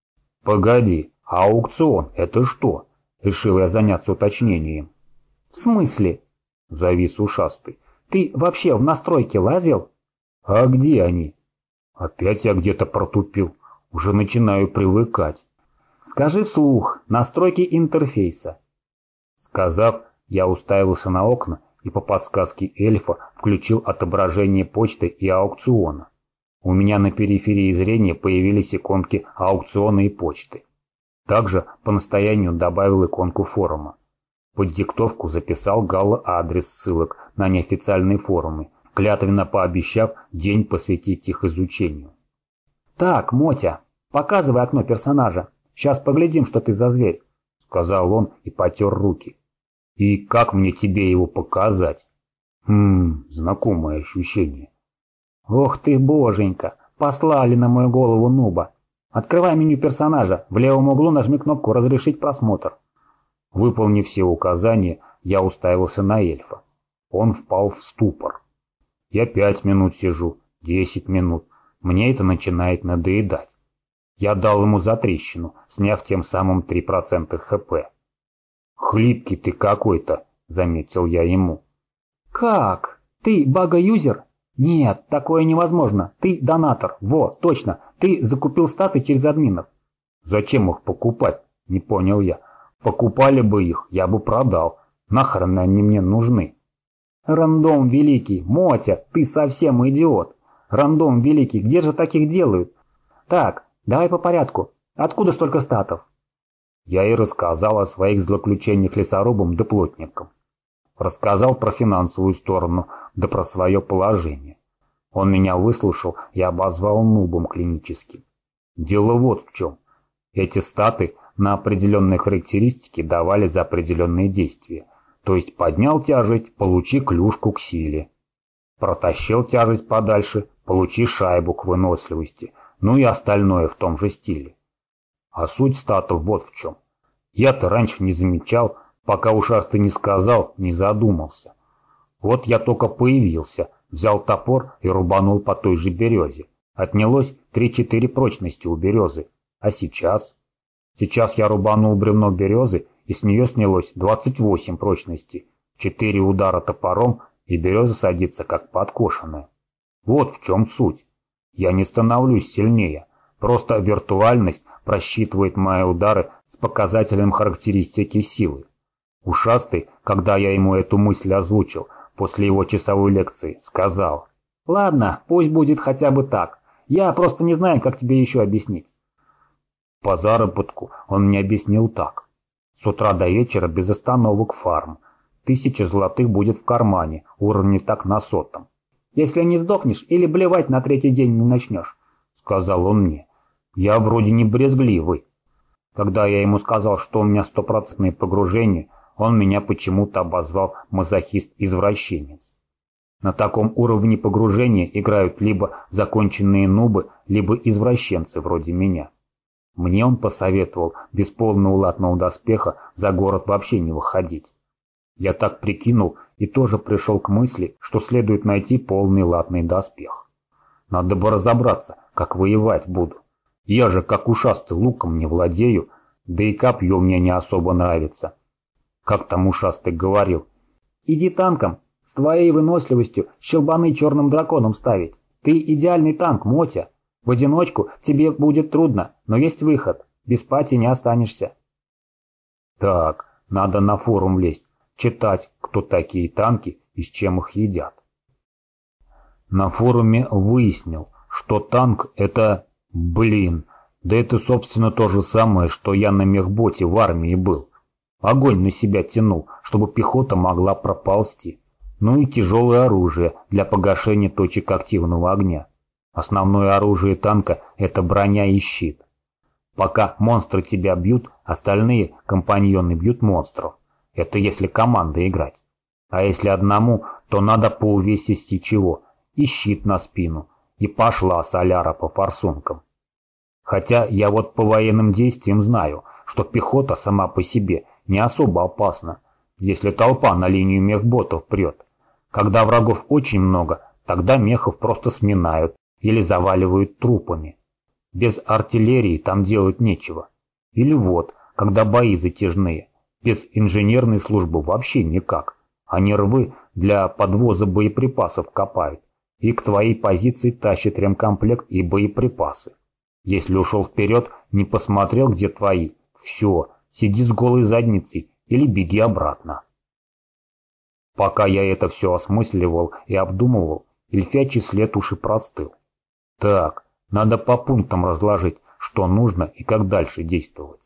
Speaker 2: Погоди, а аукцион это что? Решил я заняться уточнением.
Speaker 3: В смысле?
Speaker 2: Завис ушастый.
Speaker 3: Ты вообще в настройки лазил?
Speaker 2: А где они? Опять я где-то протупил. Уже начинаю привыкать.
Speaker 3: Скажи вслух, настройки интерфейса.
Speaker 2: Сказав, я уставился на окна и по подсказке эльфа включил отображение почты и аукциона. У меня на периферии зрения появились иконки аукциона и почты. Также по настоянию добавил иконку форума. Под диктовку записал Галла адрес ссылок на неофициальные форумы, клятвенно пообещав день посвятить их изучению.
Speaker 3: «Так, Мотя, показывай окно персонажа. Сейчас поглядим, что ты за зверь», —
Speaker 2: сказал он и потер руки. «И как мне тебе его показать?» Знакомое ощущение.
Speaker 3: «Ох ты, боженька, послали на мою голову нуба. Открывай меню персонажа, в левом углу нажми кнопку «Разрешить просмотр».
Speaker 2: Выполнив все указания, я уставился на эльфа. Он впал в ступор. Я 5 минут сижу, 10 минут. Мне это начинает надоедать. Я дал ему затрещину, сняв тем самым 3% ХП. «Хлипкий ты какой-то», — заметил я ему.
Speaker 3: «Как? Ты бага-юзер? Нет, такое невозможно. Ты донатор. Во, точно. Ты закупил статы через админов».
Speaker 2: «Зачем их покупать?» — не понял я. «Покупали бы их, я бы продал. Нахрен они мне нужны?»
Speaker 3: «Рандом великий. Мотя, ты совсем идиот. Рандом великий, где же таких делают? Так, давай по порядку. Откуда столько статов?»
Speaker 2: Я и рассказал о своих злоключениях лесорубом да плотником. Рассказал про финансовую сторону, да про свое положение. Он меня выслушал и обозвал нубом клиническим. Дело вот в чем. Эти статы на определенные характеристики давали за определенные действия. То есть поднял тяжесть, получи клюшку к силе. Протащил тяжесть подальше, получи шайбу к выносливости. Ну и остальное в том же стиле. А суть статов вот в чем. Я-то раньше не замечал, пока ушастый не сказал, не задумался. Вот я только появился, взял топор и рубанул по той же березе. Отнялось 3-4 прочности у березы. А сейчас? Сейчас я рубанул бревно березы, и с нее снялось 28 прочности. 4 удара топором, и береза садится как подкошенная. Вот в чем суть. Я не становлюсь сильнее. Просто виртуальность просчитывает мои удары с показателем характеристики силы. Ушастый, когда я ему эту мысль озвучил, после его часовой лекции, сказал:
Speaker 3: «Ладно, пусть будет хотя бы так. Я просто не знаю, как тебе еще объяснить».
Speaker 2: По заработку он мне объяснил так. С утра до вечера без остановок фарм. 1000 золотых будет в кармане, уровень так на 100.
Speaker 3: «Если не сдохнешь или блевать на 3-й день не начнешь»,
Speaker 2: — сказал он мне. Я вроде не брезгливый. Когда я ему сказал, что у меня 100% погружение, он меня почему-то обозвал мазохист-извращенец. На таком уровне погружения играют либо законченные нубы, либо извращенцы вроде меня. Мне он посоветовал без полного латного доспеха за город вообще не выходить. Я так прикинул и тоже пришел к мысли, что следует найти полный латный доспех. Надо бы разобраться, как воевать буду. Я же как ушастый луком не владею, да и копье мне не особо нравится. Как там ушастый говорил: «Иди танком, с твоей выносливостью щелбаны черным драконом ставить. Ты идеальный танк, Мотя. В одиночку тебе будет трудно, но есть выход. Без пати не останешься». Так, надо на форум лезть, читать, кто такие танки и с чем их едят. На форуме выяснил, что танк это, да это собственно то же самое, что я на мехботе в армии был. Огонь на себя тянул, чтобы пехота могла проползти. Ну и тяжелое оружие для погашения точек активного огня. Основное оружие танка – это броня и щит. Пока монстры тебя бьют, остальные компаньоны бьют монстров. Это если команда играть. А если одному, то надо по увесисти чего. И щит на спину. И пошла соляра по форсункам. Хотя я вот по военным действиям знаю, что пехота сама по себе не особо опасна, если толпа на линию мехботов прет. Когда врагов очень много, тогда мехов просто сминают или заваливают трупами. Без артиллерии там делать нечего. Или вот, когда бои затяжные, без инженерной службы вообще никак. Они рвы для подвоза боеприпасов копают и к твоей позиции тащат ремкомплект и боеприпасы. Если ушел вперед, не посмотрел, где твои, все, сиди с голой задницей или беги обратно. Пока я это все осмысливал и обдумывал, эльфячий след уж и простыл. Так, надо по пунктам разложить, что нужно и как дальше действовать.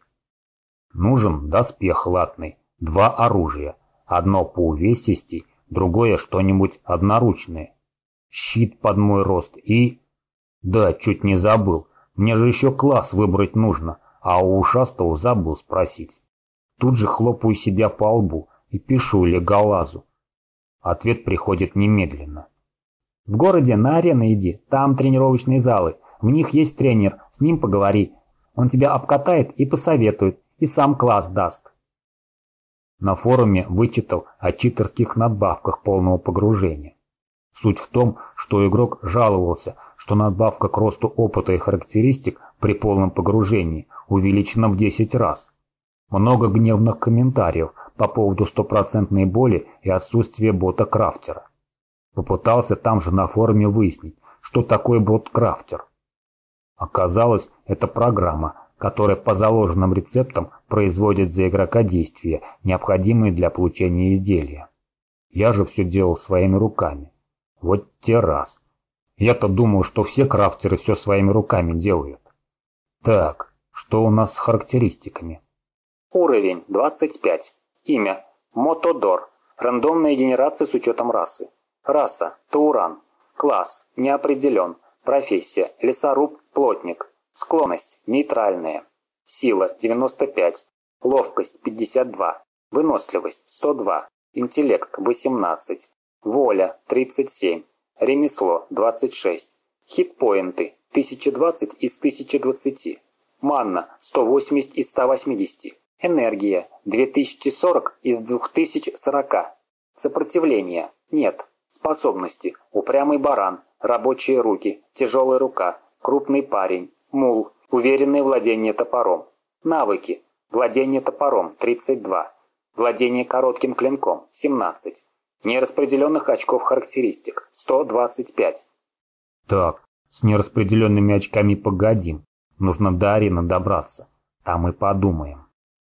Speaker 2: Нужен доспех латный, 2 оружия, одно по увесистей, другое что-нибудь одноручное. Щит под мой рост и... Да, чуть не забыл, мне же еще класс выбрать нужно, а у ушастого забыл спросить. Тут же хлопаю себя по лбу и пишу Леголазу. Ответ приходит немедленно. В городе на арену иди, там тренировочные залы, в них есть тренер, с ним поговори. Он тебя обкатает и посоветует, и сам класс даст. На форуме вычитал о читерских надбавках полного погружения. Суть в том, что игрок жаловался, что надбавка к росту опыта и характеристик при полном погружении увеличена в 10 раз. Много гневных комментариев по поводу стопроцентной боли и отсутствия бота-крафтера. Попытался там же на форуме выяснить, что такое бот-крафтер. Оказалось, это программа, которая по заложенным рецептам производит за игрока действия, необходимые для получения изделия. Я же все делал своими руками. Вот те раз. Я-то думал, что все крафтеры все своими руками делают. Так, что у нас с характеристиками?
Speaker 1: Уровень 25. Имя Мотодор. Рандомная генерация с учетом расы. Раса Тауран. Класс не определен. Профессия лесоруб-плотник. Склонность нейтральная. Сила 95. Ловкость 52. Выносливость 102. Интеллект 18. Воля 37. Ремесло 26. Хитпоинты 1020 из 1020. Манна 180 из 180. Энергия 2040 из 2040. Сопротивление нет. Способности: упрямый баран, рабочие руки, тяжелая рука, крупный парень, мул, уверенное владение топором. Навыки: владение топором 32. Владение коротким клинком 17. Нераспределенных очков характеристик 125.
Speaker 2: Так, с нераспределенными очками погодим. Нужно до арены добраться. Там и подумаем.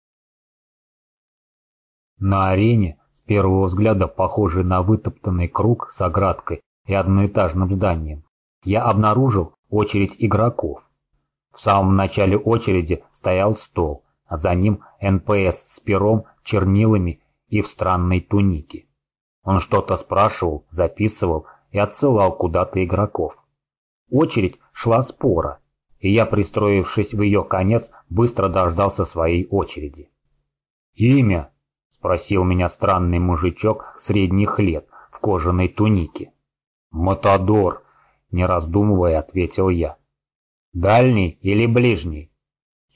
Speaker 2: На арене, с первого взгляда похожей на вытоптанный круг с оградкой и одноэтажным зданием, я обнаружил очередь игроков. В самом начале очереди стоял стол, а за ним НПС с пером, чернилами и в странной тунике. Он что-то спрашивал, записывал и отсылал куда-то игроков. Очередь шла спора, и я, пристроившись в ее конец, быстро дождался своей очереди. «Имя?» — спросил меня странный мужичок средних лет в кожаной тунике. «Матадор», — не раздумывая, ответил я. «Дальний или ближний?»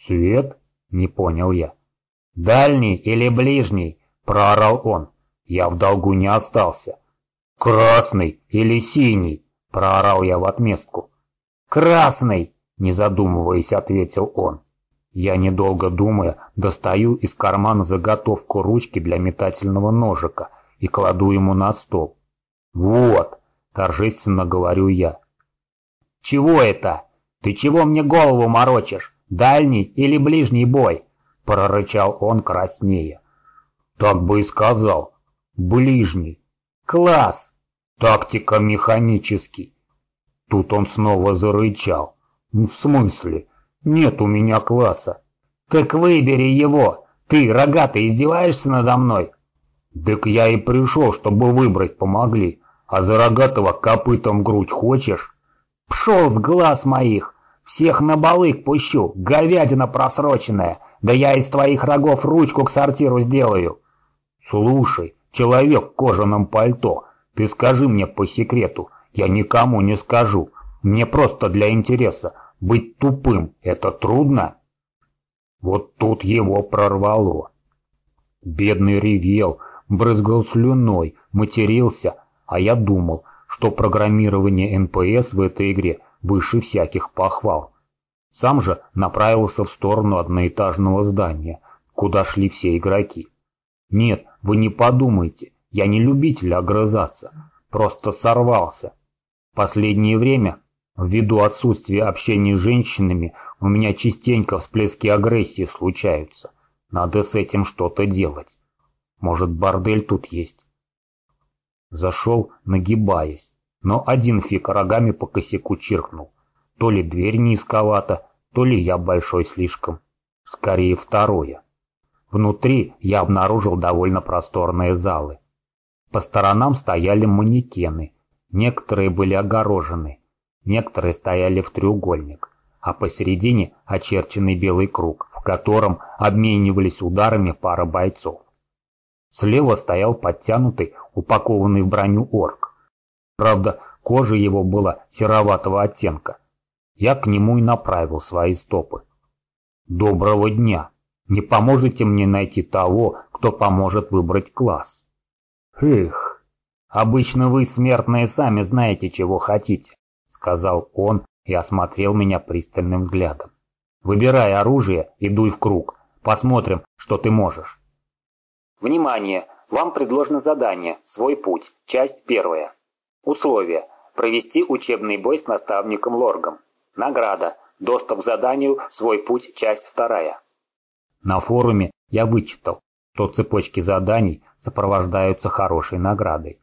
Speaker 2: «Свет?» — не понял я. «Дальний или ближний?» — проорал он. Я в долгу не остался. «Красный или синий?» — проорал я в отместку. «Красный!» — не задумываясь, ответил он. Я, недолго думая, достаю из кармана заготовку ручки для метательного ножика и кладу ему на стол. «Вот!» — торжественно говорю я. «Чего это? Ты чего мне голову морочишь? Дальний или ближний бой?» — прорычал он краснея. «Так бы и сказал. Ближний. Класс! Тактика механический». Тут он снова зарычал. «В смысле? Нет у меня класса». «Так выбери его! Ты, рогатый, издеваешься надо мной?» «Так я и пришел, чтобы выбрать помогли. А за рогатого копытом грудь хочешь?» «Пшел с глаз моих! Всех на балык пущу, говядина просроченная! Да я из твоих рогов ручку к сортиру сделаю!» «Слушай, человек в кожаном пальто, ты скажи мне по секрету, я никому не скажу, мне просто для интереса, быть тупым — это трудно?» Вот тут его прорвало. Бедный ревел, брызгал слюной, матерился, а я думал, что программирование НПС в этой игре выше всяких похвал. Сам же направился в сторону одноэтажного здания, куда шли все игроки. Нет, вы не подумайте, я не любитель огрызаться, просто сорвался. Последнее время, ввиду отсутствия общения с женщинами, у меня частенько всплески агрессии случаются. Надо с этим что-то делать. Может, бордель тут есть? Зашел, нагибаясь, но один фиг рогами по косяку чиркнул. То ли дверь низковата, то ли я большой слишком. Скорее второе. Внутри я обнаружил довольно просторные залы. По сторонам стояли манекены, некоторые были огорожены, некоторые стояли в треугольник, а посередине очерченный белый круг, в котором обменивались ударами пара бойцов. Слева стоял подтянутый, упакованный в броню орк. Правда, кожа его была сероватого оттенка. Я к нему и направил свои стопы. «Доброго дня! Не поможете мне найти того, кто поможет выбрать класс?» «Эх, обычно вы, смертные, сами знаете, чего хотите», — сказал он и осмотрел меня пристальным взглядом. «Выбирай оружие и дуй в круг. Посмотрим, что ты можешь».
Speaker 1: Внимание! Вам предложено задание «Свой путь», часть 1. Условия: провести учебный бой с наставником Лоргом. Награда: доступ к заданию «Свой путь», часть 2.
Speaker 2: На форуме я вычитал, что цепочки заданий сопровождаются хорошей наградой.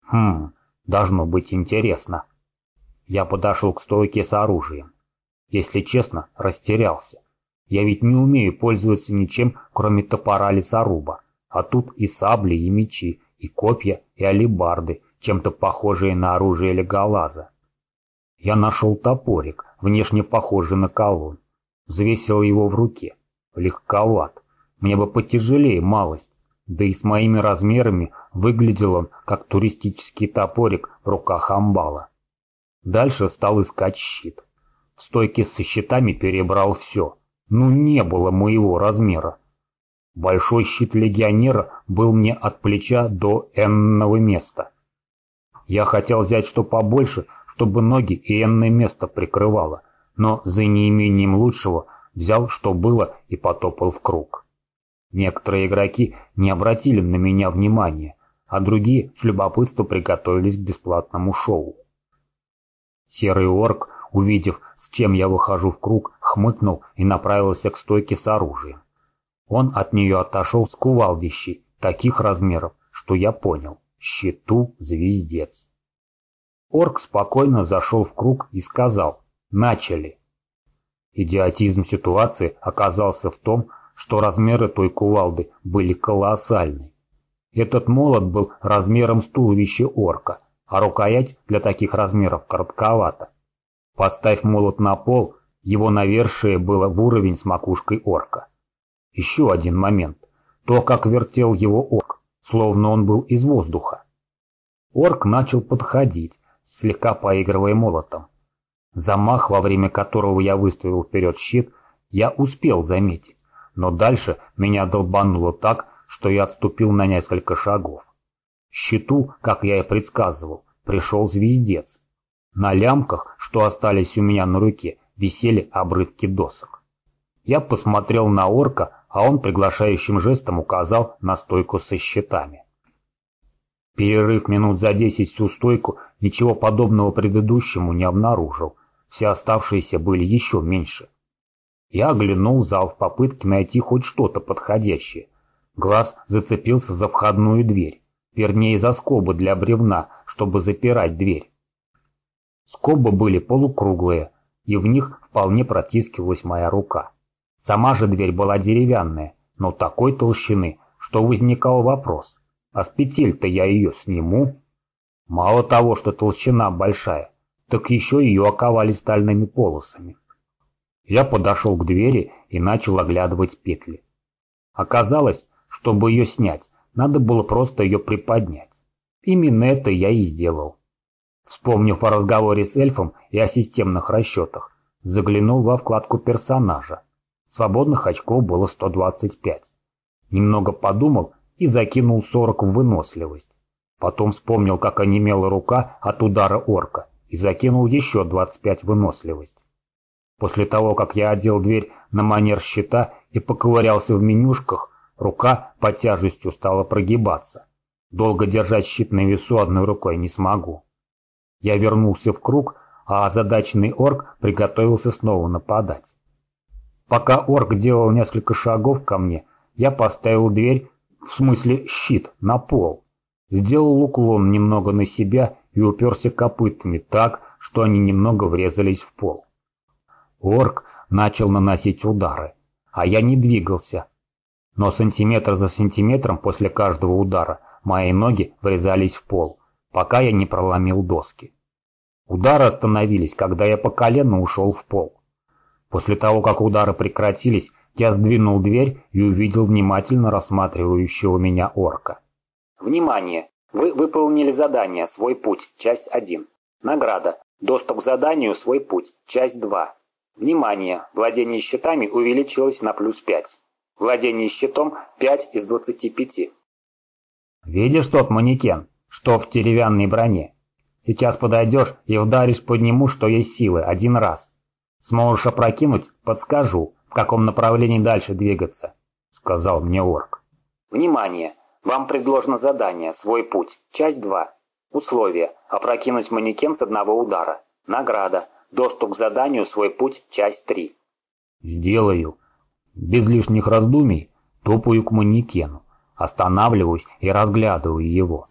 Speaker 2: Должно быть интересно. Я подошел к стойке с оружием. Если честно, растерялся. Я ведь не умею пользоваться ничем, кроме топора лесоруба. А тут и сабли, и мечи, и копья, и алебарды, чем-то похожие на оружие Леголаза. Я нашел топорик, внешне похожий на колун. Взвесил его в руке. Легковат. Мне бы потяжелее малость. Да и с моими размерами выглядел он, как туристический топорик в руках амбала. Дальше стал искать щит. В стойке со щитами перебрал все. Не было моего размера. Большой щит легионера был мне от плеча до энного места. Я хотел взять что побольше, чтобы ноги и энное место прикрывало, но за неимением лучшего взял, что было, и потопал в круг. Некоторые игроки не обратили на меня внимания, а другие с любопытством приготовились к бесплатному шоу. Серый орк, увидев, с чем я выхожу в круг, хмыкнул и направился к стойке с оружием. Он от нее отошел с кувалдищей таких размеров, что я понял — щиту звездец. Орк спокойно зашел в круг и сказал: «Начали». Идиотизм ситуации оказался в том, что размеры той кувалды были колоссальны. Этот молот был размером с туловище орка, а рукоять для таких размеров коротковата. Поставь молот на пол, его навершие было в уровень с макушкой орка. Еще один момент. То, как вертел его орк, словно он был из воздуха. Орк начал подходить, слегка поигрывая молотом. Замах, во время которого я выставил вперед щит, я успел заметить, но дальше меня долбануло так, что я отступил на несколько шагов. Щиту, как я и предсказывал, пришел звездец. На лямках, что остались у меня на руке, висели обрывки досок. Я посмотрел на орка, а он приглашающим жестом указал на стойку со щитами. Перерыв минут за 10 всю стойку, ничего подобного предыдущему не обнаружил. Все оставшиеся были еще меньше. Я оглянул зал в попытке найти хоть что-то подходящее. Глаз зацепился за входную дверь, вернее за скобы для бревна, чтобы запирать дверь. Скобы были полукруглые, и в них вполне протискивалась моя рука. Сама же дверь была деревянная, но такой толщины, что возникал вопрос, а с петель-то я ее сниму? Мало того, что толщина большая, так еще ее оковали стальными полосами. Я подошел к двери и начал оглядывать петли. Оказалось, чтобы ее снять, надо было просто ее приподнять. Именно это я и сделал. Вспомнив о разговоре с эльфом и о системных расчетах, заглянул во вкладку персонажа. Свободных очков было 125. Немного подумал и закинул 40 в выносливость. Потом вспомнил, как онемела рука от удара орка, и закинул еще 25 в выносливость. После того, как я одел дверь на манер щита и поковырялся в менюшках, рука под тяжестью стала прогибаться. Долго держать щит на весу одной рукой не смогу. Я вернулся в круг, а озадаченный орк приготовился снова нападать. Пока орк делал несколько шагов ко мне, я поставил дверь, в смысле щит, на пол. Сделал уклон немного на себя и уперся копытами так, что они немного врезались в пол. Орк начал наносить удары, а я не двигался. Но сантиметр за сантиметром после каждого удара мои ноги врезались в пол, пока я не проломил доски. Удары остановились, когда я по колено ушел в пол. После того, как удары прекратились, я сдвинул дверь и увидел внимательно рассматривающего меня орка.
Speaker 1: Внимание! Вы выполнили задание «Свой путь», часть 1. Награда. Доступ к заданию «Свой путь», часть 2. Внимание! Владение щитами увеличилось на +5. Владение щитом 5 из 25.
Speaker 2: Видишь тот манекен, что в деревянной броне? Сейчас подойдешь и вдаришь по нему, что есть силы, один раз. Сможешь опрокинуть, подскажу, в каком направлении дальше двигаться, сказал мне орк.
Speaker 1: Внимание! Вам предложено задание «Свой путь», часть 2. Условия. Опрокинуть манекен с одного удара. Награда. Доступ к заданию «Свой путь», часть 3.
Speaker 2: Сделаю. Без лишних раздумий топаю к манекену, останавливаюсь и разглядываю его.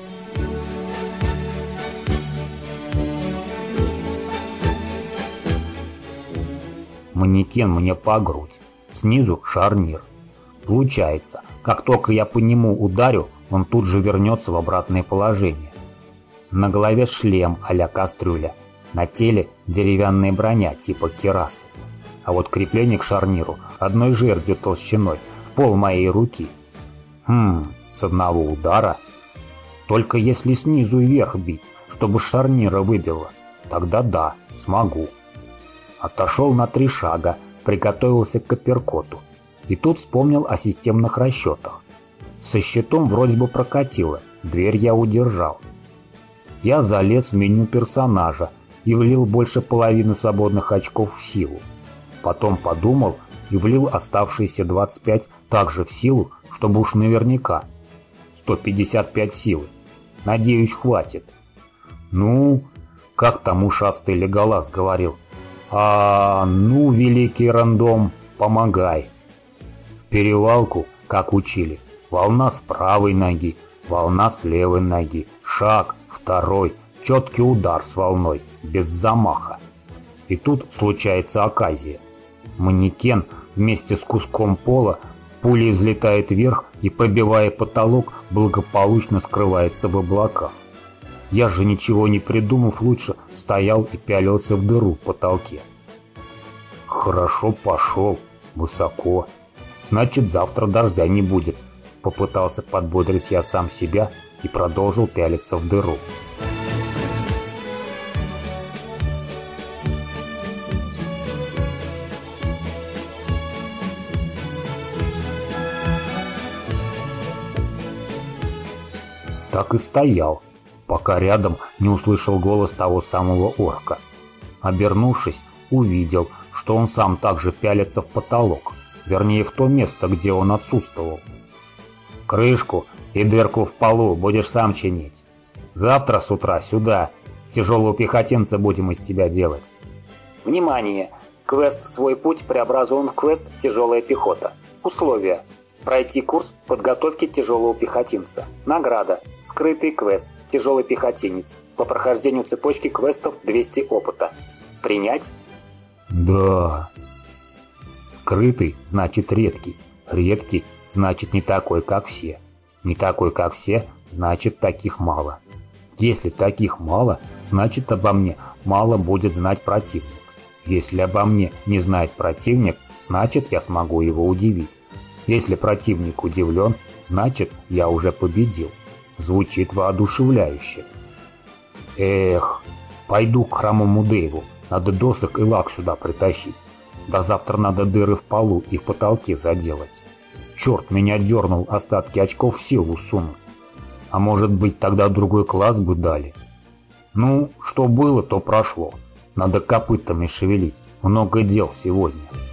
Speaker 2: Манекен мне по грудь, снизу шарнир. Получается, как только я по нему ударю, он тут же вернется в обратное положение. На голове шлем а-ля кастрюля, на теле деревянная броня типа кирасы. А вот крепление к шарниру одной жердью толщиной в пол моей руки. С одного удара. Только если снизу вверх бить, чтобы шарнира выбило, тогда да, смогу. Отошел на 3 шага, приготовился к апперкоту. И тут вспомнил о системных расчетах. Со щитом вроде бы прокатило, дверь я удержал. Я залез в меню персонажа и влил больше половины свободных очков в силу. Потом подумал и влил оставшиеся 25 также в силу, чтобы уж наверняка. 155 силы. Надеюсь, хватит. Ну, как там ушастый Леголас говорил. Ну, великий рандом, помогай. В перевалку, как учили, волна с правой ноги, волна с левой ноги, шаг, второй, четкий удар с волной, без замаха. И тут случается оказия. Манекен вместе с куском пола пулей взлетает вверх и, побивая потолок, благополучно скрывается в облаках. Я же, ничего не придумав лучше, стоял и пялился в дыру в потолке. Хорошо пошел, высоко. Значит, завтра дождя не будет. Попытался подбодрить я сам себя и продолжил пялиться в дыру. Так и стоял, пока рядом не услышал голос того самого орка. Обернувшись, увидел, что он сам также пялится в потолок, вернее в то место, где он отсутствовал. «Крышку и дырку в полу будешь сам чинить. Завтра с утра сюда. Тяжелого пехотинца будем из тебя делать».
Speaker 1: Внимание! Квест «Свой путь» преобразован в квест «Тяжелая пехота». Условия: пройти курс подготовки тяжелого пехотинца. Награда: скрытый квест «Тяжелый пехотинец». По прохождению цепочки квестов 200 опыта. Принять?
Speaker 2: Да. Скрытый значит редкий. Редкий значит не такой, как все. Не такой, как все, значит таких мало. Если таких мало, значит обо мне мало будет знать противник. Если обо мне не знает противник, значит я смогу его удивить. Если противник удивлен, значит я уже победил. Звучит воодушевляюще. Эх, пойду к хромому Дэйву. Надо досок и лак сюда притащить. До завтра надо дыры в полу и в потолке заделать. Черт меня дернул остатки очков в силу сунуть. А может быть, тогда другой класс бы дали? Ну, что было, то прошло. Надо копытами шевелить. Много дел сегодня.